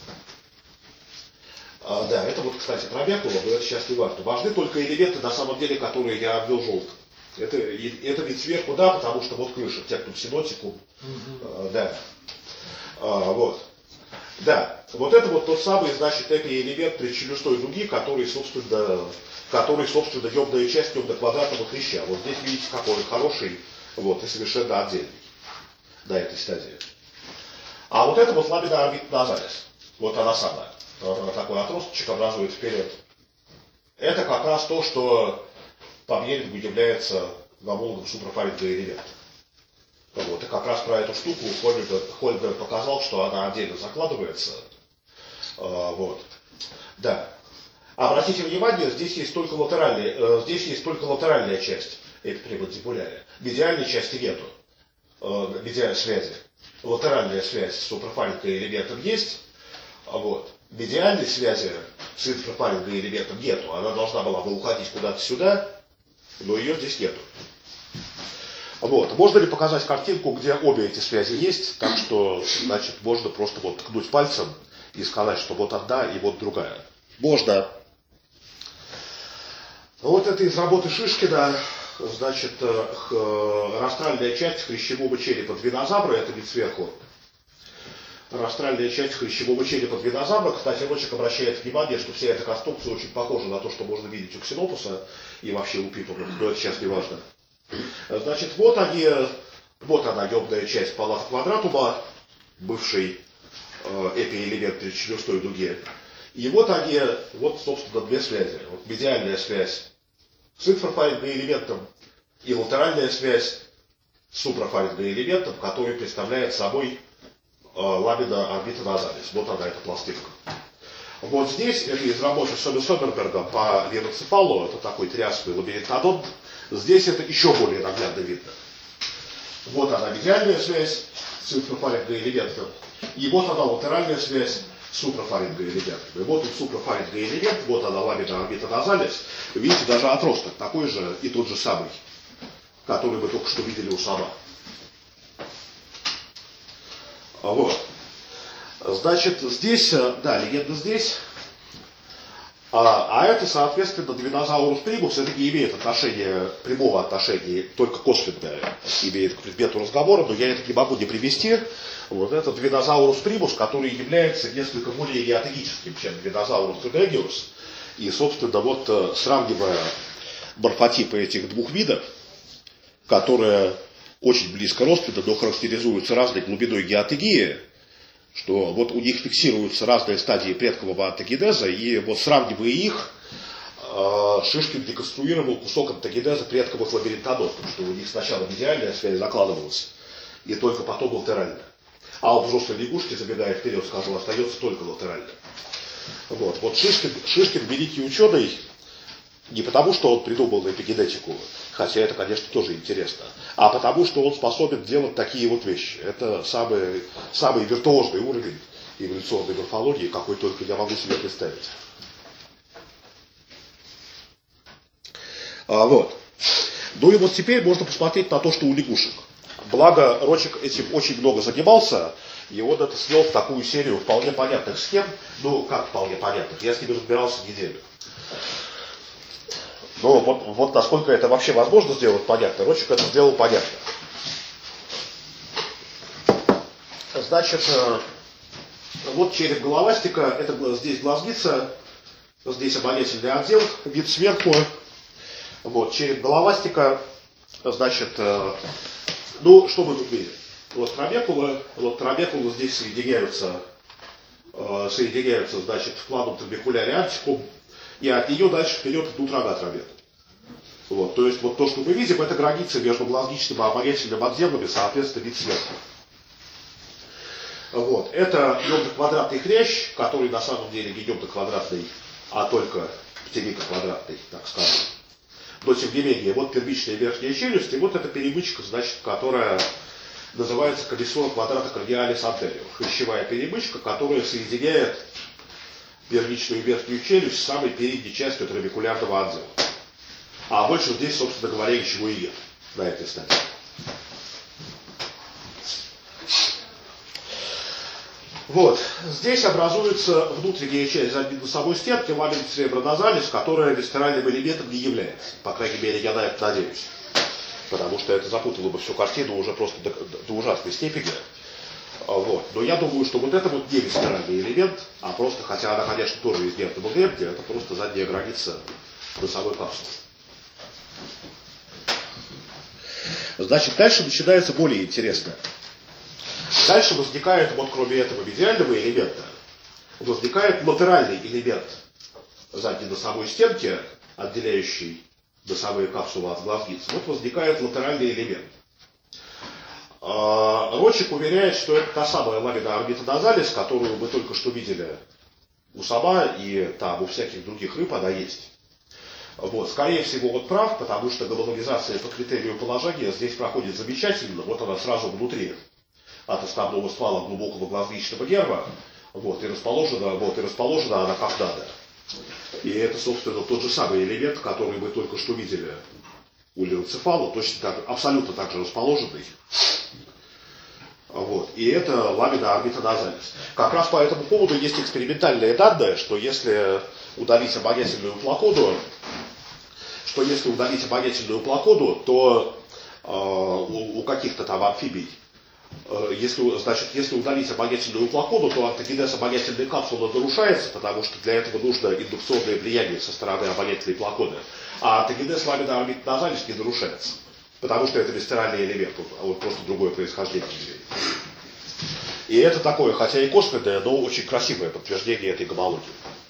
Да, это вот, кстати, тромякула, но это сейчас не важно. Важны только элементы, на самом деле, которые я обвел желтым. Это вид сверху, да, потому что вот крыша, тектум синотикум. Да. Вот. Да, вот это вот тот самый, значит, эпиэлемент предчелюстной дуги, который, собственно, необная часть необноквадратовых вещей. Вот здесь видите, какой он хороший, вот, и совершенно отдельный на этой стадии. А вот это вот ламина орбита назалис. Вот она самая. Такой отросточек образует вперед. Это как раз то, что по Менелингу является гомологом суправалинго элемента. Вот. И как раз про эту штуку Хольмгрен показал, что она отдельно закладывается. Вот. Да. Обратите внимание, здесь есть только латеральная часть эпипремандибулярия. Медиальной части нету. Медиальной связи. Латеральная связь с суправалинго элементом есть. Вот. Медиальной связи с инфрапалинго элементом нету. Она должна была бы уходить куда-то сюда, но ее здесь нету. Вот. Можно ли показать картинку, где обе эти связи есть, так что, значит, можно просто вот ткнуть пальцем и сказать, что вот одна и вот другая. Можно. Вот это из работы Шишкина, значит, растральная часть хрящевого черепа двинозавра, это вид сверху. Растральная часть хрящевого черепа двинозавра. Кстати, Рочек обращает внимание, что вся эта конструкция очень похожа на то, что можно видеть у ксенопуса и вообще у пипов, но это сейчас не важно. Значит, вот она необная часть палаты квадратума, бывший эпиэлемент предчелюстной дуги. И вот собственно, две связи. Вот медиальная связь с инфрапалинго элементом и латеральная связь с суправалинго элементом, который представляет собой ламина орбита назалис. Вот она, эта пластинка. Вот здесь, это из работы Сомерберга по леноцефалу, это такой трясный лабиринтодонт. Здесь это еще более наглядно видно. Вот она, медиальная связь с инфрапалинго элементом. И вот она, латеральная связь с суправалинго элементом. И вот тут суправалинго элемент, вот она, ламина орбита назалис. Видите, даже отросток такой же и тот же самый, который мы только что видели у сама. Вот. Значит, здесь, да, легенда здесь. А это, соответственно, двинозаурус примус, это не имеет прямого отношения, только косвенное имеет к предмету разговора, но я это не могу не привести. Вот это двинозаурус примус, который является несколько более геотегическим, чем двинозаурус грегиус. И, собственно, вот сравнивая морфотипы этих двух видов, которые очень близко родственны, но характеризуются разной глубиной геотегии, что вот у них фиксируются разные стадии предкового антогенеза, и вот сравнивая их, Шишкин деконструировал кусок антогенеза предковых лабиринтоносов, что у них сначала медиальная связь закладывалась, и только потом латеральная. А у взрослой лягушки, забегая вперед, скажу, остается только латеральная. Вот Шишкин великий ученый не потому, что он придумал эпигенетику, хотя это, конечно, тоже интересно, а потому, что он способен делать такие вот вещи. Это самый виртуозный уровень эволюционной морфологии, какой только я могу себе представить. Вот. Ну и вот теперь можно посмотреть на то, что у лягушек. Благо, Рочек этим очень много занимался, и он это свел в такую серию вполне понятных схем. Ну, как вполне понятных? Я с ними разбирался неделю. Но вот насколько это вообще возможно сделать понятно, Рочек это сделал понятно. Значит, вот череп головастика, это здесь глазница, здесь обонятельный отдел, вид сверху. Вот, череп головастика, значит, ну, что мы тут видим? Вот трабекула здесь соединяются, значит, в планом трабекуляре антикум, и от нее дальше вперед идут рога трабекул. Вот, то есть вот то, что мы видим, это граница между глазничным и обонятельным отделами, соответственно, вид сверху. Вот, это гемно-квадратный хрящ, который на самом деле не гемно-квадратный, а только птерико-квадратный, так скажем. Но тем не менее, вот первичная верхняя челюсть, и вот эта перемычка, значит, которая называется колесо квадрата кардиалис антериор. Хрящевая перемычка, которая соединяет первичную верхнюю челюсть с самой передней частью трабекулярного отдела. А больше здесь, собственно говоря, ничего и нет на этой стадии. Вот, здесь образуется внутренняя часть задненосовой стенки, ламина цереброназалис, которая висцеральным элементом не является. По крайней мере, я на это надеюсь. Потому что это запутало бы всю картину уже просто до ужасной степени. Вот. Но я думаю, что вот это вот не висцеральный элемент, а просто, хотя она, конечно, тоже из нервного гребня, это просто задняя граница носовой капсулы. Значит, дальше начинается более интересное. Дальше возникает, вот кроме этого медиального элемента, возникает латеральный элемент задней носовой стенки, отделяющий носовые капсулы от глазниц. Вот возникает латеральный элемент. Рочек уверяет, что это та самая ламина орбитоназалис, которую мы только что видели у сама и там у всяких других рыб она есть. Вот, скорее всего, он прав, потому что гомологизация по критерию положения здесь проходит замечательно. Вот она сразу внутри от основного ствола глубокого глазничного нерва, вот, и расположена она как надо. И это, собственно, тот же самый элемент, который мы только что видели у линоцефала, точно так, абсолютно так же расположенный. Вот. И это ламина орбитоназалис. Как раз по этому поводу есть экспериментальные данные, что если удалить обонятельную плакоду, то у каких-то там амфибий, если удалить обонятельную плакоду, то антогенез обонятельной капсулы нарушается, потому что для этого нужно индукционное влияние со стороны обонятельной плакоды. А антогенез ламина орбитоназалис не нарушается, потому что это висцеральный элемент, он просто другое происхождение имеет. И это такое, хотя и косвенное, но очень красивое подтверждение этой гомологии.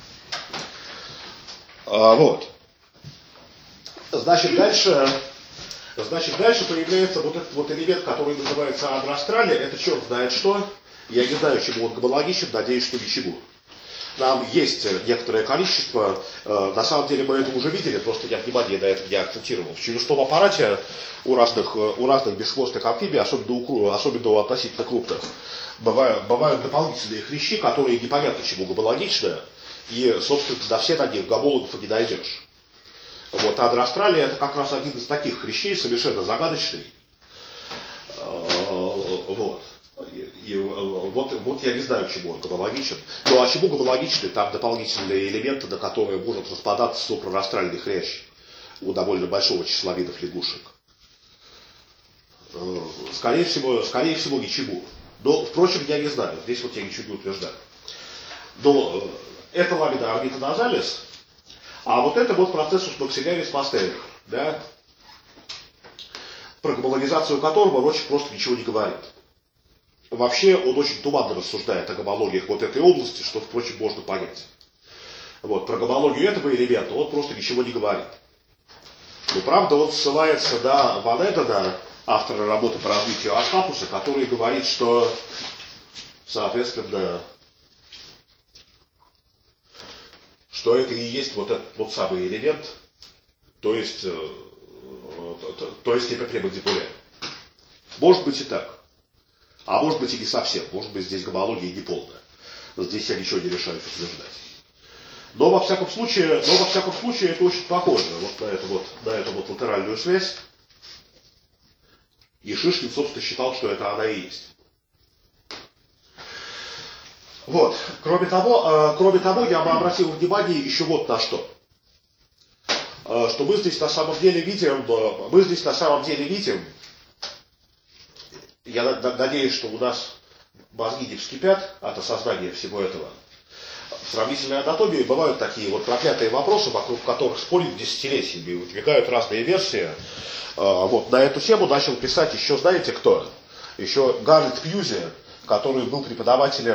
Вот. Значит, дальше появляется вот этот вот элемент, который называется адростралия. Это черт знает что. Я не знаю, чему он гомологичен, надеюсь, что ничему. Там есть некоторое количество, на самом деле мы это уже видели, просто я внимание на это не акцентировал. В челюстном аппарате у разных бесхвостых амфибий, особенно у относительно крупных, бывают дополнительные хрящи, которые непонятно чему гомологичны, и, собственно, на все на них гомологов не найдешь. Вот, адростралия это как раз один из таких хрящей, совершенно загадочный. Вот. Вот я не знаю, чему он гомологичен. Ну а чему гомологичны, там дополнительные элементы, на которые может распадаться супрарастральный хрящ у довольно большого числа видов лягушек. Скорее всего ничему. Но, впрочем, я не знаю. Здесь вот я ничего не утверждаю. Но это ламина орбитоназалис, а вот это вот процессус максиллярис постериор, да, про гомологизацию которого Рочек просто ничего не говорит. Вообще он очень туманно рассуждает о гомологиях вот этой области, что, впрочем, можно понять. Вот, про гомологию этого элемента он просто ничего не говорит. Но правда он ссылается на Ван Эдена, автора работы по развитию Аскапуса, который говорит, что, соответственно, что это и есть вот этот вот самый элемент, то есть гиперпребодипуляр. Может быть и так. А может быть и не совсем. Может быть здесь гомология не полная. Здесь я ничего не решаю утверждать. Но во всяком случае это очень похоже вот на эту латеральную связь. И Шишкин, собственно, считал, что это она и есть. Вот. Кроме того, я бы обратил внимание еще вот на что. Что мы здесь на самом деле видим, я надеюсь, что у нас мозги не вскипят от осознания всего этого. В сравнительной анатомии бывают такие вот проклятые вопросы, вокруг которых спорят десятилетиями, выдвигают разные версии. Вот, на эту тему начал писать еще, знаете кто? Еще Гарольд Пьюзи, который был преподавателем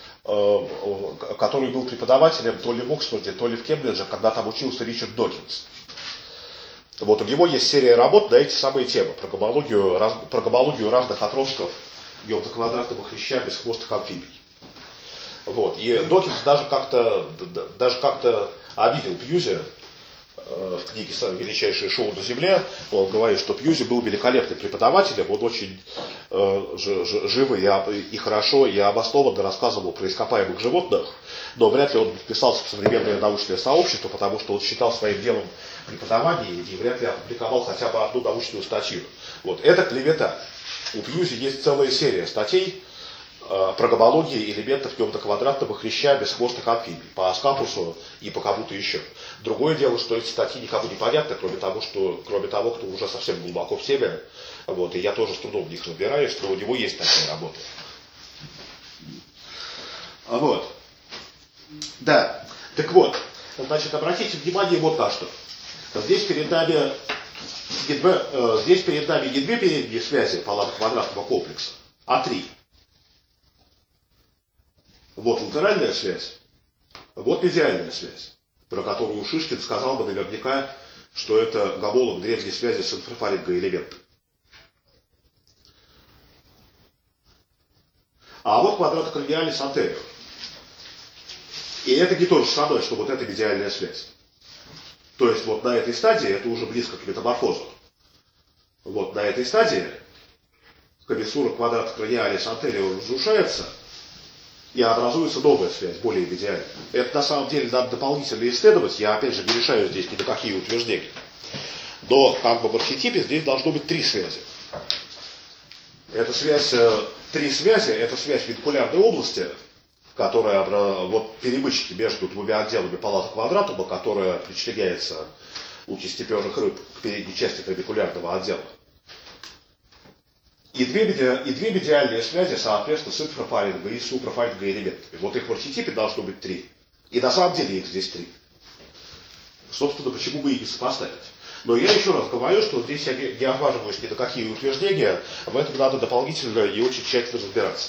то ли в Оксфорде, то ли в Кембридже, когда там учился Ричард Докинс. Вот у него есть серия работ на эти самые темы, про гомологию разных отростков геометроквадратного хряща бесхвостых амфибий. Вот. И Докинс даже как-то обидел Пьюзи в книге «Величайшее шоу на Земле». Он говорит, что Пьюзи был великолепным преподавателем, он очень живо и хорошо и обоснованно рассказывал про ископаемых животных, но вряд ли он вписался в современное научное сообщество, потому что он считал своим делом преподавание и вряд ли опубликовал хотя бы одну научную статью. Вот. Это клевета. У Пьюзи есть целая серия статей про гомологии элементов геометроквадратного хряща бесхвостых амфибий по Аскапусу и по кому-то еще. Другое дело, что эти статьи никому не понятны, кроме того, кто уже совсем глубоко в теме. Вот, и я тоже с трудом в них разбираюсь, но у него есть такие работы. Вот. Да. Так вот, значит, обратите внимание вот на что. Здесь перед нами не две передние связи палатоквадратного комплекса, а три. Вот латеральная связь, вот медиальная связь, про которую Шишкин сказал бы наверняка, что это гомолог древней связи с инфрафарингоэлементом. А вот квадратокорниалис антериор. И это не то же самое, что вот эта медиальная связь. То есть вот на этой стадии это уже близко к метаморфозу. Вот на этой стадии комиссура квадратокорниалис антериор разрушается, и образуется новая связь, более медиальная. Это на самом деле надо дополнительно исследовать, я опять же не решаю здесь ни на какие утверждения. Но как бы в архетипе здесь должно быть три связи. Это три связи, это связь вентикулярной области, которая вот перемычки между двумя отделами палатоквадратума, которая причисляется у кистеперных рыб к передней части трабекулярного отдела. И две медиальные связи, соответственно, с инфрафаринго и суpraфаринго элементами. Вот их в архетипе должно быть три. И на самом деле их здесь три. Собственно, почему бы и не сопоставить. Но я еще раз говорю, что здесь я не отваживаюсь ни на какие утверждения, в этом надо дополнительно и очень тщательно разбираться.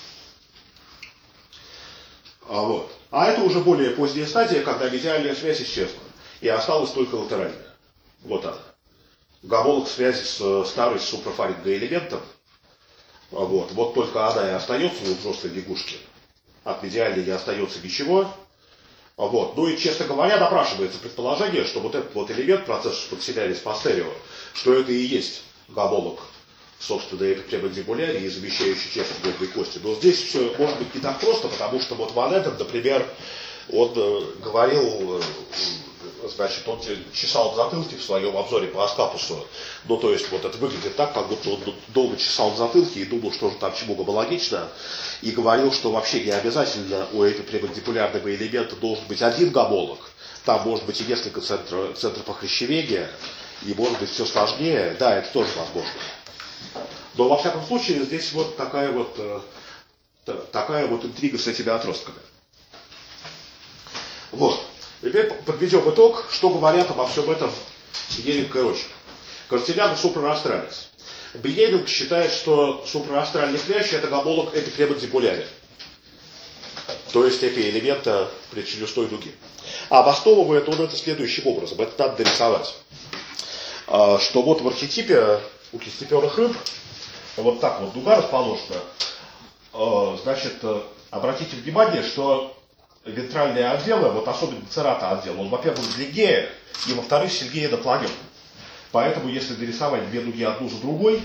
А это уже более поздняя стадия, когда медиальная связь исчезла. И осталась только латеральная. Вот она. Гомолог связи с старой суpraфарингоэлементом. Вот только она и остается у взрослой лягушки. От медиальной не остается ничего. Ну и, честно говоря, напрашивается предположение, что вот этот вот элемент процессус максималис постерио, что это и есть гомолог, собственно, эпитребандибуляре и замещающий часть губной кости. Но здесь все может быть не так просто, потому что вот Ван Эден, например, он говорил, значит, он чесал в затылке в своем обзоре по Аскапусу. Ну, то есть, вот это выглядит так, как будто он долго чесал в затылке и думал, что же там чему гомологично. И говорил, что вообще не обязательно у эпитребандибулярного элемента должен быть один гомолог. Там может быть и несколько центров охрящевения, и может быть все сложнее. Да, это тоже возможно. Но, во всяком случае, здесь вот такая вот интрига с этими отростками. Вот. Теперь подведем итог, что говорят обо всем этом Бьеринг и Рочер. Картиляна супрарастралис. Бьеринг считает, что супрарастральный хрящ это гомолог эпитребандибуляре. то есть эпи элемента предчелюстной дуги. А обосновывает он это следующим образом. Это надо дорисовать. Что вот в архетипе у кистеперых рыб вот так вот дуга расположена. Значит, обратите внимание, что вентральные отделы, вот особенно церата отдел, он, во-первых, длиннее, и, во-вторых, сильнее наклонен. Поэтому, если дорисовать две дуги одну за другой,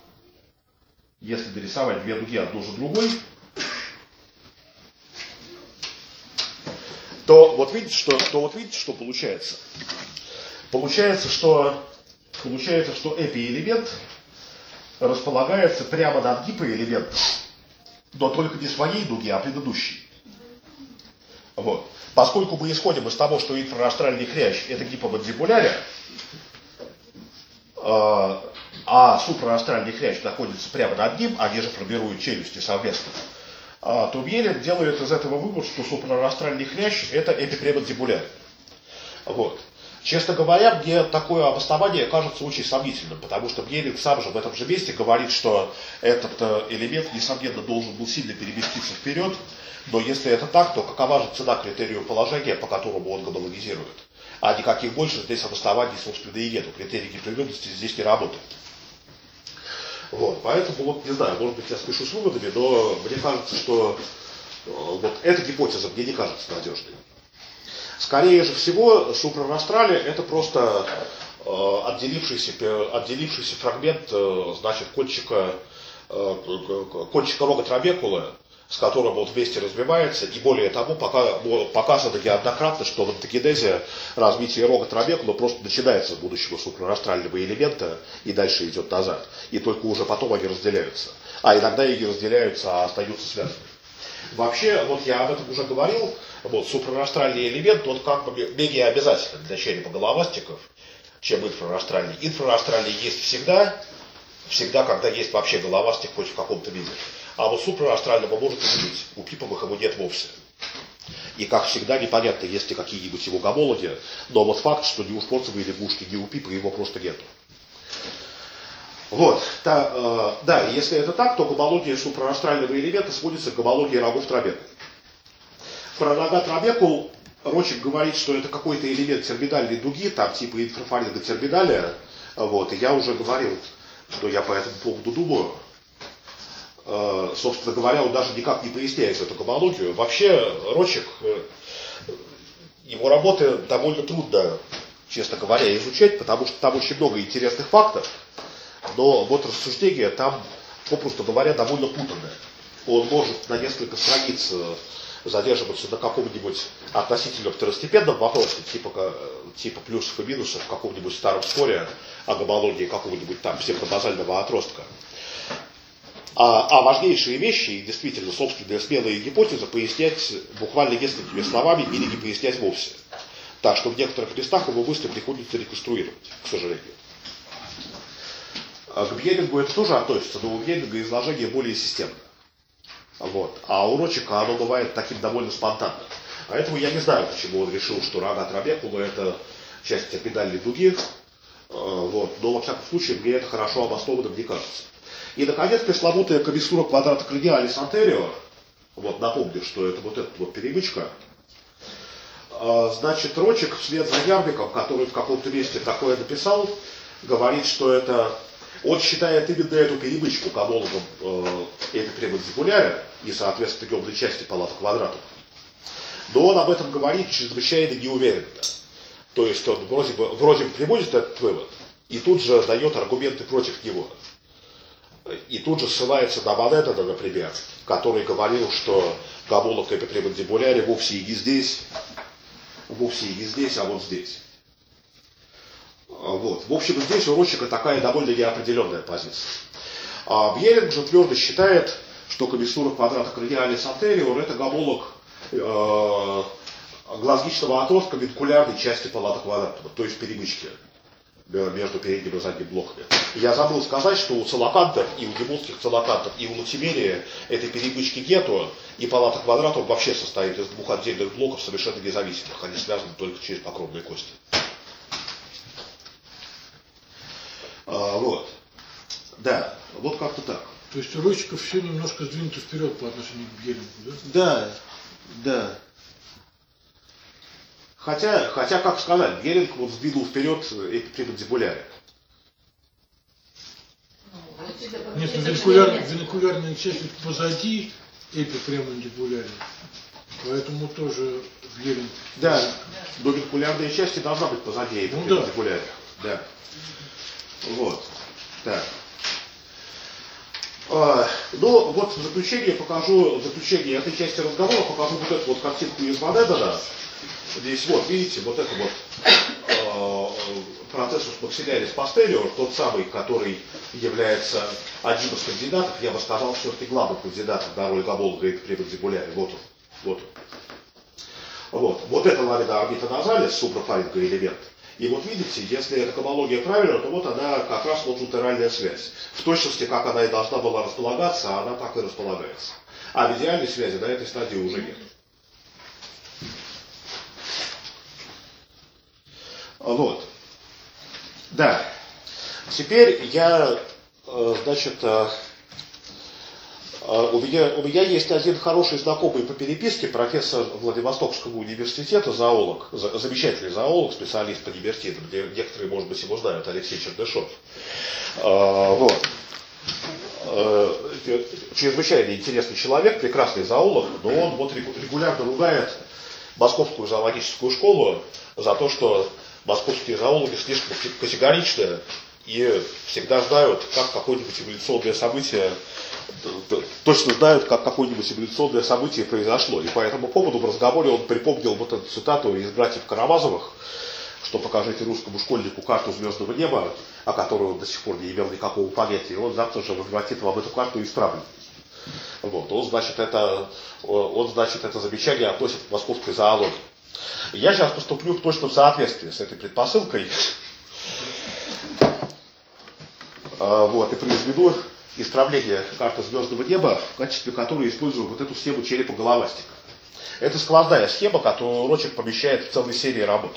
то вот видите, что получается. Получается, что эпиэлемент располагается прямо над гипоэлементом, но только не своей дуги, а предыдущей. Вот. Поскольку мы исходим из того, что инфраарстральный хрящ это гипомандибулярия, а супраастральный хрящ находится прямо над ним, они же формируют челюсти совместно, то Бьелин делает из этого вывод, что супраастральный хрящ это эпипремандибулярия. Вот. Честно говоря, мне такое обоснование кажется очень сомнительным, потому что Бьелин сам же в этом же месте говорит, что этот элемент, несомненно, должен был сильно переместиться вперед, но если это так, то какова же цена критерию положения, по которому он гомологизирует? А никаких больше здесь обоснований, собственно, и нету. Критерий непрерывности здесь не работает. Вот, поэтому, вот, не знаю, может быть, я спешу с выводами, но мне кажется, что вот эта гипотеза мне не кажется надежной. Скорее же всего, супрарастрали это просто отделившийся фрагмент, значит, кончика рога трабекулы, с которым он вместе развивается, и более того, показано неоднократно, что в антогенезе развитие рога трабекулы просто начинается с будущего супрарастрального элемента и дальше идет назад. И только уже потом они разделяются. А иногда и не разделяются, а остаются связаны. Вообще, вот я об этом уже говорил, вот супрарастральный элемент, он как бы менее обязательный для черепоголовастиков, чем инфрарастральный. Инфрарастральный есть всегда, когда есть вообще головастик хоть в каком-то виде. А вот супрарастрального может и не быть, у пиповых его нет вовсе. И как всегда непонятно, есть ли какие-нибудь его гомологи, но вот факт, что ни у шпорцевой лягушки, ни у пипа его просто нету. Вот, да, если это так, то гомология супрарастрального элемента сводится к гомологии рогов трабекул. Про рога трабекул Рочек говорит, что это какой-то элемент терминальной дуги, там типа инфрафаринга терминалия, вот, и я уже говорил, что я по этому поводу думаю. Собственно говоря, он даже никак не поясняет эту гомологию. Вообще, Рочек, его работы довольно трудно, честно говоря, изучать, потому что там очень много интересных фактов. Но вот рассуждение там, попросту говоря, довольно путанное. Он может на несколько страниц задерживаться на каком-нибудь относительно второстепенном вопросе, типа плюсов и минусов в каком-нибудь старом споре о гомологии какого-нибудь там псевдобазального отростка. А важнейшие вещи, и действительно собственные смелые гипотезы, пояснять буквально несколькими словами или не пояснять вовсе. Так что в некоторых местах его мысли приходится реконструировать, к сожалению. К Бьелингу это тоже относится, но у Бьелинга изложение более системное. Вот. А у Рочека оно бывает таким довольно спонтанным. Поэтому я не знаю, почему он решил, что рога трабекулы это часть терминальной дуги. Вот. Но во всяком случае мне это хорошо обоснованно не кажется. И наконец пресловутая комиссура квадрата краниалис антериор. Вот напомню, что это вот эта вот перемычка. Значит, Рочек вслед за Ярвиком, который в каком-то месте такое написал, говорит, что это... Он считает именно эту перемычку гомологом эпипремандибулярия и, соответственно, темной части палата квадрата. Но он об этом говорит чрезвычайно неуверенно. То есть он вроде бы приводит этот вывод и тут же дает аргументы против него. И тут же ссылается на Манеттена, например, который говорил, что гомолог эпипремандибулярия вовсе и не здесь, а вот здесь. Вот. В общем, здесь у Рочека такая довольно неопределенная позиция. А Бьелинг же твердо считает, что комиссура квадрата краниалис антериор это гомолог глазгичного отростка вентрикулярной части палата квадрата, то есть перемычки между передним и задним блоками. Я забыл сказать, что у целокантов, и у гемонских целокантов, и у латимерии этой перемычки нету, и палата квадрата вообще состоит из двух отдельных блоков совершенно независимых, они связаны только через покровные кости. Вот. Да, вот как-то так. То есть у Рочика все немножко сдвинуто вперед по отношению к Бьелингу, да? Да. Да. Хотя, как сказать, Геринг вот сдвинул вперед эпипремандибулярия. Нет, вентрикулярная часть позади эпипремандибулярия. Поэтому тоже Геринг. Да, но вентрикулярная часть должна быть позади эпипремандибулярия. Да. Вот. Так. Ну, вот в заключение этой части разговора покажу вот эту вот картинку из Манедена. Здесь вот, видите, вот это вот процессус максилярис постериор, тот самый, который является одним из кандидатов, я бы сказал, все-таки главным кандидатом на роль гомолога эпипремандибулярия. Вот он. Вот он. Вот это ламина орбита назалис, супрафаринговый элемент. И вот видите, если эта гомология правильная, то вот она как раз вот латеральная связь. В точности, как она и должна была располагаться, она так и располагается. А в идеальной связи на этой стадии уже нет. Вот. Да. Теперь я, значит, у меня есть один хороший знакомый по переписке, профессор Владивостокского университета, зоолог, замечательный зоолог, специалист по дибертидам. Некоторые, может быть, его знают, Алексей Чердышов. Вот. Чрезвычайно интересный человек, прекрасный зоолог, но он вот регулярно ругает Московскую зоологическую школу за то, что московские зоологи слишком категоричны и всегда знают, как какое-нибудь эволюционное событие, точно знают, как какое-нибудь эволюционное событие произошло. И по этому поводу в разговоре он припомнил вот эту цитату из «Братьев Карамазовых», что покажите русскому школьнику карту звездного неба, о которой он до сих пор не имел никакого понятия, и он завтра же возвратит вам эту карту исправленную. Вот, он, значит, это замечание относит к московской зоологии. Я сейчас поступлю в точном соответствии с этой предпосылкой. Вот, и произведу исправление карты звездного неба, в качестве которой использую вот эту схему черепа-головастика. Это сквозная схема, которую Рочек помещает в целой серии работ.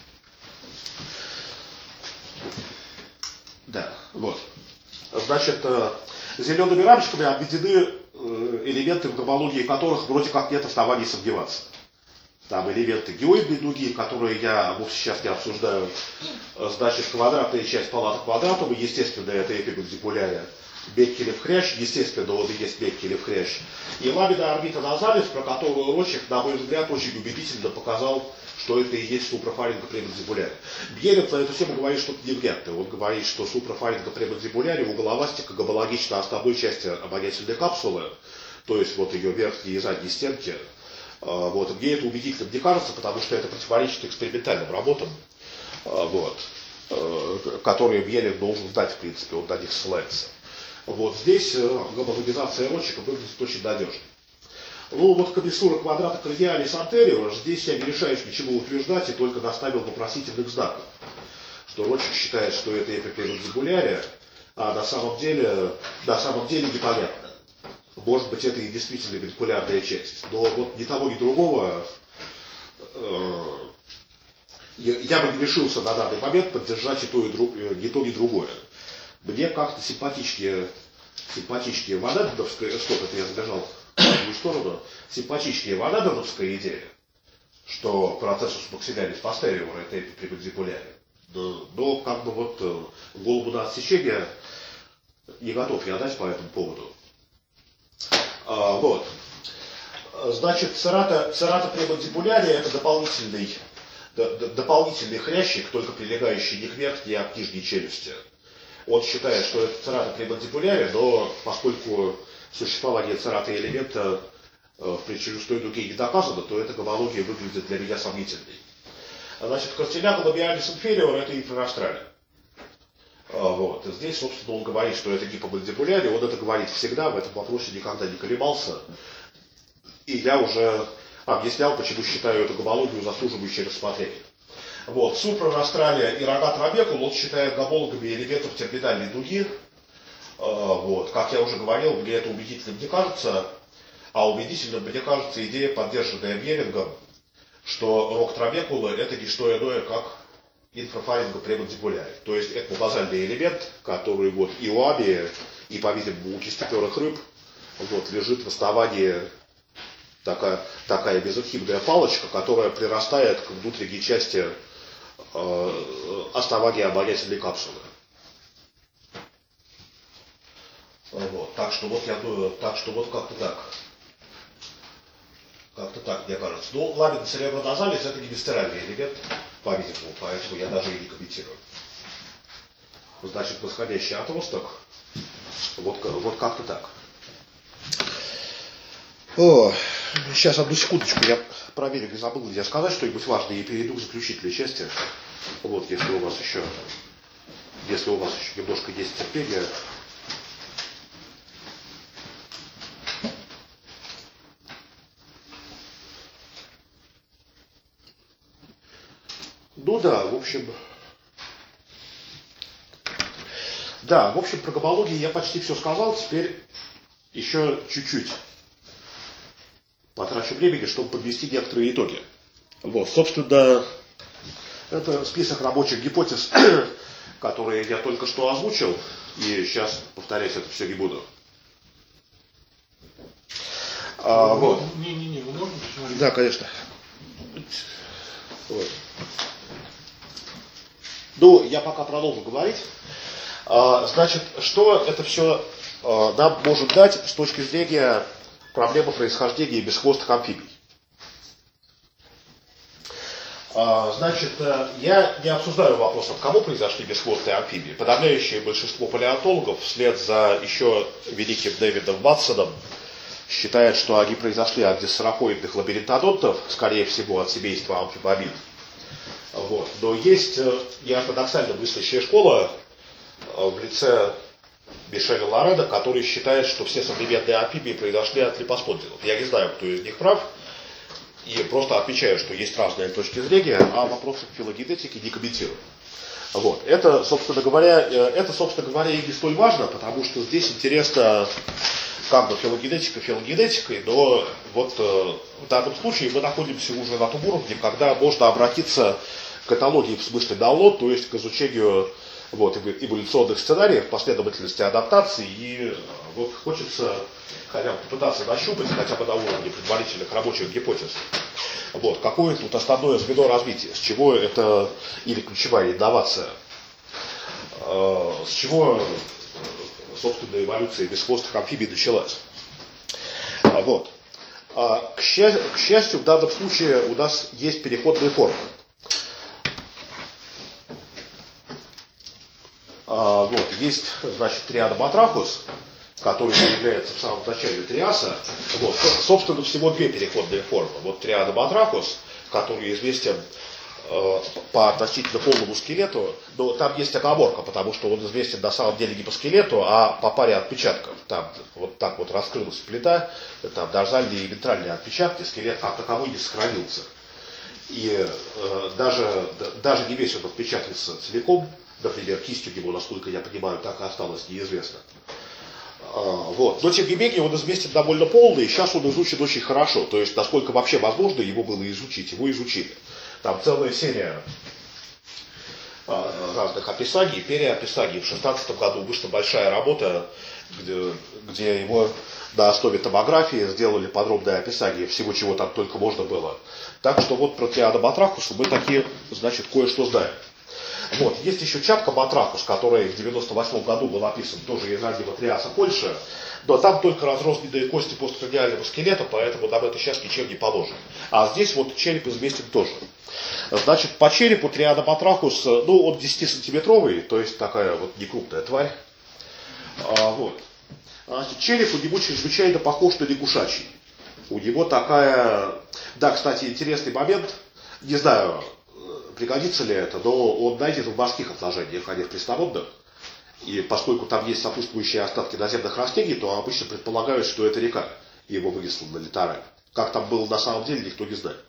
Да, вот. Значит, зелеными рамочками обведены элементы, в гомологии которых вроде как нет оснований сомневаться. Там элементы геоидной дуги, которые я вовсе сейчас не обсуждаю. Значит, квадратная часть палата квадратова, естественно, это эпимандибулярия. Беккелев хрящ, естественно, он и есть Беккелев хрящ. И ламина орбита назалис, про которую Рочек, на мой взгляд, очень убедительно показал, что это и есть супрафаринго-премандибулярия. Бьеринг на эту тему говорит что-то невнятное. Он говорит, что супрафаринго-премандибулярия у головастика гомологична основной части обонятельной капсулы, то есть вот ее верхние и задние стенки. Вот. Мне это убедительно не кажется, потому что это противоречит экспериментальным работам, вот, которые Бьеринг должен знать, в принципе, он на них ссылается. Вот здесь гомологизация Рочека выглядит очень надежно. Ну вот комиссура квадрата кардиалис антериор, здесь я не решаюсь ничего утверждать и только наставил вопросительных знаков. Что Рочек считает, что это эпипремандибулярия, а на самом деле непонятно. Может быть, это и действительно вентрикулярная часть. Но вот ни того, ни другого я бы не решился на данный момент поддержать и то, ни то, ни другое. Мне как-то симпатичнее Ванеденовская, стоп, это я забежал в другую сторону, симпатичнее Ванеденовская идея, что процессус максилярис постериор это эпипремандибулярия. Но как бы вот голову на отсечение не готов я дать по этому поводу. Вот. Значит, церата премандибулярия это дополнительный хрящик, только прилегающий не к верхней, а к нижней челюсти. Он считает, что это церата премандибулярия, но поскольку существование церата элемента в предчелюстной дуге не доказано, то эта гомология выглядит для меня сомнительной. Значит, картиляга лабиалис инфериор это инфрастралия. Вот. И здесь, собственно, он говорит, что это гипомандибулярия, он это говорит всегда, в этом вопросе никогда не колебался. И я уже объяснял, почему считаю эту гомологию заслуживающей рассмотрения. Вот. Супрарастралия и рога трабекул он считает гомологами элементов терминальной дуги. Вот. Как я уже говорил, мне это убедительным не кажется, а убедительным мне кажется идея, поддержанная Бьерингом, что рог трабекулы это не что иное, как инфрафаринго-премандибулярия. То есть это базальный элемент, который вот и у амии, и, по-видимому, у кистеперых рыб вот, лежит в основании такая безухибная палочка, которая прирастает к внутренней части основания обонятельной капсулы. Вот. Так что вот я думаю, вот как-то так. Как-то так, мне кажется. Ну, ламино-цереброназалис это не висцеральный элемент, по-видимому, поэтому я даже и не комментирую. Значит, восходящий отросток, вот как-то так. О, сейчас, одну секундочку, я проверю, не забыл где сказать что-нибудь важное и перейду к заключительной части. Вот, если у вас еще немножко есть терпение. Ну да, в общем, про гомологию я почти все сказал, теперь еще чуть-чуть потрачу времени, чтобы подвести некоторые итоги. Вот, собственно, это список рабочих гипотез, которые я только что озвучил, и сейчас повторять это все не буду. Вот. Не, вы можете посмотреть? Да, конечно. Вот. Ну, я пока продолжу говорить. Значит, что это все нам может дать с точки зрения проблемы происхождения бесхвостых амфибий? Значит, я не обсуждаю вопрос, от кого произошли бесхвостые амфибии. Подавляющее большинство палеонтологов, вслед за еще великим Дэвидом Ватсоном, считает, что они произошли от диссаракоидных лабиринтодонтов, скорее всего, от семейства амфибомид. Вот. Но есть неортодоксально мыслящая школа в лице Мишеля Лорена, который считает, что все современные амфибии произошли от липоспондилов. Я не знаю, кто из них прав, и просто отмечаю, что есть разные точки зрения, а вопросы филогенетики не комментирую. Вот. Это, собственно говоря, и не столь важно, потому что здесь интересно как бы филогенетика филогенетикой, но вот в данном случае мы находимся уже на том уровне, когда можно обратиться к этологии в смысле download, то есть к изучению эволюционных сценариев, последовательности адаптации, и вот хочется хотя бы попытаться нащупать, хотя бы на уровне предварительных рабочих гипотез, вот, какое тут основное звено развития, с чего это, или ключевая инновация, с чего, собственно, эволюция бесхвостых амфибий началась. Вот. К счастью, в данном случае у нас есть переходные формы. Вот. Есть, значит, триадобатрахус, который появляется в самом начале триаса. Вот. Собственно, всего две переходные формы. Вот триадобатрахус, который известен по относительно полному скелету, но там есть оговорка, потому что он известен на самом деле не по скелету, а по паре отпечатков. Там вот так вот раскрылась плита, там дорзальные и вентральные отпечатки, скелет как таковой не сохранился. И даже не весь он отпечатался целиком, например, кистью его, насколько я понимаю, так и осталось неизвестно. Вот. Но тем не менее он известен довольно полно, и сейчас он изучен очень хорошо. То есть, насколько вообще возможно его было изучить, его изучили. Там целая серия разных описаний, переописаний. В 2016 году вышла большая работа, где его на основе томографии сделали подробное описание всего, чего там только можно было. Так что вот про триадобатрахуса мы такие, значит, кое-что знаем. Вот. Есть еще чапка Батрахус, который в 1998 году был описан тоже из раннего триаса Польши, но там только разрозненные кости посткраниального скелета, поэтому нам это сейчас ничем не поможет. А здесь вот череп известен тоже. Значит, по черепу триадобатрахус, ну, он 10-сантиметровый, то есть такая вот некрупная тварь. Вот. Значит, череп у него чрезвычайно похож на лягушачий. У него такая... Да, кстати, интересный момент. Не знаю, пригодится ли это, но он найден в морских отложениях, а не в пресноводных. И поскольку там есть сопутствующие остатки наземных растений, то обычно предполагают, что это река, и его вынесло на литораль. Как там было на самом деле, никто не знает.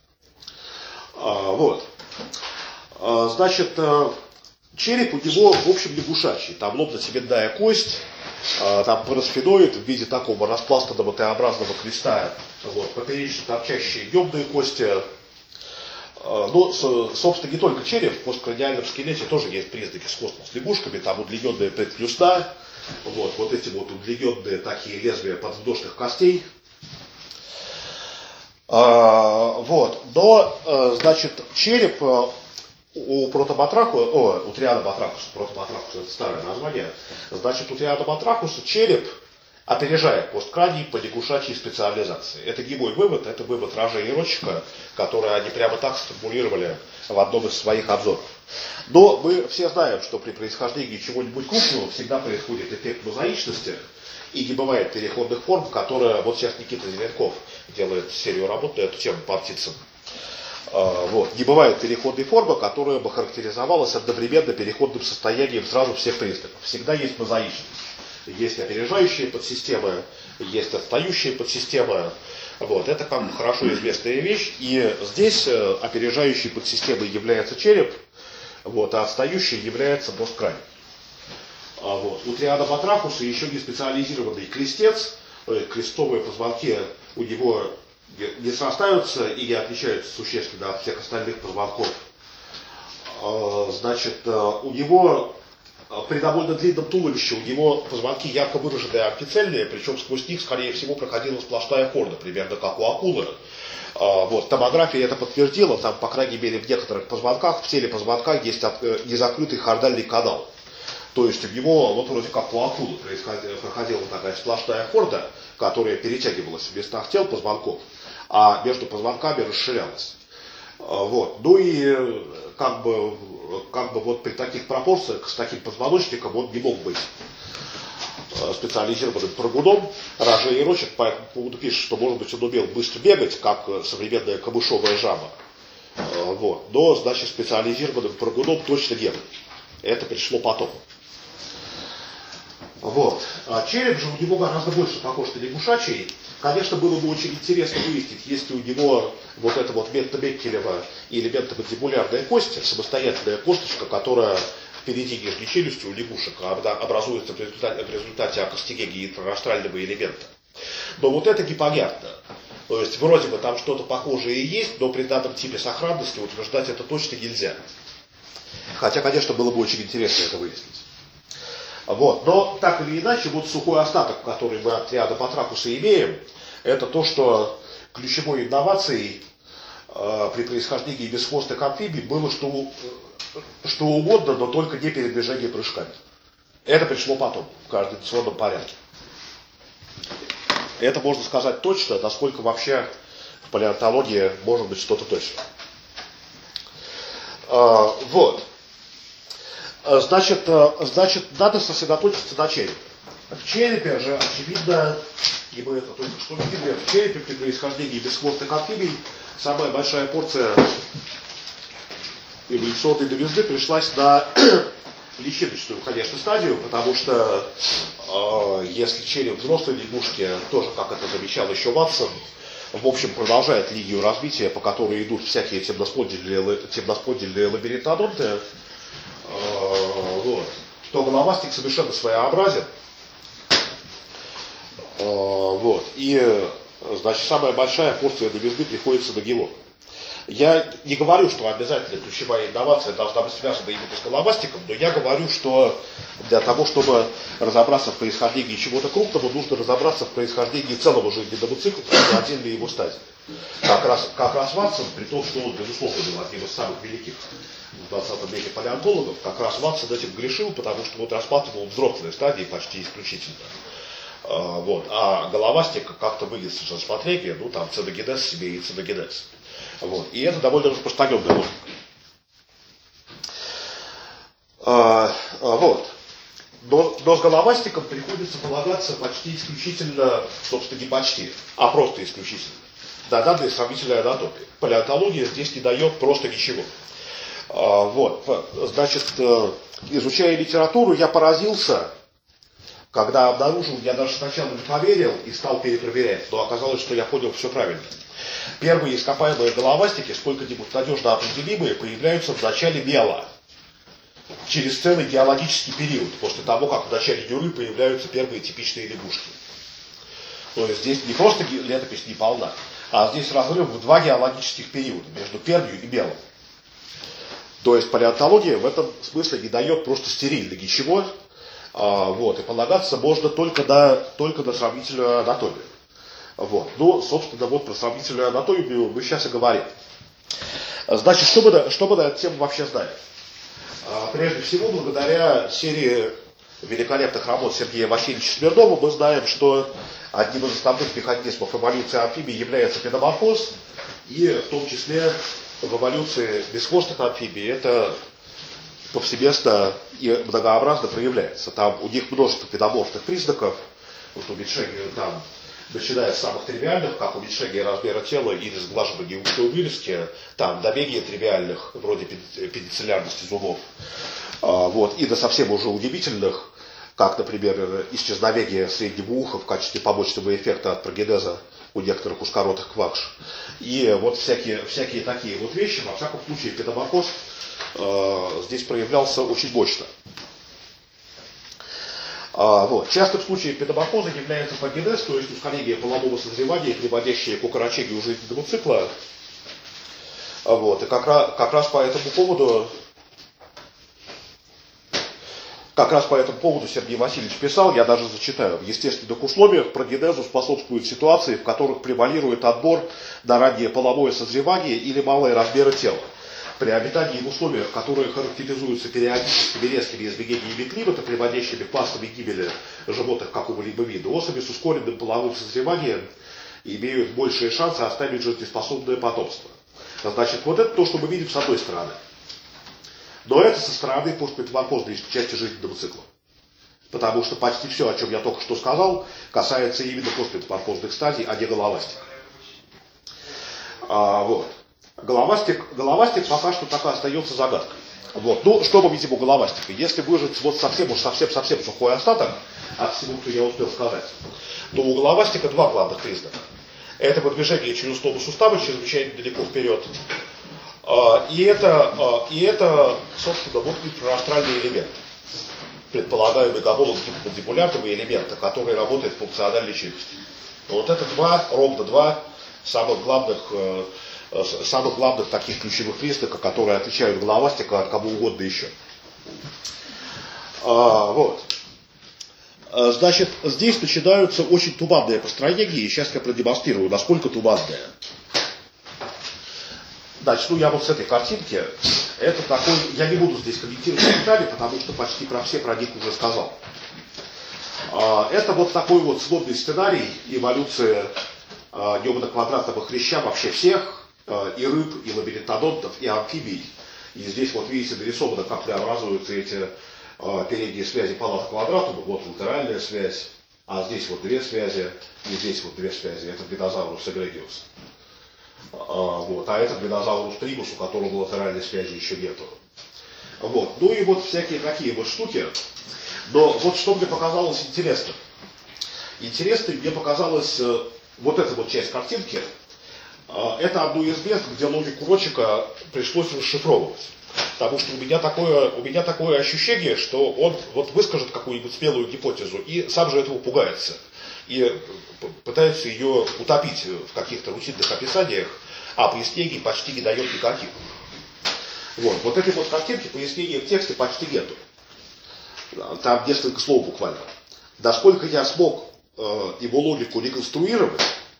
Вот. Значит, череп у него, в общем, лягушачий. Там лобно-цементная кость, там парасфеноид в виде такого распластанного Т-образного креста. Вот, поперечно торчащие дневные кости. Но, собственно, не только череп, в посткраниальном скелете тоже есть признаки сходства с лягушками. Там удлиненная предплюсна, вот эти вот удлиненные такие лезвия подвздошных костей. Вот. Но, значит, череп у протоботрахуса, у триадобатрахуса, протоботрахуса это старое название, значит, у триадобатрахуса череп опережает посткраний по лягушачьей специализации. Это не мой вывод, это вывод Ража и Рочика, который они прямо так сформулировали в одном из своих обзоров. Но мы все знаем, что при происхождении чего-нибудь крупного всегда происходит эффект мозаичности, и не бывает переходных форм, которые, вот сейчас Никита Зеленков делает серию работ на эту тему по птицам. Вот. Не бывает переходной формы, которая бы характеризовалась одновременно переходным состоянием сразу всех признаков. Всегда есть мозаичность. Есть опережающие подсистемы, есть отстающие подсистемы. Вот. Это как бы хорошо известная вещь. И здесь опережающей подсистемой является череп, вот, а отстающей является посткраний. Вот. У триадобатрахуса еще не специализированный крестец, крестовые позвонки у него не срастаются и не отличаются существенно от всех остальных позвонков. Значит, у него при довольно длинном туловище, у него позвонки ярко выраженные амфицельные, причем сквозь них, скорее всего, проходила сплошная хорда, примерно как у акулы. Вот, томография это подтвердила, там, по крайней мере, в некоторых позвонках, в теле позвонка есть незакрытый хордальный канал. То есть в него, вот вроде как у акулы, проходила такая сплошная хорда, которая перетягивалась в местах тел позвонков, а между позвонками расширялась. Вот. Ну и как бы вот при таких пропорциях с таким позвоночником он не мог быть специализированным прыгуном. Ража и Рочик по этому поводу пишет, что, может быть, он умел быстро бегать, как современная камышовая жаба. Вот. Но, значит, специализированным прыгуном точно не был. Это пришло потом. Вот. А череп же у него гораздо больше похож на лягушачий. Конечно, было бы очень интересно выяснить, есть ли у него вот эта вот ментомеккелева или ментомандибулярная кость, самостоятельная косточка, которая впереди нижней челюсти у лягушек образуется в результате окостенения инфрарострального элемента. Но вот это непонятно. То есть вроде бы там что-то похожее и есть, но при данном типе сохранности утверждать это точно нельзя. Хотя, конечно, было бы очень интересно это выяснить. Вот. Но так или иначе, вот сухой остаток, который мы от триадобатрахуса имеем, это то, что ключевой инновацией при происхождении бесхвостых амфибий было что угодно, но только не передвижение прыжками. Это пришло потом, в координационном порядке. Это можно сказать точно, насколько вообще в палеонтологии может быть что-то точно. Вот. Значит, надо сосредоточиться на черепе. В черепе же, очевидно, и мы это только что видели, в черепе при происхождении бесхвостых амфибий самая большая порция эволюционной новизны пришлась на личиночную, конечно, стадию, потому что если череп взрослой лягушки, тоже, как это замечал еще Ватсон, в общем, продолжает линию развития, по которой идут всякие темноспондильные лабиринтодонты, вот, то головастик совершенно своеобразен. Вот, и, значит, самая большая порция новизны приходится на него. Я не говорю, что обязательно ключевая инновация должна быть связана именно с головастиком, но я говорю, что для того, чтобы разобраться в происхождении чего-то крупного, нужно разобраться в происхождении целого жизненного цикла, в отдельной его стадии. Как раз Ватсон, при том, что он, безусловно, был одним из самых великих в 20 веке палеонтологов, как раз Ватсон этим грешил, потому что вот рассматривал взрослые стадии почти исключительно. Вот. А головастик как-то вынес из рассмотрения, ну там ценогенез себе и ценогенез. Вот. И это довольно распространенная логика. Вот. Но с головастиком приходится полагаться почти исключительно, собственно, не почти, а просто исключительно, на данные сравнительной анатомии. Палеонтология здесь не дает просто ничего. Вот. Значит, изучая литературу, я поразился, когда обнаружил, я даже сначала не поверил и стал перепроверять, но оказалось, что я понял все правильно. Первые ископаемые головастики, сколько-нибудь надежно определимые, появляются в начале мела. Через целый геологический период, после того, как в начале Юры появляются первые типичные лягушки. То есть здесь не просто летопись не полна, а здесь разрыв в два геологических периода, между Пермью и мелом. То есть палеонтология в этом смысле не дает просто стерильно ничего, вот, и полагаться можно только на сравнительную анатомию. Вот. Ну, собственно, вот про сравнительную анатомию мы сейчас и говорим. Значит, что мы на эту тему вообще знаем? Прежде всего, благодаря серии великолепных работ Сергея Васильевича Смирнова мы знаем, что одним из основных механизмов эволюции амфибий является метаморфоз, и в том числе в эволюции бесхвостых амфибий это повсеместно и многообразно проявляется. Там у них множество педоморфных признаков, вот уменьшение там, начиная с самых тривиальных, как уменьшение размера тела или сглаживание ушной вырезки, там до менее тривиальных, вроде пенициллярности зубов, вот, и до совсем уже удивительных, как, например, исчезновение среднего уха в качестве побочного эффекта от прогенеза у некоторых узкоротых квакш. И вот всякие такие вот вещи, во всяком случае, педоморфоз здесь проявлялся очень мощно. Вот. Частым случаем педоморфоза является пагенез, то есть ускорение полового созревания, приводящее к укорочению жизненного цикла. Вот. И как раз по этому поводу Сергей Васильевич писал, я даже зачитаю: в естественных условиях прогенезу способствуют ситуации, в которых превалирует отбор на раннее половое созревание или малые размеры тела. При обитании в условиях, которые характеризуются периодическими резкими изменениями климата, приводящими к массовой гибели животных какого-либо вида, особи с ускоренным половым созреванием имеют большие шансы оставить жизнеспособное потомство. Значит, вот это то, что мы видим с одной стороны. Но это со стороны постметаморфозной части жизненного цикла. Потому что почти все, о чем я только что сказал, касается именно постметаморфозных стадий, а не головастика. Вот. Головастик пока что так и остается загадкой. Вот. Ну, что мы видим у головастика? Если выжать вот совсем сухой остаток от всего, что я успел сказать, то у головастика два главных признака. Это выдвижение челюстного сустава чрезвычайно далеко вперед. И это, собственно, вот инфрастральный элемент, предполагаемый гомолого-мандибулярного элемента, который работает в функциональной челюсти. Вот это ровно два самых главных таких ключевых признака, которые отличают головастика от кого угодно еще. Вот. Значит, здесь начинаются очень туманные построения, и сейчас я продемонстрирую, насколько туманные. Значит, я вот с этой картинки, это такой, я не буду здесь комментировать детали, потому что почти все про них уже сказал. Это вот такой вот сводный сценарий эволюции неободоквадратного хряща вообще всех, и рыб, и лабиринтодонтов, и амфибий. И здесь вот видите нарисовано, как преобразуются эти передние связи палата квадратума. Вот латеральная связь, а здесь вот две связи, и здесь вот две связи. Это Бедозаурус эгрегиус. Вот, а это Бедозаурус примус, у которого латеральной связи еще нету. Вот. Ну и вот всякие такие вот штуки. Но вот что мне показалось интересным. Интересной мне показалась вот эта вот часть картинки. Это одно из мест, где логику Рочика пришлось расшифровывать. Потому что у меня такое ощущение, что он вот выскажет какую-нибудь смелую гипотезу и сам же этого пугается. И пытается ее утопить в каких-то рутинных описаниях, а пояснений почти не дает никаких. Вот этой вот картинки пояснений в тексте почти нету. Там несколько слов буквально. Насколько я смог его логику реконструировать,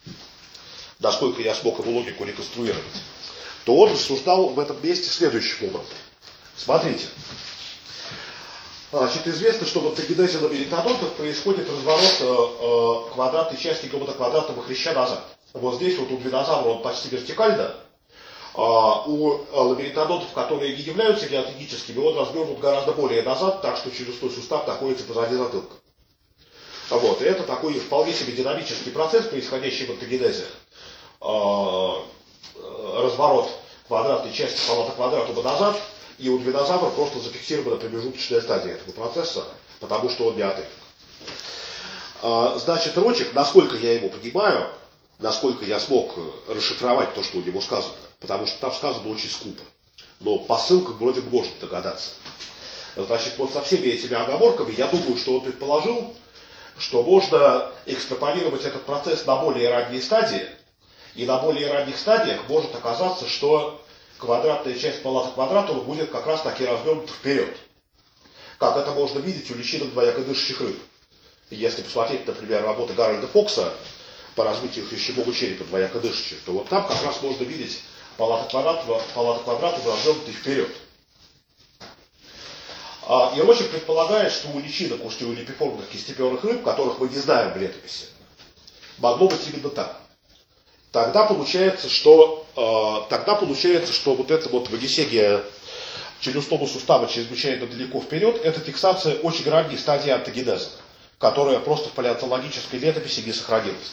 то он рассуждал в этом месте следующим образом. Смотрите. Значит, известно, что в антогенезе лабиринтодонтов происходит разворот квадратной части гомодоквадратного хряща назад. Вот здесь вот у динозавра он почти вертикально, у лабиринтодонтов, которые не являются геотеническими, он развернут гораздо более назад, так что челюстной сустав находится позади затылка. Вот. И это такой вполне себе динамический процесс, происходящий в антогенезе. Разворот квадратной части палата квадратума назад, и у динозавра просто зафиксирована промежуточная стадия этого процесса, потому что он не атомик. Значит, Рочик, насколько я его понимаю, насколько я смог расшифровать то, что у него сказано, потому что там сказано очень скупо, но по ссылкам вроде можно догадаться. Значит, вот со всеми этими оговорками я думаю, что он предположил, что можно экстраполировать этот процесс на более ранние стадии, и на более ранних стадиях может оказаться, что квадратная часть палата квадратума будет как раз таки развернута вперед. Как это можно видеть у личинок двоякодышащих рыб. Если посмотреть, например, работы Гарольда Фокса, по развитию хрящевого черепа двоякодышащих, то вот там как раз можно видеть палата-квадрат обращенный вперед. И Рочек предполагает, что у личинок остеолипиформных кистеперых рыб, которых мы не знаем в летописи, могло быть именно так. Тогда получается, что вот эта вот вынесение челюстного сустава чрезвычайно далеко вперед, это фиксация очень ранней стадии антогенеза, которая просто в палеонтологической летописи не сохранилась.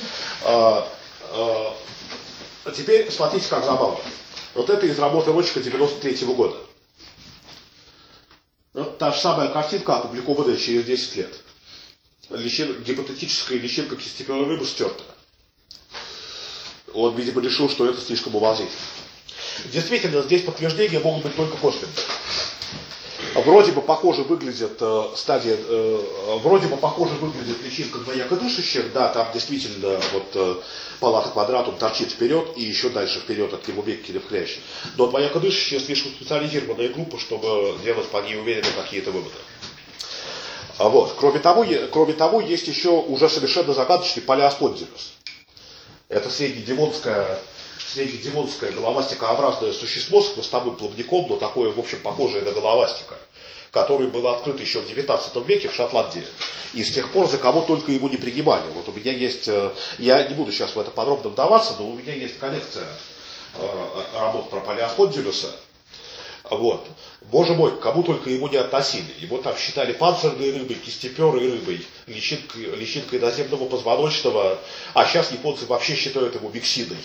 Теперь смотрите, как забавно. Вот это из работы Рочека 93 года. Вот та же самая картинка, опубликованная через 10 лет. Гипотетическая личинка кистеперой рыбы стерта. Он, видимо, решил, что это слишком уважительно. Действительно, здесь подтверждения могут быть только косвенные. Вроде бы похоже выглядит личинка двоякодышащих, да, там действительно вот палата квадратум торчит вперед и еще дальше вперед от кривовеккеля в хрящ. Но двоякодышащие слишком специализированная группа, чтобы делать по ней уверенно какие-то выводы. Вот. Кроме того, есть еще уже совершенно загадочный палеоспондилюс. Это среднедевонское головастикообразное существо с хвостовым плавником, но такое, в общем, похожее на головастика, которое было открыто еще в 19 веке в Шотландии. И с тех пор за кого только его не принимали. Вот у меня есть, я не буду сейчас в это подробно вдаваться, но у меня есть коллекция работ про палеоспондилюса. Вот. Боже мой, кому только его не относили. Его там считали панцирной рыбой, кистеперой рыбой, личинкой наземного позвоночного, а сейчас японцы вообще считают его миксидой.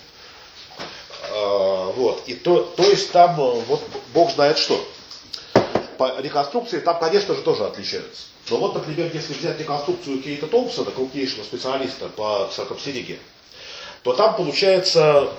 Вот. И то есть там, вот бог знает что. По реконструкции там, конечно же, тоже отличаются. Но вот, например, если взять реконструкцию Кейта Томпсона, крупнейшего специалиста по циркопсириге, то там получается,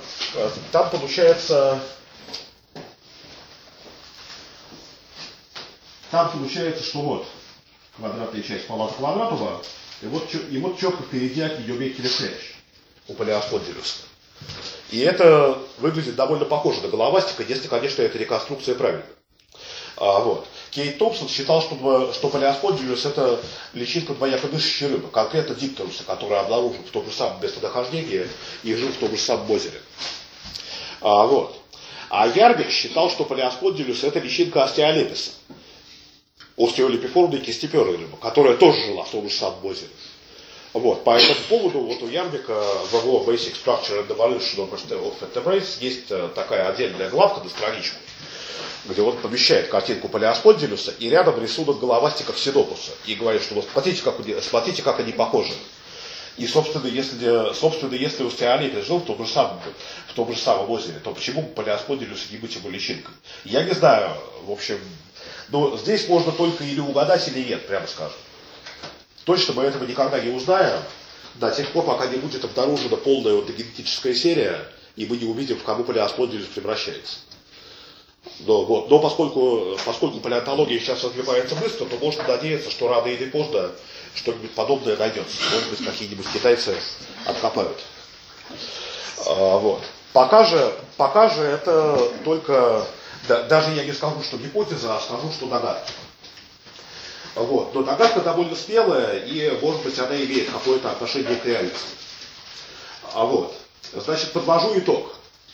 что вот квадратная часть палата квадратова, и вот четко впереди от нее веккеля хрящ у палеоспондилюса. И это выглядит довольно похоже на головастика, если, конечно, эта реконструкция правильная. Вот. Кейт Томпсон считал, что палеоспондилюс это личинка двоякодышащей рыбы, конкретно дикторуса, который обнаружен в том же самом местонахождении и жил в том же самом озере. Вот. А Ярвик считал, что палеоспондилюс это личинка остеолеписа, остеолипиформной кистеперой рыбы, которая тоже жила в том же самом озере. Вот, по этому поводу вот у Ярвика в его Basic Structure and Evolution of Vertebrates есть такая отдельная главка на страничку, где он помещает картинку палеоспондилюса и рядом рисунок головастика ксенопуса. И говорит, что вот смотрите, как они похожи. И, собственно, если остеолепис жил в том же самом озере, то почему бы палеоспондилюсу не быть его личинкой? Я не знаю, в общем, но здесь можно только или угадать, или нет, прямо скажем. Точно мы этого никогда не узнаем, до тех пор, пока не будет обнаружена полная онтогенетическая серия, и мы не увидим, в кого палеоспондилюс превращается. Но поскольку палеонтология сейчас развивается быстро, то можно надеяться, что рано или поздно что-нибудь подобное найдется. Может быть, какие-нибудь китайцы откопают. Вот. Пока же это только, даже я не скажу, что гипотеза, а скажу, что догадка. Вот. Но догадка довольно смелая, и, может быть, она имеет какое-то отношение к реальности. Вот. Значит, подвожу итог.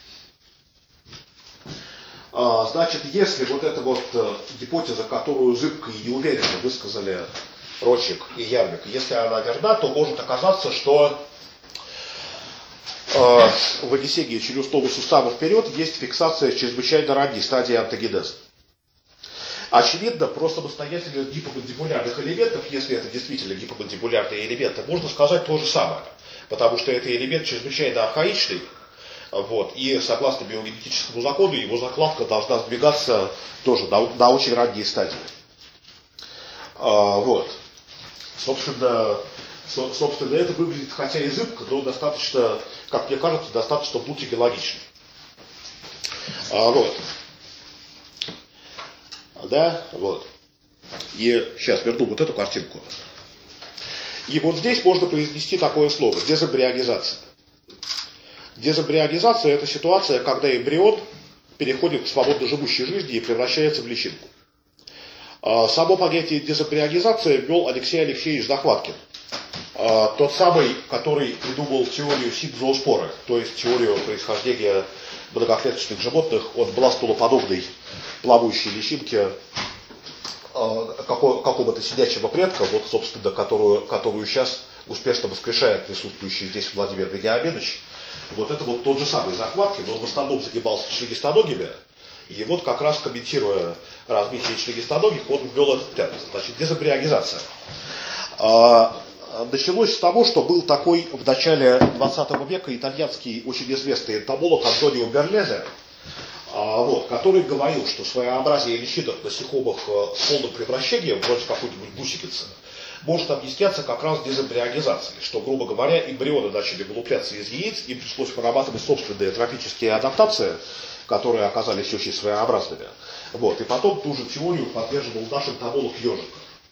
Значит, если вот эта вот гипотеза, которую зыбко и неуверенно высказали Рочек и Ярвик, если она верна, то может оказаться, что в вынесении челюстного сустава вперед есть фиксация чрезвычайно ранней стадии антогенеза. Очевидно, про самостоятельных гипомандибулярных элементов, если это действительно гипомандибулярные элементы, можно сказать то же самое. Потому что это элемент чрезвычайно архаичный, вот, и согласно биогенетическому закону его закладка должна сдвигаться тоже на очень ранние стадии. Вот. Собственно, это выглядит, хотя и зыбко, но достаточно, как мне кажется, достаточно мультилогично. Вот. Да, вот. И сейчас верну вот эту картинку. И вот здесь можно произнести такое слово – дезэмбрионизация. Дезэмбрионизация – это ситуация, когда эмбрион переходит к свободно живущей жизни и превращается в личинку. Само понятие дезэмбрионизация ввел Алексей Алексеевич Захваткин тот самый, который придумал теорию синтезооспоры, то есть теорию происхождения многоклеточных животных от бластулоподобной плавающей личинки какого-то сидячего предка, вот, собственно, которую сейчас успешно воскрешает присутствующий здесь Владимир Вениаминович. Вот это вот тот же самый Захватки, но он в основном занимался членистоногими. И вот как раз комментируя развитие членистоногих, он ввел этот термин, значит, дезэмбриогизация. Началось с того, что был такой в начале 20 века итальянский очень известный энтомолог Антонио Берлезе, который говорил, что своеобразие личинок насекомых с полным превращением, вроде какой-нибудь гусеницы, может объясняться как раз дезэмбриогизацией, что, грубо говоря, эмбрионы начали вылупляться из яиц, им пришлось вырабатывать собственные трофические адаптации, которые оказались очень своеобразными. Вот. И потом ту же теорию поддерживал наш энтомолог Ежик.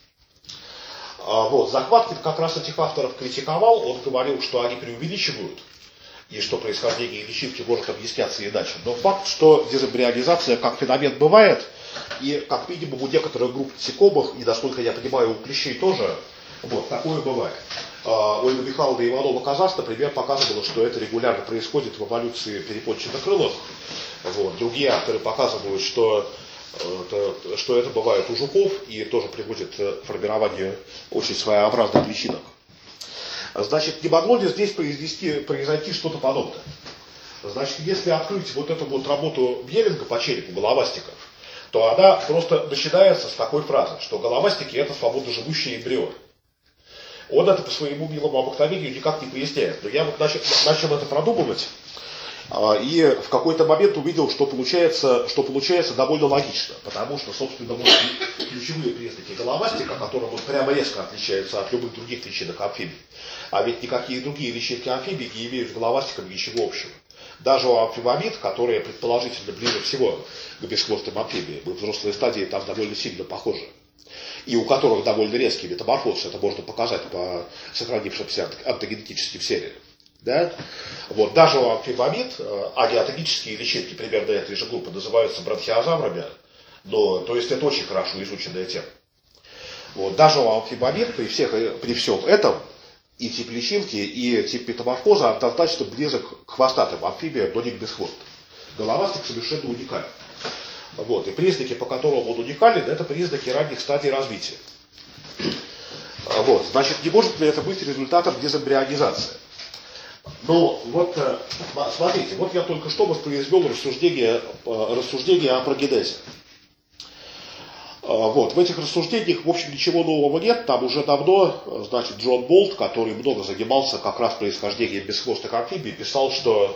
Захваткин как раз этих авторов критиковал, он говорил, что они преувеличивают, и что происхождение личинки может объясняться иначе. Но факт, что дезэмбриогизация как феномен бывает, и как минимум у некоторых групп насекомых, и насколько я понимаю, у клещей тоже, вот, такое бывает. Ольга Михайловна Иванова-Казас, например, показывала, что это регулярно происходит в эволюции перепончатокрылых. Вот. Другие авторы показывают, что это бывает у жуков и тоже приводит к формированию очень своеобразных личинок. Значит, не могло ли здесь произойти что-то подобное? Значит, если открыть вот эту вот работу Бьеринга по черепу головастиков, то она просто начинается с такой фразы, что головастики это свободно живущие эмбрионы. Он это по своему милому обыкновению никак не поясняет. Но я вот начал это продумывать, и в какой-то момент увидел, что получается довольно логично, потому что, собственно, вот ключевые признаки головастика, которым он прямо резко отличаются от любых других личинок амфибий, а ведь никакие другие личинки амфибий не имеют с головастиком ничего общего. Даже у амфибомид, которые предположительно ближе всего к бесхвостым амфибиям, в взрослой стадии там довольно сильно похожи, и у которых довольно резкий метаморфоз, это можно показать по сохранившимся онтогенетическим сериям. Да? Вот, даже у амфибомид, агиатомические личинки примерно этой же группы называются бронхиозаврами, то есть это очень хорошо изученная тема. Вот, даже у амфибомид при всем этом и тип личинки, и тип метаморфоза однозначно близок к хвостатым амфибиям, но не к бесхвостым. Головастик совершенно уникален. Вот, и признаки, по которым он уникален, это признаки ранних стадий развития. Вот, значит, не может ли это быть результатом дезэмбриогизации? Но вот, смотрите, вот я только что воспроизвел рассуждение о прогенезе. Вот, в этих рассуждениях, в общем, ничего нового нет. Там уже давно, значит, Джон Болт, который много занимался как раз происхождением бесхвостых амфибий, писал, что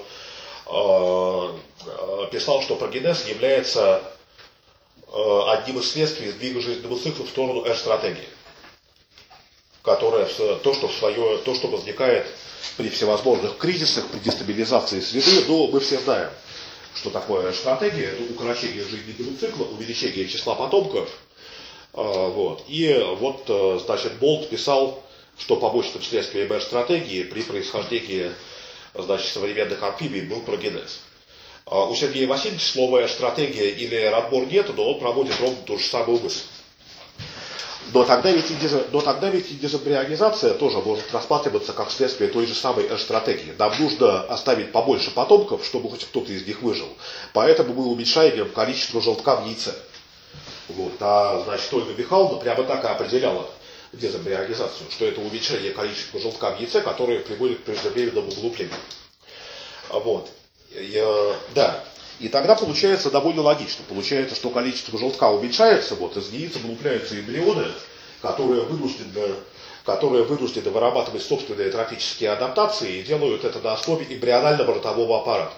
прогенез является одним из следствий сдвига жизненного цикла в сторону R-стратегии, которая то, что возникает при всевозможных кризисах, при дестабилизации среды. Но мы все знаем, что такое стратегия, это укорочение жизненного цикла, увеличение числа потомков. Вот. И вот, значит, Болт писал, что побочным следствием R-стратегии при происхождении, значит, современных амфибий был прогенез. У Сергея Васильевича слова R-стратегия или R-отбор нет, но он проводит ровно ту же самую мысль. Но тогда ведь и дезэмбриогизация тоже может рассматриваться как следствие той же самой R-стратегии. Нам нужно оставить побольше потомков, чтобы хоть кто-то из них выжил. Поэтому мы уменьшаем количество желтка в яйце. Вот. А, значит, Ольга Михайловна прямо так и определяла дезэмбриогизацию, что это уменьшение количества желтка в яйце, которое приводит к преждевременному вылуплению. Вот. Да. И тогда получается довольно логично. Получается, что количество желтка уменьшается, вот из яиц вылупляются эмбрионы, которые вынуждены вырабатывать собственные трофические адаптации и делают это на основе эмбрионального ротового аппарата.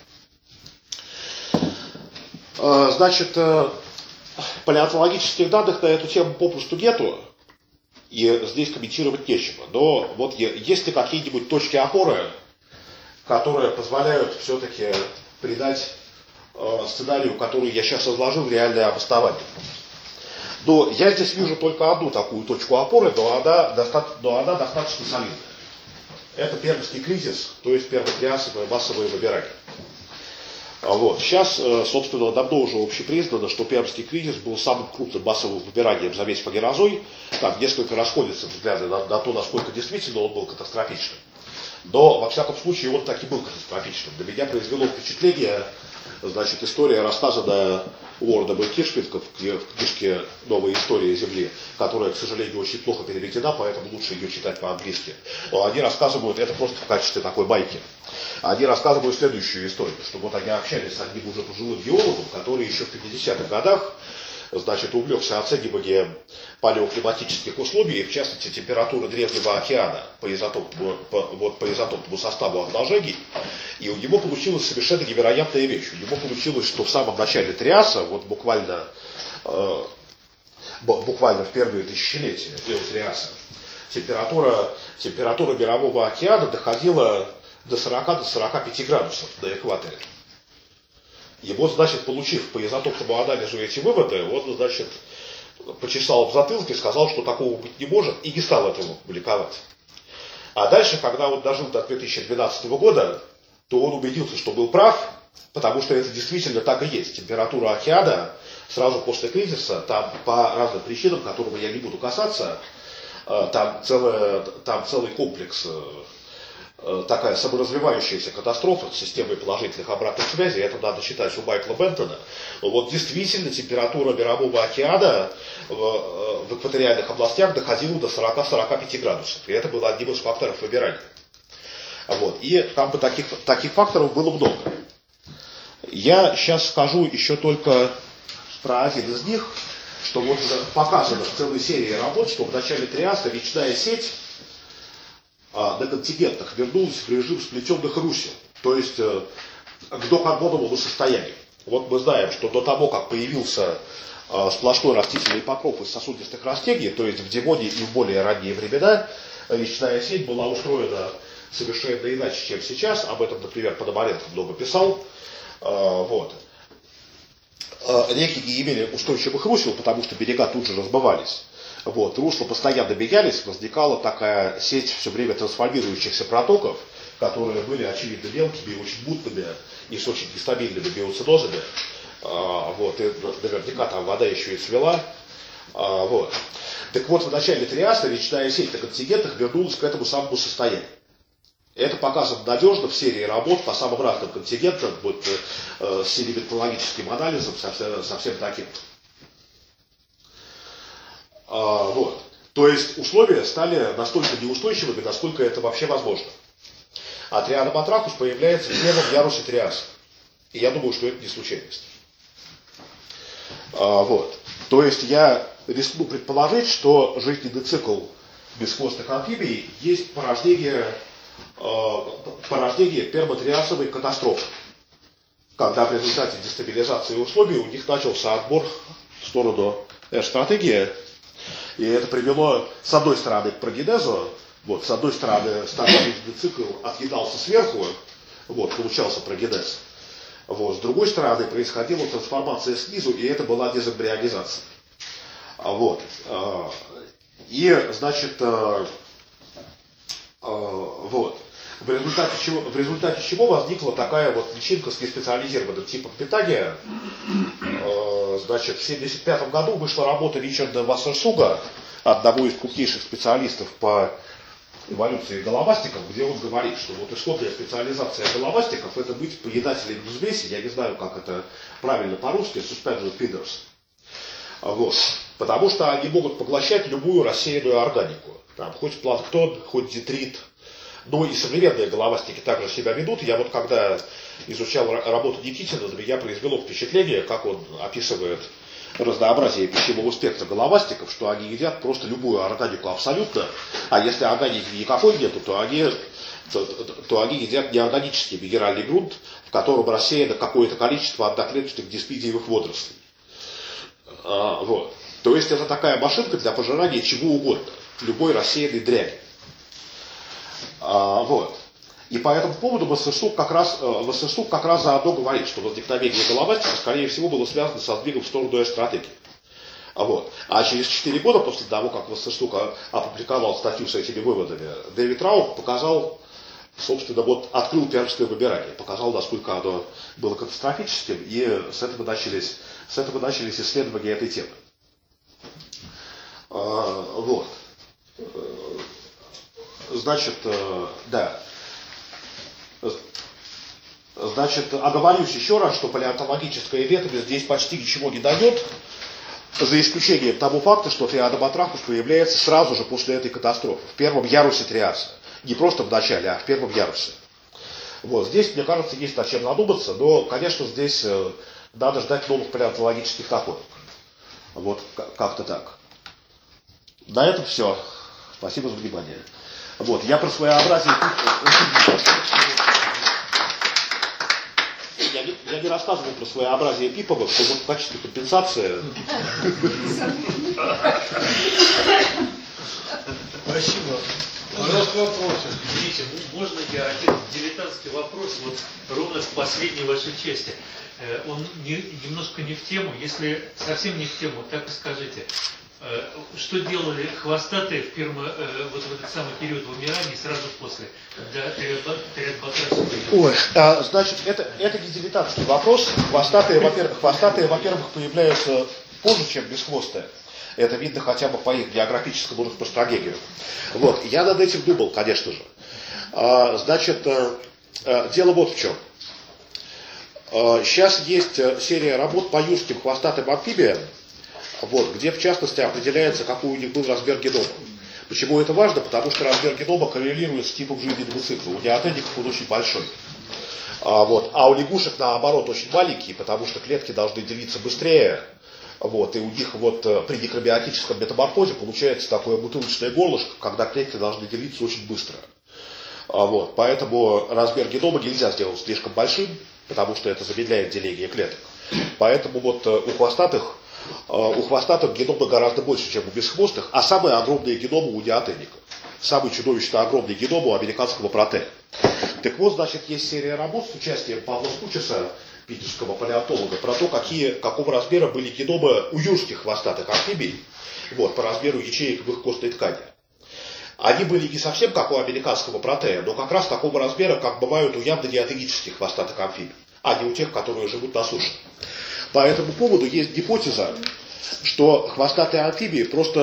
Значит, палеонтологических данных на эту тему попросту нету, и здесь комментировать нечего. Но вот есть ли какие-нибудь точки опоры, которые позволяют все-таки придать сценарию, который я сейчас изложил, реальное обоснование. Но я здесь вижу только одну такую точку опоры, но она достаточно солидная. Это пермский кризис, то есть первотриасовое массовое вымирание. Вот. Сейчас, собственно, давно уже общепризнано, что пермский кризис был самым крупным массовым вымиранием за весь Погеразой. Там несколько расходятся взгляды на то, насколько действительно он был катастрофичным. Но, во всяком случае, он так и был катастрофичным. На меня произвело впечатление, значит, история, рассказанная Уордом и Киршфилдом в книжке «Новая история Земли», которая, к сожалению, очень плохо переведена, поэтому лучше ее читать по-английски. Но они рассказывают, это просто в качестве такой байки, они рассказывают следующую историю, что вот они общались с одним уже пожилым геологом, который еще в 50-х годах, значит, увлекся оцениванием палеоклиматических условий, в частности, температуры Древнего океана по изотопному составу отложений. И у него получилась совершенно невероятная вещь. У него получилось, что в самом начале Триаса, вот буквально в первые тысячелетия Триаса, температура мирового океана доходила до 40-45 градусов на экваторе. И вот, значит, получив по изотопному анализу эти выводы, он, значит, почесал в затылке, сказал, что такого быть не может, и не стал этого публиковать. А дальше, когда он дожил до 2012 года, то он убедился, что был прав, потому что это действительно так и есть. Температура океана сразу после кризиса, там по разным причинам, которым я не буду касаться, там целый комплекс, такая саморазвивающаяся катастрофа с системой положительных обратных связей, это надо считать у Майкла Бентона. Вот действительно температура мирового океана в экваториальных областях доходила до 40-45 градусов. И это было одним из факторов вымирания. Вот. И там бы таких факторов было много. Я сейчас скажу еще только про один из них, что вот показано в целой серии работ, что в начале Триаса речная сеть на континентах вернулась в режим сплетенных русел, то есть к докарбоновому состоянию. Вот мы знаем, что до того, как появился сплошной растительный покров из сосудистых растений, то есть в Девоне и в более ранние времена, речная сеть была устроена совершенно иначе, чем сейчас. Об этом, например, Пономаренко много писал. Вот. Реки не имели устойчивых русел, потому что берега тут же размывались. Вот. Русла постоянно менялись, возникала такая сеть все время трансформирующихся протоков, которые были очевидно мелкими, очень мутными и с очень нестабильными биоценозами. Вот. И наверняка там вода еще и цвела. Вот. Так вот, в начале Триаса речная сеть на континентах вернулась к этому самому состоянию. Это показано надежно в серии работ по самым разным континентам, вот, с селиметрологическим анализом, совсем таким. Вот. То есть условия стали настолько неустойчивыми, насколько это вообще возможно. А Триадоматрахус появляется в первом ярусе Триаса. И я думаю, что это не случайность. Вот. То есть я рискну предположить, что жизненный цикл бесхвостых амфибий есть порождение пермотриасовой катастрофы, когда в результате дестабилизации условий у них начался отбор в сторону стратегии, и это привело, с одной стороны, к прогенезу, вот, с одной стороны, старый жизненный цикл отъедался сверху, вот, получался прогенез, вот, с другой стороны, происходила трансформация снизу, и это была дезэмбрионизация. Вот. И, значит, вот. В результате чего возникла такая вот личинка с неспециализированным типом питания. Значит, в 1975 году вышла работа Ричарда Вассерсуга, одного из крупнейших специалистов по эволюции головастиков, где он говорит, что вот исходная специализация головастиков — это быть поедателем взвеси, я не знаю, как это правильно по-русски, suspended feeders. Вот. Потому что они могут поглощать любую рассеянную органику. Там, хоть планктон, хоть детрит. Ну и современные головастики также себя ведут. Я вот когда изучал работу Никитина, на меня произвело впечатление, как он описывает разнообразие пищевого спектра головастиков, что они едят просто любую органику абсолютно, а если органики никакой нету, то они едят неорганический минеральный грунт, в котором рассеяно какое-то количество одноклеточных диспидиевых водорослей. Вот. То есть это такая машинка для пожирания чего угодно, любой рассеянной дряни. Вот. И по этому поводу Вассерсуг как раз заодно говорит, что возникновение головастика, скорее всего, было связано со сдвигом в сторону стратегии. Вот. А через 4 года после того, как Вассерсуг опубликовал статью с этими выводами, Дэвид Раут показал собственно, вот открыл пермское выбирание, показал, насколько оно было катастрофическим, и с этого начались исследования этой темы. Вот. Значит, да. Значит, оговорюсь еще раз, что палеонтологическая летопись здесь почти ничего не дает, за исключением того факта, что триада Батрахус появляется сразу же после этой катастрофы, в первом ярусе триаса. Не просто в начале, а в первом ярусе. Вот, здесь, мне кажется, есть над чем задуматься, но, конечно, здесь надо ждать новых палеонтологических находок. Вот, как-то так. На этом все. Спасибо за внимание. Вот, я про своеобразие... Я не рассказывал про своеобразие Пиповых, что вот в качестве компенсации... Спасибо. Пожалуйста, вопросы. Извините, можно я один дилетантский вопрос, вот ровно в последней вашей части. Он немножко не в тему, если совсем не в тему, так и скажите. Что делали хвостатые в вот в этот самый период вымирания, сразу после, когда триад Батрахус? Ой, значит, это не дилетантский вопрос. Хвостатые, во-первых, появляются позже, чем бесхвостые. Это видно хотя бы по их географическому распространению. Вот, я над этим думал, конечно же. Значит, дело вот в чем. Сейчас есть серия работ по юрским хвостатым амфибиям, вот, где в частности определяется, какой у них был размер генома. Почему это важно? Потому что размер генома коррелирует с типом жизненного цикла. У неотенников он очень большой. Вот, а у лягушек, наоборот, очень маленький, потому что клетки должны делиться быстрее. Вот, и у них вот при дикробиотическом метаморфозе получается такое бутылочное горлышко, когда клетки должны делиться очень быстро. Вот, поэтому размер генома нельзя сделать слишком большим, потому что это замедляет деление клеток. Поэтому вот у хвостатых генома гораздо больше, чем у бесхвостых, а самые огромные геномы у неотенников. Самый чудовищно огромный геном у американского протея. Так вот, значит, есть серия работ с участием Павла Скучеса, питерского палеонтолога, про то, какого размера были геномы у юрских хвостатых амфибий, вот, по размеру ячеек в их костной ткани. Они были не совсем как у американского протея, но как раз такого размера, как бывают у явно неотенических хвостатых амфибий, а не у тех, которые живут на суше. По этому поводу есть гипотеза, что хвостатые амфибии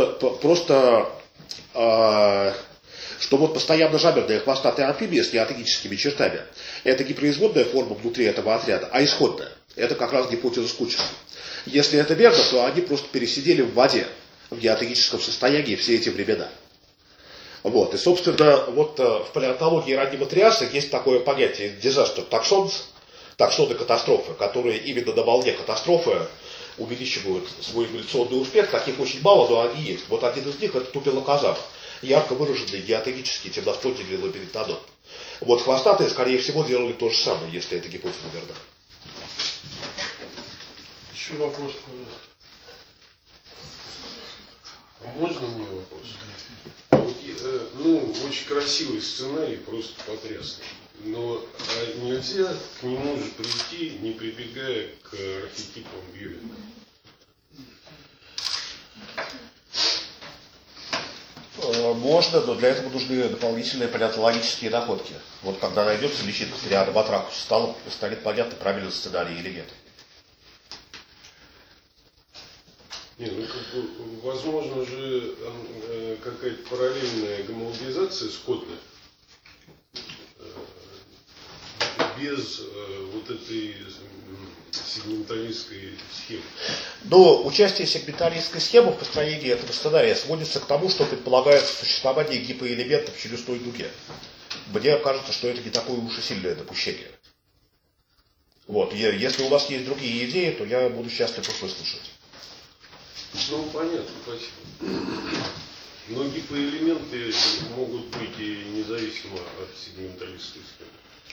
что вот постоянно жаберные хвостатые амфибии с неотеническими чертами, это не производная форма внутри этого отряда, а исходная. Это как раз гипотеза Скучеса. Если это верно, то они просто пересидели в воде, в неотеническом состоянии все эти времена. Вот. И, собственно, вот в палеонтологии раннего триаса есть такое понятие disaster taxons, таксоны катастрофы, которые именно на волне катастрофы увеличивают свой эволюционный успех. Таких очень мало, но они есть. Вот один из них — это тупилоказан, ярко выраженный геотенический темноспотельный лабиринтодон. Вот хвостатые, скорее всего, делали то же самое, если эта гипотеза верна. Еще вопрос, пожалуйста. Можно мне вопрос? Вот, ну, очень красивый сценарий, просто потрясный. Но нельзя к нему же прийти, не прибегая к архетипам Бьюрина. Можно, но для этого нужны дополнительные палеонтологические находки. Вот когда найдется личинка триада Батрахус, станет понятно, правильный сценарий или нет. Не, ну, возможно же какая-то параллельная гомологизация сходная, без вот этой сегменталистской схемы. Но участие сегменталистской схемы в построении этого сценария сводится к тому, что предполагает существование гипоэлементов в челюстной дуге. Мне кажется, что это не такое уж и сильное допущение. Вот, если у вас есть другие идеи, то я буду счастлив их выслушать. Ну, понятно, спасибо. Но гипоэлементы могут быть и независимо от сегменталистской схемы.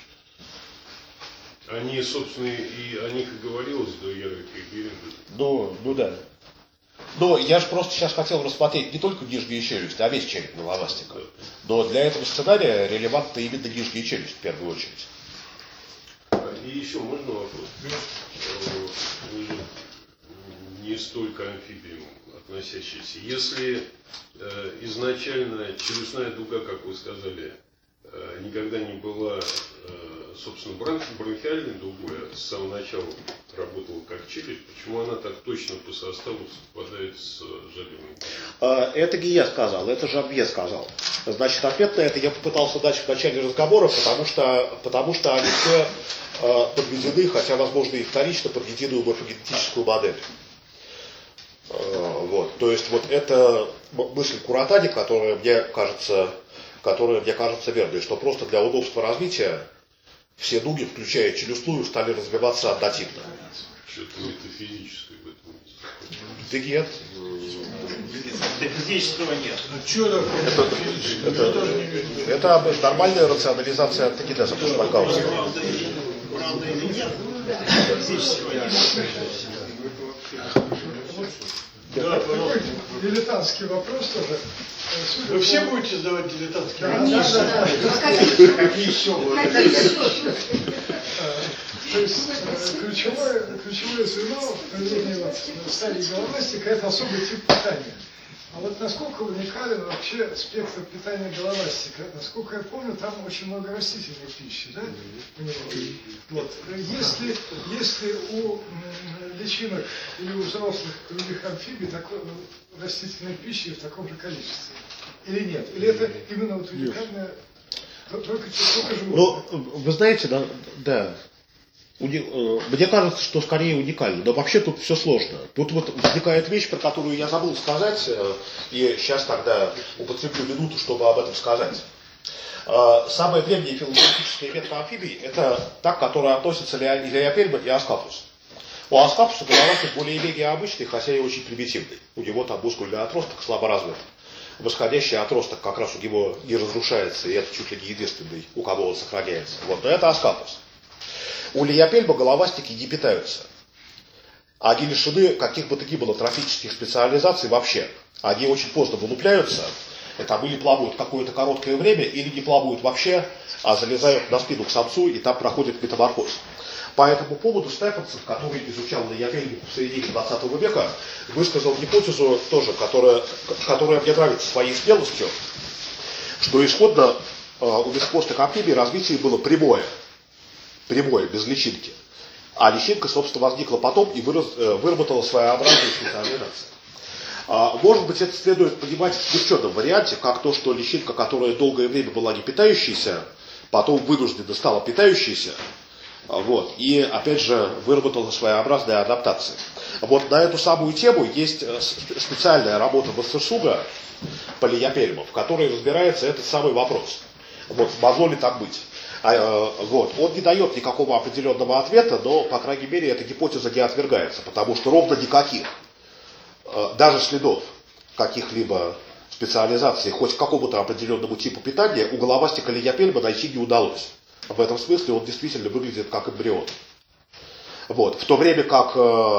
Они, собственно, и о них и говорилось до иерархии Бьюрина. Ну да. Но я же просто сейчас хотел рассмотреть не только нижнюю челюсть, а весь череп головастика. Но для этого сценария релевантна именно нижняя челюсть в первую очередь. И еще можно вопрос? Уже не столько амфибиям относящиеся. Если изначально челюстная дуга, как вы сказали, никогда не была, собственно, бронхиальной дугой, а с самого начала работала как челюсть, почему она так точно по составу совпадает с жабьей? Это не я сказал, это Жабье сказал. Значит, ответ на это я попытался дать в начале разговора, потому что они все подведены, хотя, возможно, и вторично, под единую морфогенетическую модель. Вот. То есть вот это мысль Куратани, которая мне кажется верной, что просто для удобства развития все дуги, включая челюстную, стали развиваться однотипно. Что-то метафизическое в этом месте. Да нет. Физического нет. А что такое? Это нормальная рационализация антогенеза по Шпальгаузу. Правда или нет? Физического нет. Да, такой дилетантский вопрос тоже. Вы все будете задавать дилетантские вопросы? То есть ключевое звено в поведении стадии головастика – это особый тип питания. А вот насколько уникален вообще спектр питания головастика? Насколько я помню, там очень много растительной пищи, да? Вот. Если у личинок или у взрослых других амфибий такой растительной пищи в таком же количестве? Или нет? Или это именно вот уникальное, только животное? Ну, вы знаете, да. Мне кажется, что скорее уникально, но вообще тут все сложно. Тут вот возникает вещь, про которую я забыл сказать, и сейчас тогда употреблю минуту, чтобы об этом сказать. Самая древняя филогенетическая ветка амфибий – это та, к которой относятся Леопельма и Аскапус. У Аскапуса головастик более-менее обычный, хотя и очень примитивный. У него там мускульный отросток слабо развит. Восходящий отросток как раз у него не разрушается, и это чуть ли не единственный, у кого он сохраняется. Вот, но это Аскапус. У Леопельма головастики не питаются. Они лишены каких бы то ни было трофических специализаций вообще. Они очень поздно вылупляются. Там или плавают какое-то короткое время, или не плавают вообще, а залезают на спину к самцу, и там проходит метаморфоз. По этому поводу Стефансон, который изучал Леопельму в середине 20 века, высказал гипотезу тоже, которая мне нравится своей смелостью, что исходно у бесхвостых амфибий развитие было прямое, без личинки. А личинка, собственно, возникла потом и выработала своеобразную специализацию. Может быть, это следует понимать в смягченном варианте, как то, что личинка, которая долгое время была не питающейся, потом вынуждена стала питающейся, вот, и, опять же, выработала своеобразные адаптации. Вот на эту самую тему есть специальная работа Вассерсуга по Леопельму, в которой разбирается этот самый вопрос. Вот, могло ли так быть? Вот. Он не дает никакого определенного ответа, но, по крайней мере, эта гипотеза не отвергается, потому что ровно никаких, даже следов каких-либо специализаций, хоть к какому-то определенному типу питания, у головастика Леопельма найти не удалось. В этом смысле он действительно выглядит как эмбрион. Вот. В то время как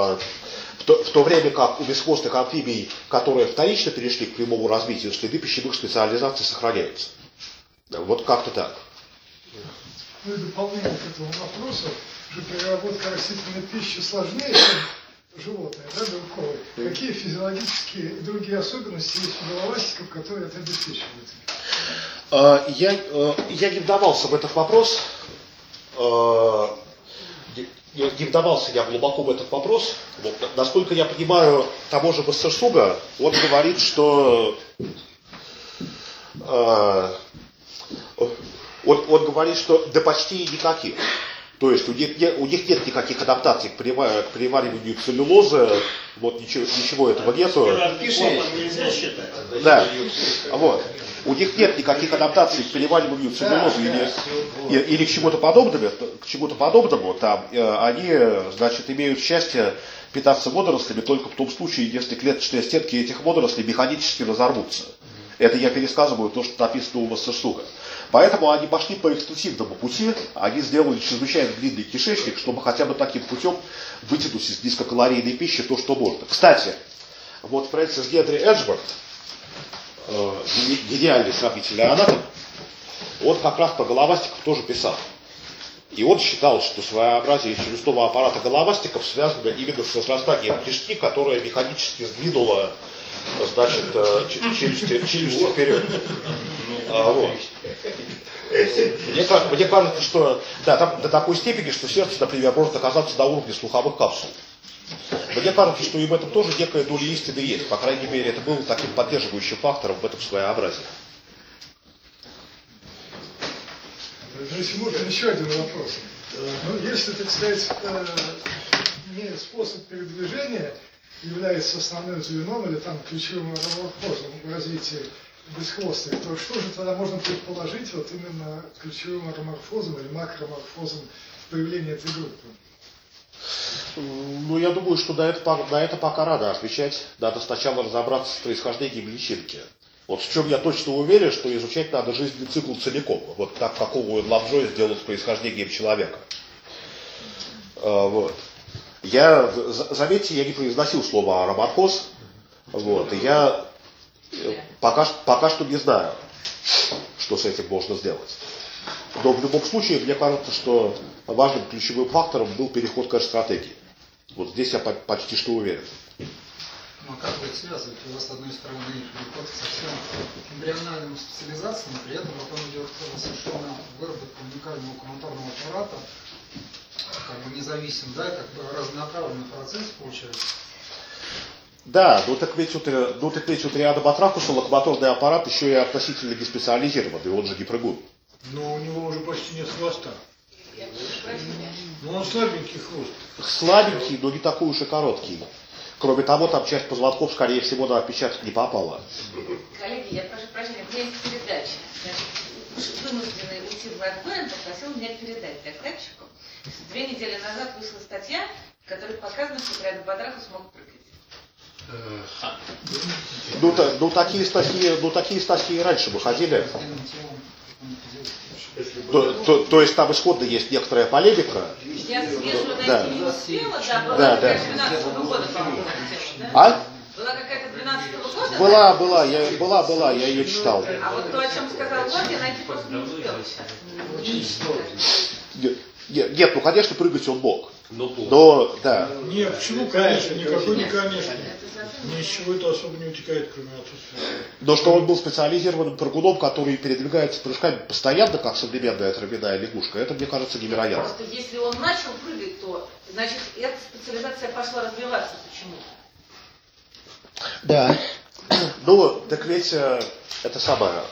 у бесхвостых амфибий, которые вторично перешли к прямому развитию, следы пищевых специализаций сохраняются. Вот как-то так. Ну и дополнение к этому вопросу, что переработка растительной пищи сложнее, чем животное, да, белковое. Какие физиологические и другие особенности есть у головастиков, которые это обеспечивают? Я не вдавался в этот вопрос. Не вдавался я глубоко в этот вопрос. Вот, насколько я понимаю, того же Вассерсуга, он говорит, что он говорит, что да почти никаких. То есть у них нет никаких адаптаций к перевариванию целлюлозы, вот ничего этого нету. Нельзя считать. Да. Вот. У них нет никаких адаптаций к перевариванию целлюлозы или к чему-то подобному. Там, они, значит, имеют счастье питаться водорослями только в том случае, если клеточные стенки этих водорослей механически разорвутся. Это я пересказываю то, что написано у Вассерсуга. Поэтому они пошли по экстенсивному пути, они сделали чрезвычайно длинный кишечник, чтобы хотя бы таким путем вытянуть из низкокалорийной пищи то, что можно. Кстати, вот Фрэнсис Генри Эджворт, гениальный сравнительный анатом, он как раз про головастиков тоже писал. И он считал, что своеобразие челюстного аппарата головастиков связано именно с разрастанием кишки, которая механически сдвинула, значит, челюсти вперед. Вот. Мне кажется, что да, там до такой степени, что сердце, например, может оказаться до уровня слуховых капсул. Мне кажется, что и в этом тоже некая доля истины есть. По крайней мере, это было таким поддерживающим фактором в этом своеобразии. Если можно, еще один вопрос. Ну, если, так сказать, не способ передвижения является основным звеном или там ключевым роморфозом в развитии бесхвостных, то что же тогда можно предположить вот именно ключевым роморфозом или макроморфозом появления этой группы? Ну, я думаю, что на это пока рано отвечать. Надо сначала разобраться с происхождением личинки. Вот в чем я точно уверен, что изучать надо жизненный цикл целиком. Вот так, как Оуэн Лавджой сделал с происхождением человека. Вот. Заметьте, я не произносил слово роморфоз. Вот. И я пока что не знаю, что с этим можно сделать. Но в любом случае, мне кажется, что важным ключевым фактором был переход к стратегии. Вот здесь я почти что уверен. Но как будет связывать? У вас, с одной стороны, переход к совсем эмбриональным специализациям, при этом потом идет совершенно выработка уникального кумулятивного аппарата, как бы независим, да, как бы разнонаправленный процесс получается. Да, ну так ведь у триада Батрахуса локомоторный аппарат еще и относительно неспециализированный, он же не прыгун. Но у него уже почти нет хвоста. Ну он слабенький хвост. Слабенький, но не такой уж и короткий. Кроме того, там часть позвонков, скорее всего, на отпечаток не попала. Коллеги, я прошу прощения, у меня есть передача. Значит, вынужденный уйти в отбой, он попросил меня передать докладчику. 2 недели назад вышла статья, в которой показано, что триада Батрахус мог прыгать. Ну такие статьи и раньше выходили. То есть там исходно есть некоторая полемика. Я свежую найти Да. не успела, да, была Да, какая-то да. 12-го года, по-моему, тема, да? А? Была какая-то 12-го года? Была, я ее читал. А вот то, о чем сказал Влад, я найти просто не успела сейчас. Нет, ну конечно, прыгать он мог. Но, да. Нет, почему, конечно, никакой не конечно. Ни из чего это особо не утекает, кроме отсутствия. Но что он был специализированным прыгуном, который передвигается прыжками постоянно, как современная травяная лягушка, это, мне кажется, невероятно. Просто если он начал прыгать, то, значит, эта специализация пошла развиваться почему-то. Да. Ну, так ведь это самое.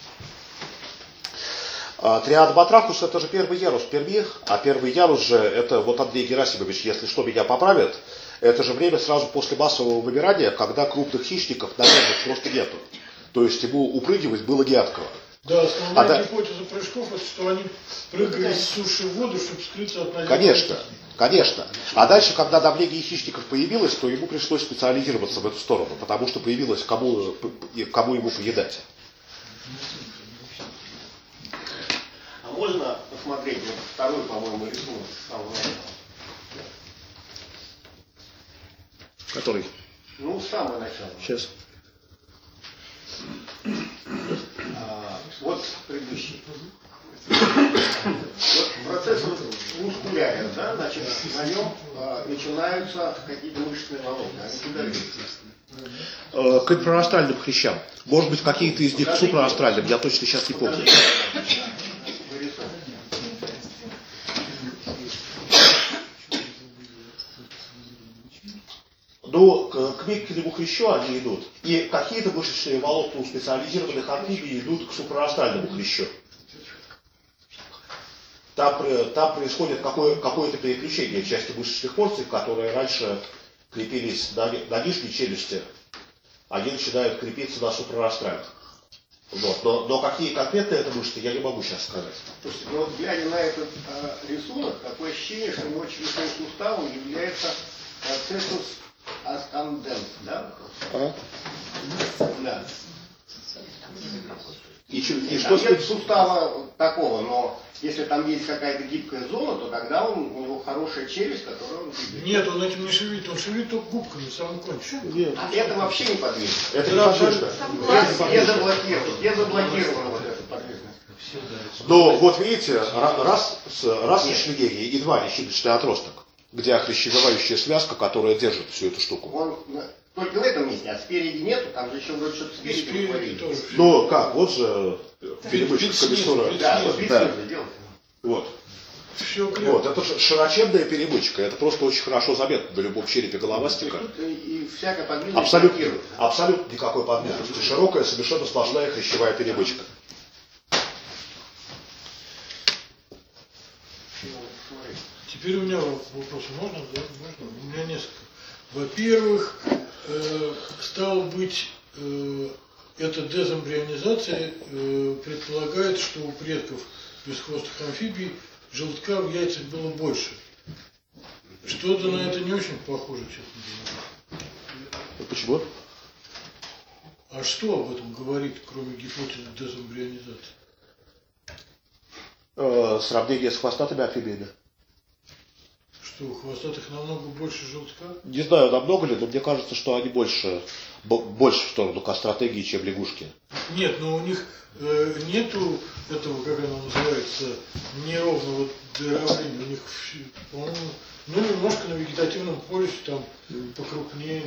Триада Батрахус это же первый ярус в Перми, а первый ярус же это, вот Андрей Герасимович, если что, меня поправит, это же время сразу после массового вымирания, когда крупных хищников на небе просто нету. То есть ему упрыгивать было неоткого. Да, основная гипотеза прыжков, это что они прыгали с суши в воду, чтобы скрыться от наземных. Конечно. А дальше, когда давление хищников появилось, то ему пришлось специализироваться в эту сторону, потому что появилось кому ему поедать. А можно посмотреть вот второй, по-моему, рисунок с самого начала? Который? Ну, с самого начала. Сейчас. Вот предыдущий. Вот процесс мускулярен, да, значит, на нем начинаются какие-то мышечные волокна. Они куда ведут? К инфраарстральным хрящам. Может быть, какие-то из них к супраастральным, я точно сейчас не помню. Но к микрому хрящу они идут. И какие-то мышечные волокна у специализированных амфибий идут к супраастральному хрящу. Там происходит какое-то переключение части мышечных порций, которые раньше крепились на нижней челюсти, они начинают крепиться на супраастральных. Вот. Но какие конкретно это мышцы, я не могу сейчас сказать. Слушайте, ну вот глядя на этот рисунок, такое ощущение, что мочевым суставом является цессус асканденс, да? Да. И что нет сустава такого, но если там есть какая-то гибкая зона, то тогда у него хорошая челюсть, которую он двигает. Нет, он этим не шевелит, он шевелит только губками, самым кончиком. Нет. А это вообще не подвижно. Это неподвижно. Я заблокирован вот эту подвижность. Но вот видите, раз личногения и два личиночный отросток, где хрящевывающая связка, которая держит всю эту штуку. Он только в этом месте, а спереди нету, там же еще вроде что-то спереди. Тоже. Ну как, вот же перемычка комиссура. Да, вот Да. дело. Вот. Все Вот, это широченная перемычка, это просто очень хорошо заметно на любом черепе головастика. Тут и всякая подвижность Абсолютно, блокирует. абсолютно никакой подвижности. Широкая, совершенно сплошная хрящевая перемычка. Теперь у меня вопросы можно? Да? Можно? У меня несколько. Во-первых, стало быть, эта дезэмбрионизация предполагает, что у предков бесхвостых амфибий желтка в яйцах было больше. Что-то на это не очень похоже, честно говоря. Почему? А что об этом говорит, кроме гипотезы дезэмбрионизации? Сравнение с хвостатыми амфибиями. Что у хвостатых намного больше желтка? Не знаю, намного ли, но мне кажется, что они больше в сторону кастратегии, чем лягушки. Нет, но у них нету этого, как оно называется, неровного дыравления. У них, по-моему, немножко на вегетативном полюсе там покрупнее.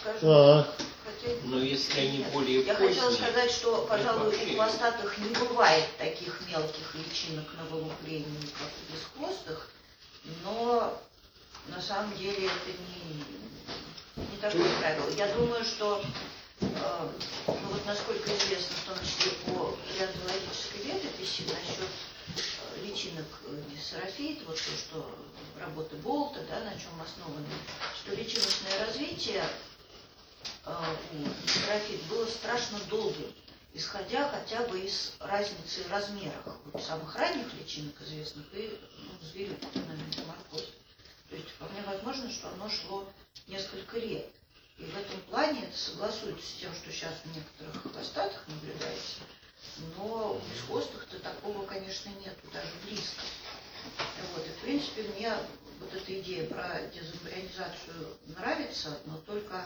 Но если они более Я поздние... хотела сказать, что, пожалуй, у хвостатых не бывает таких мелких личинок на вылуплении, как у бесхвостых, но на самом деле это не такое правило. Я думаю, что, вот насколько известно, в том числе по ряду логической летописи, насчет личинок дисерафит, вот то, что работы Болта, да, на чем основаны, что личиночное развитие у дисерафит было страшно долгим, исходя хотя бы из разницы в размерах вот самых ранних личинок известных и зверюк на метаморфозе. То есть вполне возможно, что оно шло несколько лет. И в этом плане это согласуется с тем, что сейчас у некоторых хвостатых наблюдается, но у бесхвостых-то такого, конечно, нету, даже близко. Вот. И в принципе мне вот эта идея про дезэмбрионизацию нравится, но только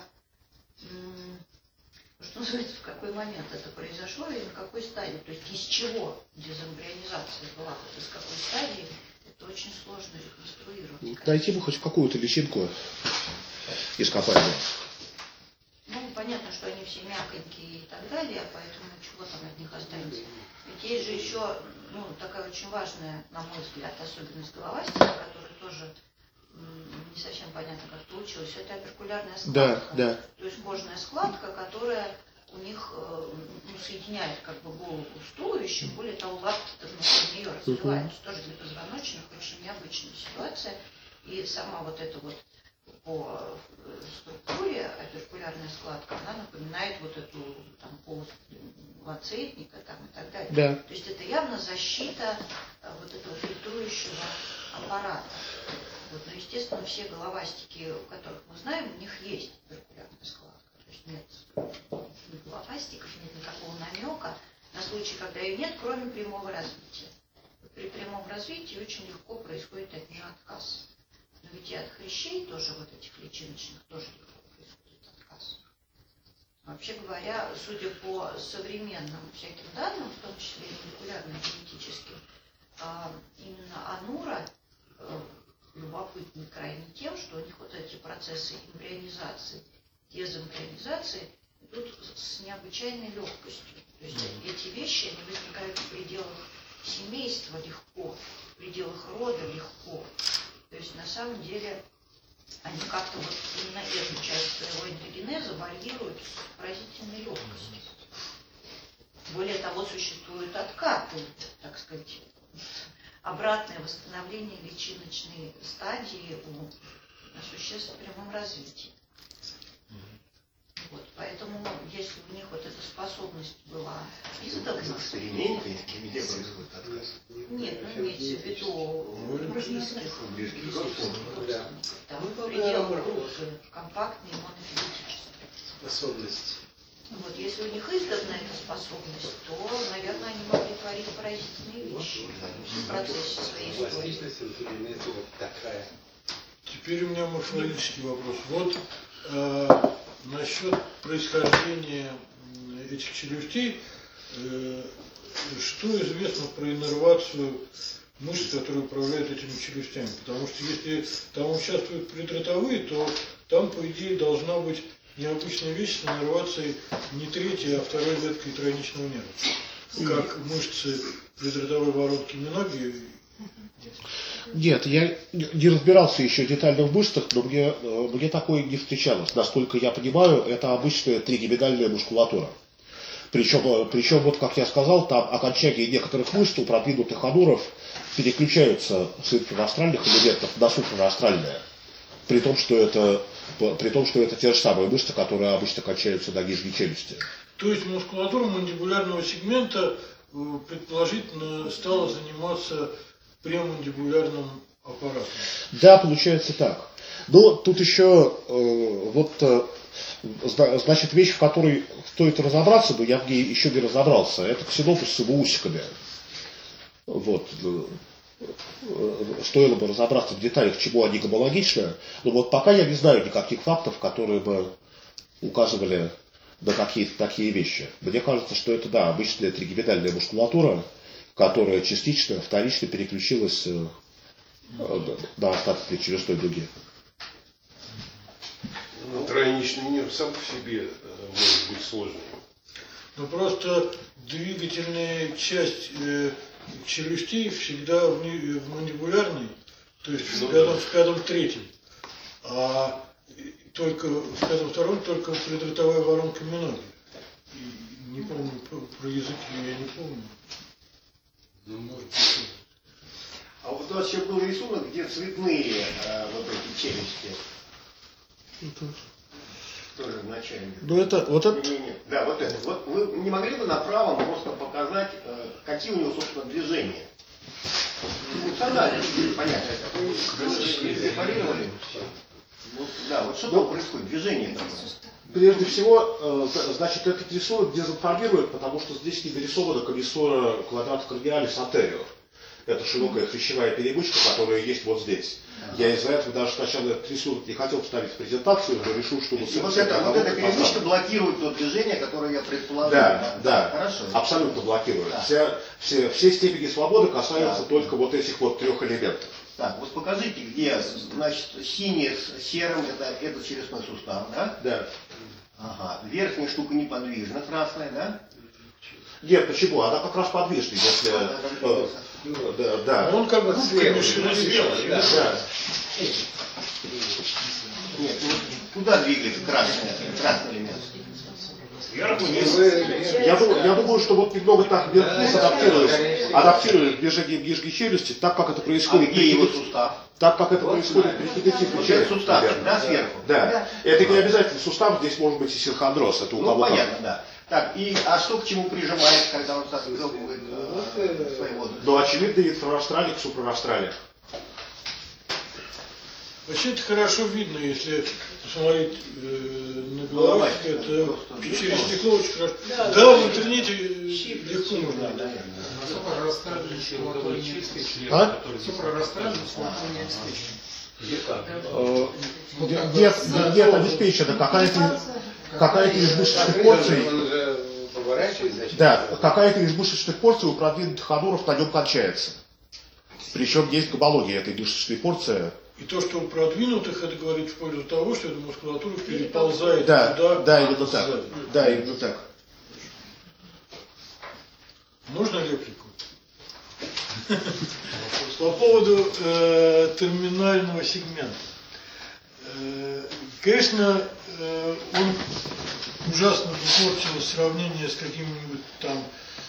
что называется, в какой момент это произошло и на какой стадии, то есть из чего дезэмбрионизация была, вот из какой стадии, это очень сложно реконструировать. Найти бы хоть какую-то личинку ископаемую. Ну, понятно, что они все мягонькие и так далее, поэтому чего там от них останется. Ведь есть же еще, такая очень важная, на мой взгляд, особенность головастика, которая тоже не совсем понятно, как получилось. Это оперкулярная складка. Да. То есть кожная складка, которая у них соединяет как бы голову с туловищем, более того, лапки-то внутри нее развиваются. Тоже для позвоночных очень необычная ситуация. И сама вот эта вот по структуре оперкулярная складка, она напоминает вот эту там полость ланцетника там и так далее. Да. То есть это явно защита вот этого фильтрующего аппарата. Вот, но, естественно, все головастики, у которых мы знаем, у них есть оперкулярная складка. То есть нет ни головастиков, нет никакого намека на случай, когда ее нет, кроме прямого развития. При прямом развитии очень легко происходит от нее отказ. Но ведь и от хрящей тоже, вот этих личиночных, тоже легко происходит отказ. Вообще говоря, судя по современным всяким данным, в том числе и молекулярно-генетическим, именно анура любопытны крайне тем, что у них вот эти процессы эмбрионизации, дезэмбрионизации идут с необычайной легкостью. То есть эти вещи, они возникают в пределах семейства легко, в пределах рода легко. То есть на самом деле они как-то вот именно эту часть своего энтогенеза варьируют с поразительной легкостью. Более того, существуют откаты, так сказать, обратное восстановление личиночной стадии у существ в прямом развитии. Вот, поэтому, если у них вот эта способность была издавна... Где происходит отказ? Нет, имеется в виду близких родственников, там, в пределах компактные монофилетические способность. Вот, если у них издавна эта способность, то, наверное, они могли творить поразительные вещи в процессе своей истории. Теперь у меня морфологический вопрос. Вот насчет происхождения этих челюстей, что известно про иннервацию мышц, которые управляют этими челюстями? Потому что если там участвуют предротовые, то там, по идее, должна быть необычная вещь с иннервацией не третьей, а второй веткой тройничного нерва. как мышцы предродовой воронки Миноги. Нет, я не разбирался еще детально в мышцах, но мне такое не встречалось. Насколько я понимаю, это обычная тригеминальная мускулатура. Причем, вот как я сказал, там окончания некоторых мышц у продвинутых ануров переключаются с инфрастальных элементов на супрарастральные. При том, что это те же самые мышцы, которые обычно кончаются на нижней челюсти. То есть мускулатура мандибулярного сегмента предположительно стала заниматься премандибулярным аппаратом. Да, получается так. Но тут еще значит, вещь, в которой стоит разобраться, но я в ней еще не разобрался, это ксенофус с его усиками. Вот. Стоило бы разобраться в деталях, чему они гомологичны, но вот пока я не знаю никаких фактов, которые бы указывали на какие-то такие вещи. Мне кажется, что это, да, обычная тригеминальная мускулатура, которая частично, вторично переключилась на остатки челюстной дуги. Ну, тройничный нерв сам по себе может быть сложным. Но просто двигательная часть челюстей всегда в мандибулярной, то есть в пятом третьем, а только в пятом втором только предротовая воронка Миноги. Не помню, про язык я не помню. Ну, может быть. А вот у нас еще был рисунок, где цветные вот эти челюсти. Тоже в начале. Ну это, вот это... Да, вот это. Вот вы не могли бы на правом просто показать, какие у него, собственно, движения? Функционально, понятно. Препарировали. Да, вот что там происходит? Движение такое. Прежде всего, значит, этот рисунок дезинформирует, потому что здесь не дорисована комиссора квадрат карdialis anterior. Это широкая хрящевая перемычка, которая есть вот здесь. Я из-за этого даже сначала этот рисунок не хотел вставить в презентацию, но решил, что... Вот эта перемычка блокирует то движение, которое я предположил. Да, хорошо. Абсолютно блокирует. Да. Все степени свободы касаются только вот этих вот трех элементов. Так, вот покажите, где, значит, синее с серым, это челюстной сустав, да? Да. Ага. Верхняя штука неподвижна, красная, да? Нет, почему? Она как раз подвижная, если... Да. Он как бы сверху. Да. Нет, куда двигается красный элемент? Я думаю, что вот немного так вверх-вниз адаптирует движение нижней челюсти, так как это происходит где его сустав? Так как это происходит при вегетативной челюсти. Сустав, да, сверху? Да. Это не обязательно сустав, здесь может быть и синхондроз. Это у кого понятно, да. Так, а что к чему прижимается, когда он состребывает свои воды? Ну, очевидно, инфрарастралик, супрарастралик. Вообще это хорошо видно, если посмотреть на голове, это через стекло очень хорошо. Да, в интернете легко можно. Супрарастральный мускулатура не обеспечена. А? Супрарастральный мускулатура не обеспечена. Нет, обеспечена какая-то из мышечных порций. Да, какая-то из мышечных порций у продвинутых ануров на нем кончается. Причем есть гомология этой мышечной порции. И то, что у продвинутых, это говорит в пользу того, что эта мускулатура переползает туда. Да, именно так. Да, именно так. Можно реплику? По поводу терминального сегмента. Конечно, он ужасно испортил сравнение с какими-нибудь там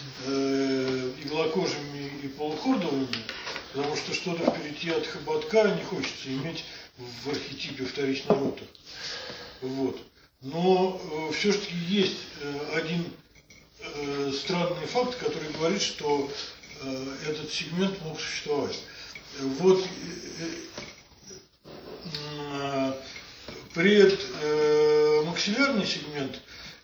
иглокожими и полухордовыми, потому что что-то впереди от хоботка не хочется иметь в архетипе вторичной роты. Вот. Но все-таки есть один странный факт, который говорит, что этот сегмент мог существовать. Вот предмаксиллярный сегмент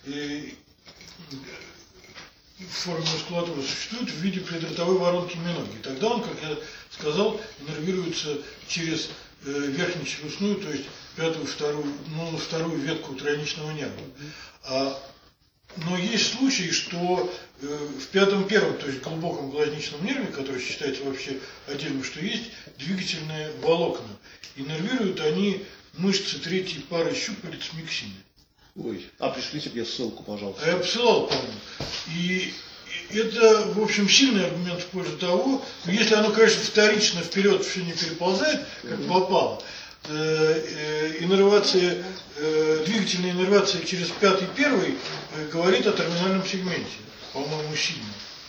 в форме мускулатуры существует в виде предротовой воронки Миноги. Тогда он, как я сказал, иннервируется через верхнечелюстную, то есть вторую ветку тройничного нерва. Но есть случаи, что в пятом первом, то есть глубоком глазничном нерве, который считается вообще отдельным, что есть двигательные волокна. Иннервируют они мышцы третьей пары щупалец миксины. Ой, пришлите мне ссылку, пожалуйста. А я посылал, по-моему. И это, в общем, сильный аргумент в пользу того, но если оно, конечно, вторично вперед все не переползает, как попало, иннервация, двигательная иннервация через 5-1 говорит о терминальном сегменте, по-моему, сильно.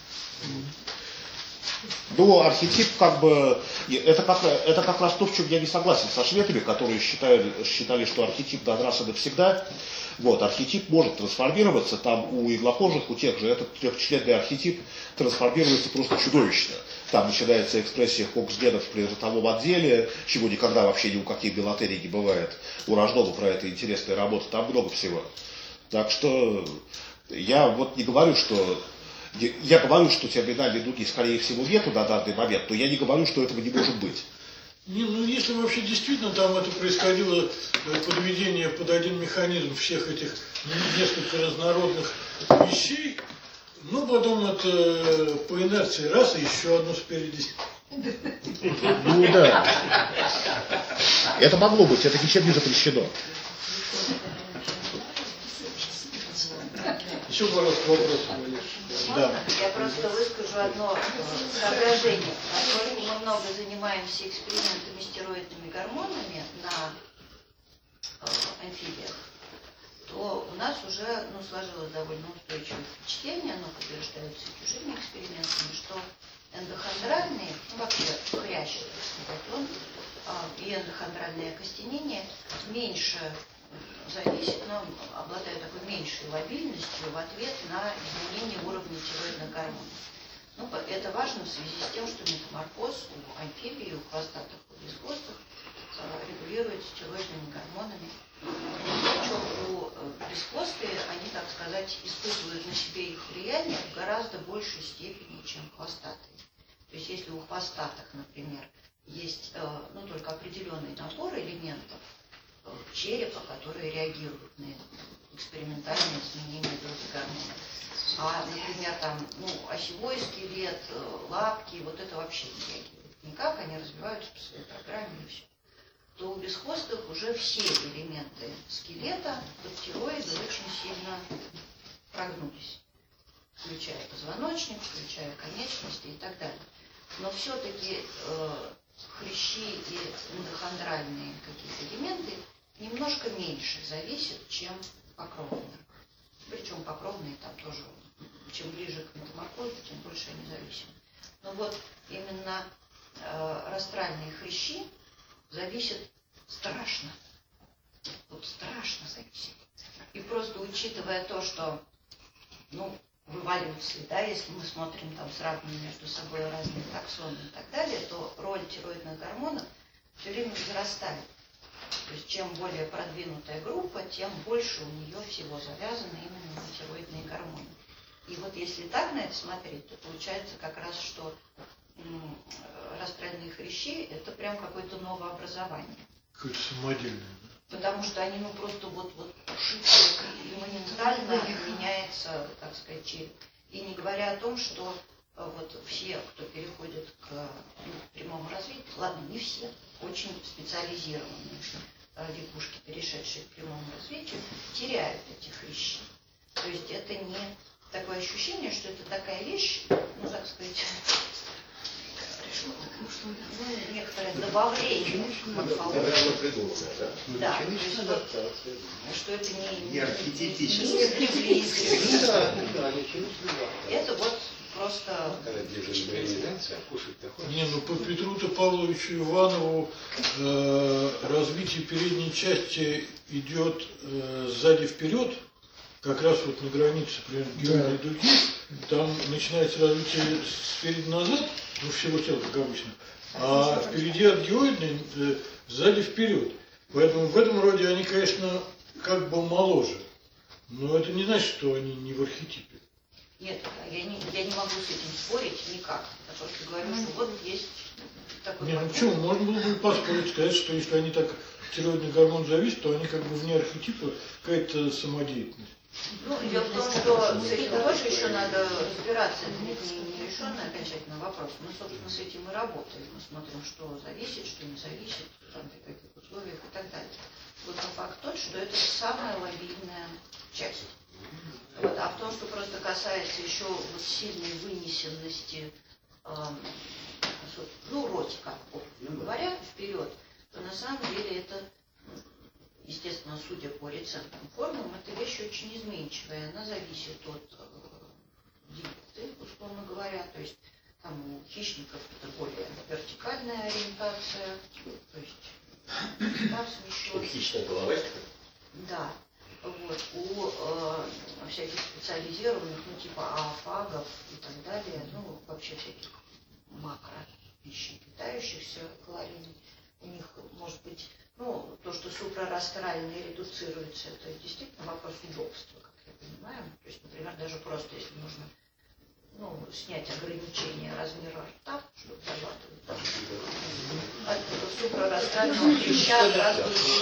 Ну, архетип как бы, это как раз то, в чем я не согласен со шведами, которые считали, что архетип дан раз и навсегда. Вот, архетип может трансформироваться, там у иглокожих, у тех же, этот трехчленный архетип трансформируется просто чудовищно. Там начинается экспрессия кокс-генов при ротовом отделе, чего никогда вообще ни у каких белотерий не бывает. У Рождова про это интересная работа, там много всего. Так что я вот не говорю, что... Я говорю, что терминальной дуги, скорее всего, нету на данный момент, но я не говорю, что этого не может быть. Не, ну если вообще действительно там это происходило подведение под один механизм всех этих несколько разнородных вещей, ну потом это по инерции раз и еще одно спереди. Ну да. Это могло быть, это ничем не запрещено. Еще, пожалуйста, вопрос. Да. Я просто выскажу одно соображение. Поскольку мы много занимаемся экспериментами стероидными гормонами на амфибиях, то у нас уже сложилось довольно устойчивое впечатление, оно подтверждается и чужими экспериментами, что эндохондральные, вообще хрящ, он, и эндохондральное окостенение меньше зависит, но обладает такой меньшей лобильностью в ответ на изменение уровня тироидных гормонов. Ну, это важно в связи с тем, что метаморфоз у амфибий, у хвостатых, у бесхвостых регулируется тироидными гормонами. Причем у бесхвостые, они, так сказать, испытывают на себе их влияние в гораздо большей степени, чем хвостатые. То есть если у хвостатых, например, есть только определенный набор элементов черепа, которые реагируют на экспериментальные изменения дозы гормонов. А, например, там, осевой скелет, лапки, вот это вообще не реагирует никак, они развиваются по своей программе и все. То у бесхвостых уже все элементы скелета под тироиды очень сильно прогнулись, включая позвоночник, включая конечности и так далее. Но все-таки хрящи и эндохондральные какие-то элементы немножко меньше зависят, чем покровные. Причем покровные там тоже, чем ближе к метаморфозу, тем больше они зависимы. Но вот именно растральные хрящи зависят страшно. Вот страшно зависят. И просто учитывая то, что, вываливаются, да, если мы смотрим там, сравниваем между собой разные таксоны и так далее, то роль тироидных гормонов все время возрастает. То есть чем более продвинутая группа, тем больше у нее всего завязано именно на тироидные гормоны. И вот если так на это смотреть, то получается как раз, что растральные хрящи – это прям какое-то новообразование. Какое-то самодельное. Потому что они просто вот и моментально меняется, так сказать, череп. И не говоря о том, что вот все, кто переходит к прямому развитию, ладно, не все, очень специализированные лягушки, перешедшие к прямому развитию, теряют эти хрящи. То есть это не такое ощущение, что это такая вещь, так сказать, некоторое добавление к морфологии. Да, то есть что это не архетипическое. Это вот просто... По Петру-то Павловичу Иванову развитие передней части идет сзади вперед, как раз вот на границе примерно геометрии дуги, там начинается развитие спереди назад, всего тела, как обычно, а впереди от геоидной сзади вперед. Поэтому в этом роде они, конечно, как бы моложе. Но это не значит, что они не в архетипе. Нет, я не могу с этим спорить никак. Я просто говорю, что вот есть такой... Почему? Можно было бы поспорить, сказать, что если они так тироидный гормон зависят, то они как бы вне архетипа, какая-то самодеятельность. Дело в том, что с этим тоже еще надо разбираться. Это не решенный окончательный вопрос. Мы, собственно, с этим и работаем. Мы смотрим, что зависит, что не зависит, при каких условиях и так далее. Вот факт тот, что это самая лобильная часть. Вот. А в том, что просто касается еще вот сильной вынесенности ротика, говоря, вперед, то на самом деле это, естественно, судя по рецептным формам, эта вещь очень изменчивая. Она зависит от диеты, условно говоря. То есть там у хищников это более вертикальная ориентация, то есть там смещен. Хищная головастика? Да. Вот. У всяких специализированных, ну типа аафагов и так далее, ну вообще всяких макропищей питающихся калорийной, у них может быть, ну, то, что супрарастральные редуцируется, это действительно вопрос удобства, как я понимаю. То есть, например, даже просто если нужно, ну, снять ограничение размера рта, чтобы зарабатывать там, от супрарастрального клеща сразу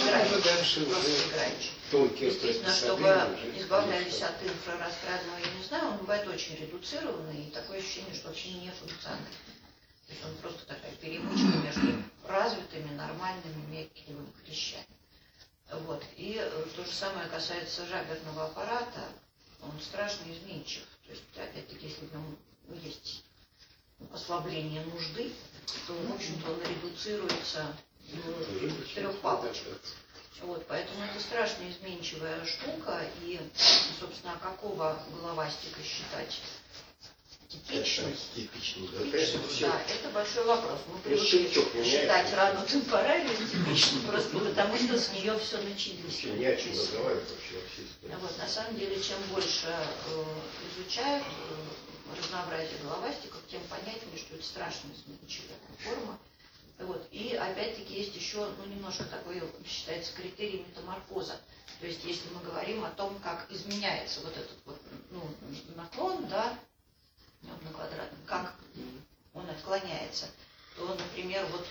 играючи. Естественно, чтобы избавлялись от инфрарастрального, я не знаю, он бывает очень редуцированный, и такое ощущение, что вообще не функциональный. То есть он просто такая перемычка между развитыми, нормальными, мягкими клещами. Вот. И то же самое касается жаберного аппарата, он страшно изменчив. То есть, опять-таки, если в нем есть ослабление нужды, то, в общем-то, он редуцируется до 3 палочек. Вот, поэтому это страшно изменчивая штука, и, собственно, какого головастика считать типичным? Да, это большой вопрос. Мы привыкли считать рану темпоральную типичным, просто потому что с нее все началось. Не о чем разговаривать вообще. Вот, на самом деле, чем больше изучают разнообразие головастиков, тем понятнее, что это страшно изменчивая форма. Вот. И опять-таки есть еще, ну, немножко такой, считается, критерий метаморфоза. То есть, если мы говорим о том, как изменяется вот этот вот, ну, наклон, да, на квадратном, как он отклоняется, то, например, вот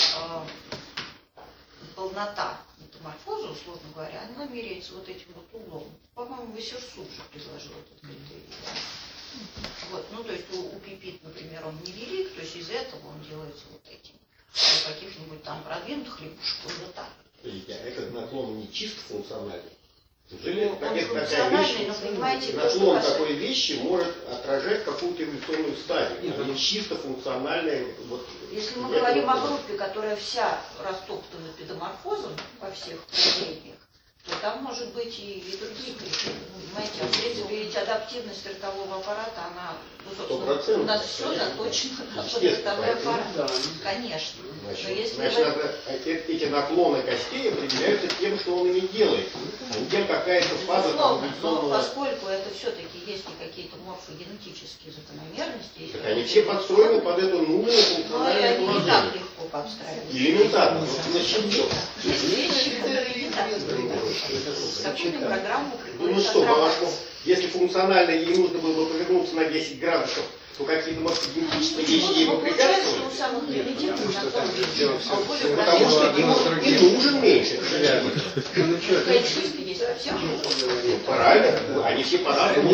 полнота метаморфоза, условно говоря, она меряется вот этим вот углом. По-моему, Вассерсу уже предложил этот критерий. Вот, ну, то есть у пипит, например, он невелик, то есть из этого он делается вот этим. У каких-нибудь там продвинутых лягушек уже так. Этот наклон не чисто функциональный. Он функциональный, но понимаете, наклон такой вещи может отражать какую-то эволюционную стадию. Это не чисто функциональная. Вот, если мы говорим о группе, которая вся растоптана педоморфозом во всех проявлениях, то там может быть и другие критерии. Понимаете, а в принципе ведь адаптивность ротового аппарата, она, ну, собственно, у нас все заточено на ротовой аппарат. Конечно. Значит, но если эти наклоны костей определяются тем, что он ими делает, а не тем, какая-то фаза но поскольку это все-таки есть и какие-то морфогенетические закономерности, так они все подстроены под это нужное функциональное положение. Не так легко подстраивать. Элементарно. Есть вещи, которые не так легко. Какую-то программу Ну что, по-вашему, если функционально ей нужно было бы повернуться на 10 градусов, то какие-то, может, генетические вещи ему препятствуют? У самых примитивных наклонов, а у более Потому что ему не нужен меньше. Качество есть во всех. Правильно? Они все по-разному.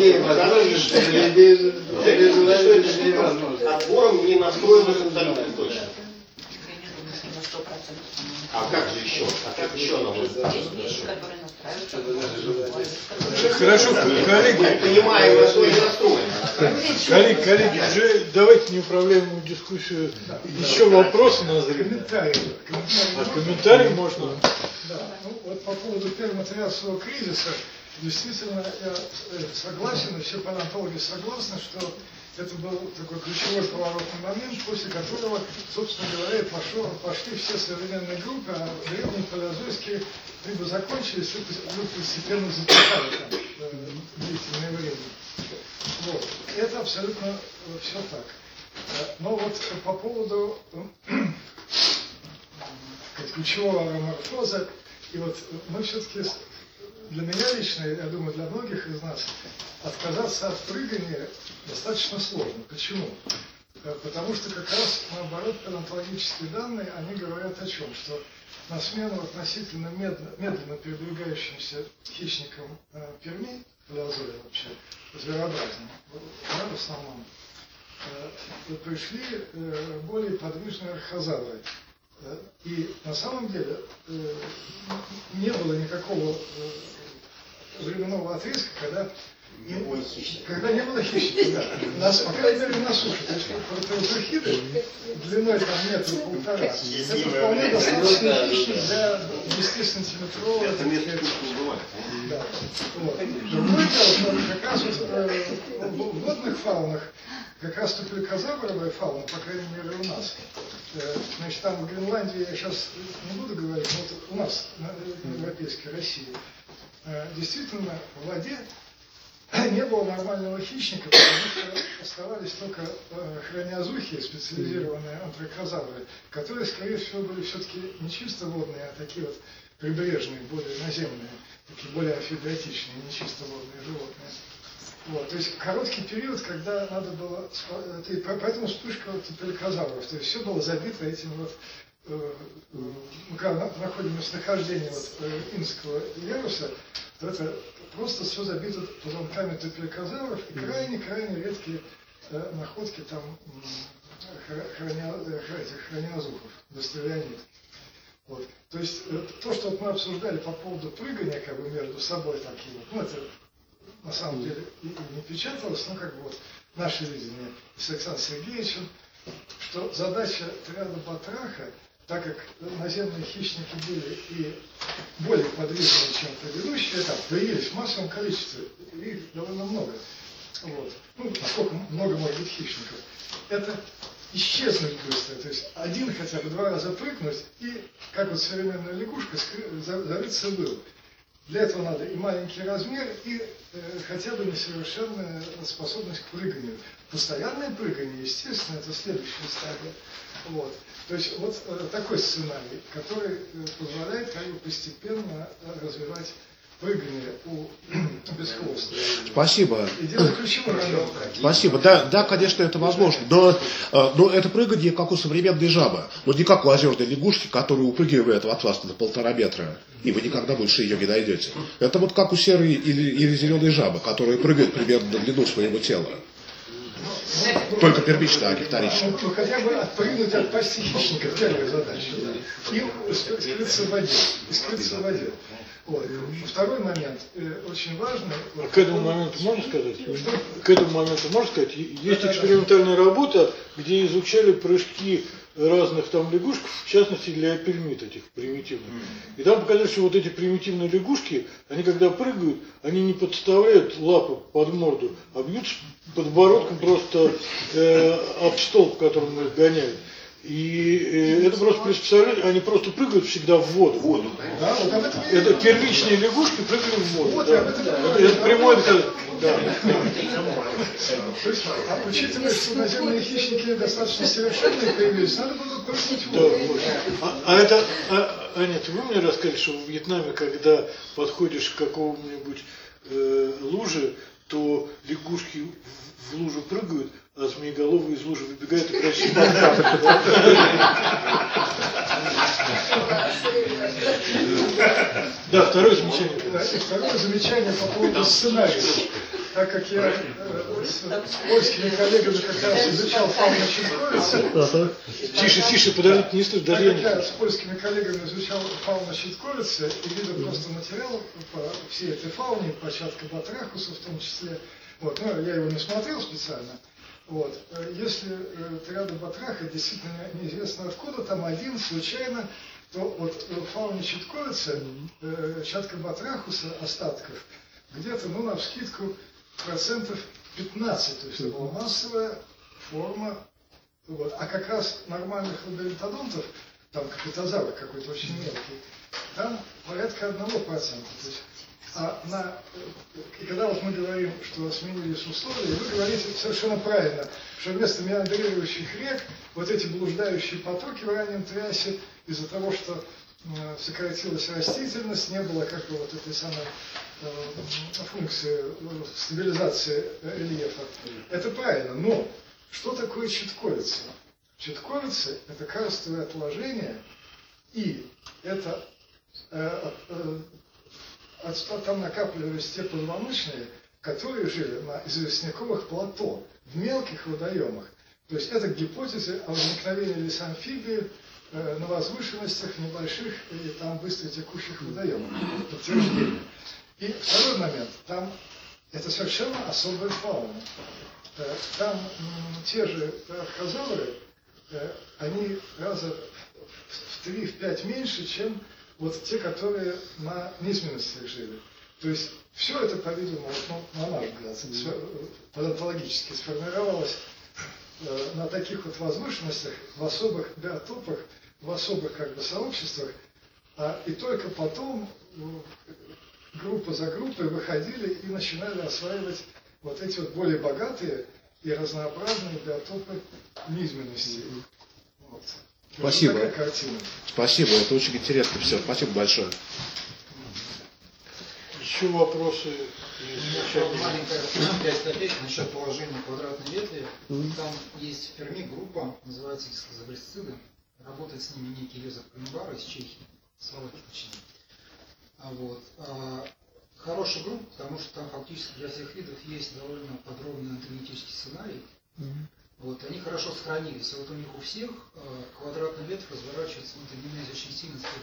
Отбором не настроено абсолютно точно. Я не думаю, что на 100%. А как же еще? А как еще на мой взгляд? Есть вещи, которые настраиваются. Хорошо, коллеги. Мы понимаем, на что они настроены. Коллеги, уже давайте неуправляемую дискуссию. Еще вопросы назрели. Комментарии можно. Да, ну вот по поводу перматериального кризиса, действительно я согласен, и все палеонтологи согласны, что это был такой ключевой поворотный момент, после которого, собственно говоря, пошли все современные группы, а древние палеозойские либо закончились, либо постепенно затихали там длительное время. Вот. Это абсолютно все так. Но вот по поводу ключевого аморфоза, и вот мы все-таки, для меня лично, я думаю, для многих из нас, отказаться от прыгания достаточно сложно. Почему? Потому что как раз наоборот палеонтологические данные, они говорят о чем? Что на смену относительно медленно передвигающимся хищникам Перми, палеозоя вообще, зверообразным, в основном, пришли более подвижные архозавры. И на самом деле не было никакого временного отрезка, когда не было хищников, да. Нас, по крайней мере, на суше. То есть протеотрахиды длиной там метра полтора. Это вполне достаточно хищник для 10-сантиметрового. Это место не бывает. Да. Вот. Другое дело, что как раз вот, в водных фаунах как раз тупелькозавровая фауна, по крайней мере, у нас. Значит, там в Гренландии, я сейчас не буду говорить, но вот у нас, в европейской России, действительно в воде не было нормального хищника, потому что оставались только хрониозухи, специализированные антракозавры, которые, скорее всего, были все-таки не чисто водные, а такие вот прибрежные, более наземные, такие более амфибиотичные, не чисто водные животные. Вот, то есть короткий период, когда надо было, поэтому вспышка тупелькозавров, то есть все было забито этим вот, мы когда находим местонахождение вот, Индского яруса, то это просто все забито позвонками тупелькозавров и крайне-крайне редкие находки там хрониозухов, гастролеонид. Вот. То есть то, что вот мы обсуждали по поводу прыгания как бы между собой такие вот, ну это на самом деле и не печаталось, но как бы вот наше видение с Александром Сергеевичем, что задача триады Батраха, так как наземные хищники были и более подвижные, чем предыдущие, так, появились в массовом количестве, их довольно много. Вот. Ну, насколько много может быть хищников. Это исчезнуть быстро, то есть один хотя бы 2 раза прыгнуть и, как вот современная лягушка, зарыться в ил. Для этого надо и маленький размер, и хотя бы несовершенная способность к прыганию. Постоянное прыгание, естественно, это следующая стадия. Вот. То есть вот такой сценарий, который позволяет как бы постепенно развивать прыгание у бесхвостых. Спасибо. И дело ключевой момент. Спасибо. Да, конечно, это возможно. Но это прыгание, как у современной жабы. Вот не как у озерной лягушки, которая упрыгивает от вас на 1,5 метра, и вы никогда больше ее не найдете. Это вот как у серой или зеленой жабы, которая прыгает примерно на длину своего тела. Только первично, а не вторично. Ну, хотя бы отпрыгнуть от пасти хищника, первая задача. И скрыться в воде. Вот. Второй момент, очень важный. К этому моменту можно сказать? К этому моменту можно сказать? Есть экспериментальная работа, где изучали прыжки разных там лягушек, в частности для эпельмит этих примитивных. И там показали, что вот эти примитивные лягушки, они когда прыгают, они не подставляют лапы под морду, а бьют подбородком просто об столб, которым их гоняют. И это просто приспособление, они просто прыгают всегда в воду. Да, вот об этом это первичные лягушки прыгали в воду. Вот, да. Это прямое доказательство. Да. То есть, учитывая, что наземные хищники достаточно совершенные появились, надо было прыгнуть в Да, воду. вот. Анет, вы мне рассказали, что в Вьетнаме, когда подходишь к какому-нибудь луже, то лягушки в лужу прыгают, а змееголовые из лужи выбегают и прячутся под камень. Да, второе замечание. Да, и второе замечание по поводу сценария. Так как я с польскими коллегами как раз изучал фауну щитковицы. Тише, подождите, не слышь, Так даже я как не я с польскими коллегами изучал фауну щитковицы и видел просто материал по всей этой фауне, по Чатка-Батрахуса в том числе. Вот, но я его не смотрел специально. Вот. Если триада Батраха действительно неизвестно откуда, там один случайно, то вот в фауне щитковицы Чатка-Батрахуса остатков где-то, ну, навскидку, 15%, то есть это была массовая форма. Вот. А как раз нормальных лабиринтодонтов, там капитозавр какой-то очень мелкий, там порядка 1%. То есть, и когда вот мы говорим, что сменились условия, вы говорите совершенно правильно, что вместо меандрирующих рек вот эти блуждающие потоки в раннем триасе из-за того, что сократилась растительность, не было как бы вот этой самой функции стабилизации рельефа. Это правильно, но что такое щитковица? Щитковица – это карстовые отложения, и это там накапливались те позвоночные, которые жили на известняковых плато, в мелких водоемах. То есть это гипотеза о возникновении лесоамфибии на возвышенностях небольших и там быстро текущих водоемах. Подтверждение. И второй момент, там это совершенно особая фауна. Там те же архозавры, они раза в 3-5 меньше, чем вот те, которые на низменностях жили. То есть все это, по-видимому, на наш взгляд, палеонтологически сформировалось на таких вот возвышенностях, в особых биотопах, в особых как бы сообществах, и только потом группа за группой выходили и начинали осваивать вот эти вот более богатые и разнообразные биотопы низменности. Вот. Спасибо. Такая картина. Спасибо, это очень интересно все. Спасибо большое. Еще вопросы? Маленькая 5 копеек насчет положения квадратной ветви. Там есть в Перми группа, называется дискозабрисциды. Работает с ними некий Йозеф Канибар из Чехии, Словакии точнее. Хорошая группа, потому что там фактически для всех видов есть довольно подробный антогенетический сценарий. Вот, они хорошо сохранились. Вот у них у всех квадратная ветвь разворачивается в антогенезе очень сильно с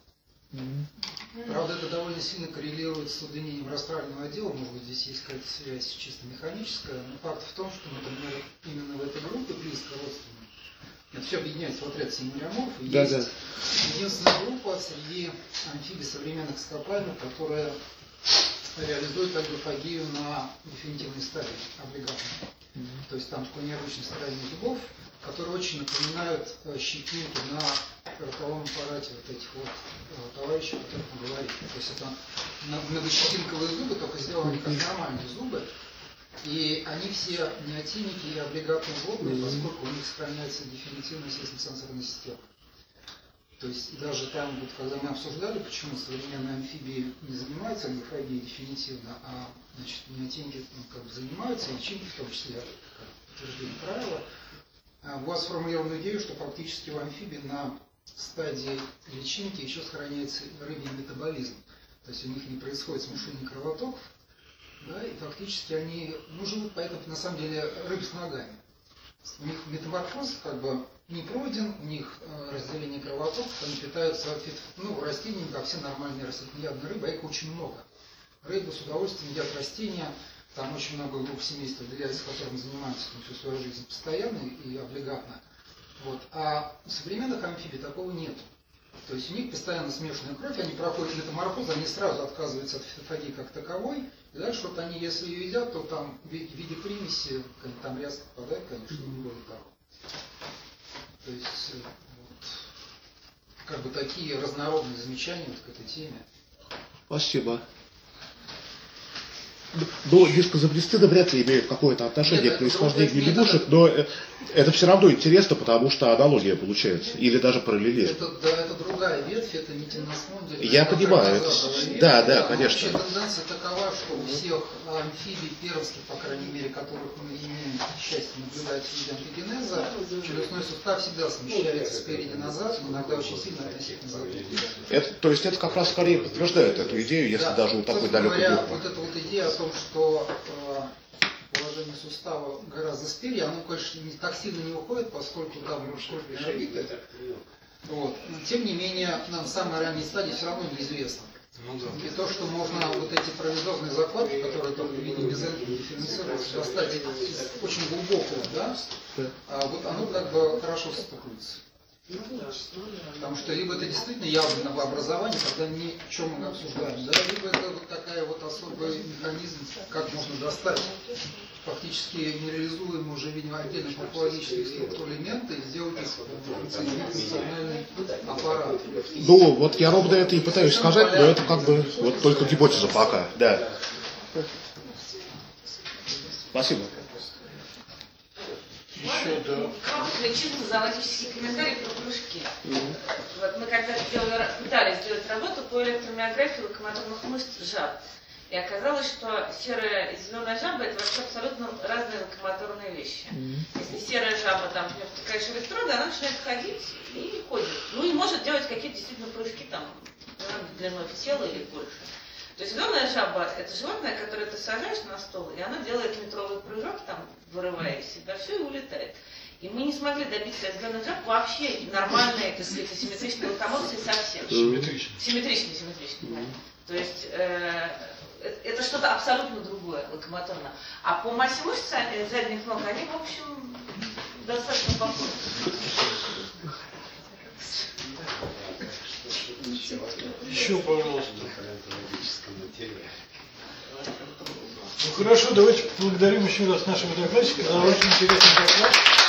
назад. Правда, это довольно сильно коррелирует с удлинением растрального отдела. Может быть, здесь есть какая-то связь чисто механическая. Но факт в том, что, например, именно в этой группе близко родственные. Это все объединяется в отряд семираморф. И есть единственная группа среди амфибий современных ископаемых, которая реализует аглофагию на дефинитивной стадии облигатной. То есть там такой необычный строение зубов, которые очень напоминают щетинки на ротовом аппарате вот этих вот товарищей, о которых мы говорили. То есть это многощетинковые зубы, только сделаны как нормальные зубы. И они все неотимики и облигатно-злобные, поскольку у них сохраняется дефинитивная сенсорная система. То есть даже там, вот, когда мы обсуждали, почему современные амфибии не занимаются аглофагией дефинитивно, а значит, неотимики как бы занимаются, и личинки в том числе, как утверждение правила, у вас сформулирована идея, что фактически в амфибии на стадии личинки еще сохраняется рыбий метаболизм. То есть у них не происходит смешение кровотоков, да, и фактически они живут, поэтому на самом деле рыб с ногами. У них метаморфоз как бы не пройден, у них разделение кровотоков, они питаются растениями, как все нормальные растительноядные рыбы, а их очень много. Рыбы с удовольствием едят растения, там очень много групп семейств выделяется, которым занимаются всю свою жизнь постоянно и облигатно. Вот. А у современных амфибий такого нет. То есть у них постоянно смешанная кровь, они проходят метаморфоз, они сразу отказываются от фитофагии как таковой, и дальше вот они, если ее едят, то там в виде примеси, там ряска попадает, конечно, не более того. То есть вот, как бы такие разнородные замечания вот к этой теме. Спасибо. Но дискозабрисциды вряд ли имеют какое-то отношение к происхождению лягушек, но это все равно интересно, потому что аналогия получается, или даже параллелизм. Это другая ветвь, это метилноснондель. Я понимаю, это, да, конечно. Вообще тенденция такова, что у всех амфибий пермских, по крайней мере, которых мы имеем счастье наблюдать в виде антогенеза, челюстной сустав всегда смещается спереди назад, иногда очень сильно относительно задом. То есть это как раз скорее подтверждает эту идею, если даже у такой далекой группы. Вот эта вот идея о том, что положение сустава гораздо спереди, оно, конечно, не так сильно не уходит, поскольку там мужской пищевик. Вот. Но, тем не менее, нам в самой ранней стадии все равно неизвестно. И то, что можно вот эти провизорные закладки, которые только в виде мезенки дифференцируются, достать из очень глубокого, да, вот оно как бы хорошо состыкуется. Потому что либо это действительно явное новообразование, тогда ни о чем мы обсуждаем, да, либо это вот такая вот особый механизм, как можно достать фактически нереализуемые уже, видимо, отдельных морфологических структур элементы и сделать их функциональный аппарат. Ну, вот я ровно это и пытаюсь сказать, но это как бы вот только гипотеза пока, да. Спасибо. Короткий, чисто зоологический комментарий про кружки. Вот мы когда пытались сделать работу по электромиографии локомоторных мышц жаб. И оказалось, что серая и зеленая жаба это вообще абсолютно разные локомоторные вещи. Если серая жаба, там, в нее втыкаешь электроды, она начинает ходить и ходит. Ну и может делать какие-то действительно прыжки там длиной в тело или больше. То есть зеленая жаба это животное, которое ты сажаешь на стол, и она делает метровый прыжок, там, вырывая из себя все и улетает. И мы не смогли добиться от зеленых жаб вообще нормальной, так сказать, асимметричной локомоции совсем. Симметричной. То есть это что-то абсолютно другое, локомоторно. А по массе мышц задних ног они, в общем, достаточно похожи. Еще, пожалуйста. Ну хорошо, давайте поблагодарим еще раз нашего докладчика за очень интересный доклад.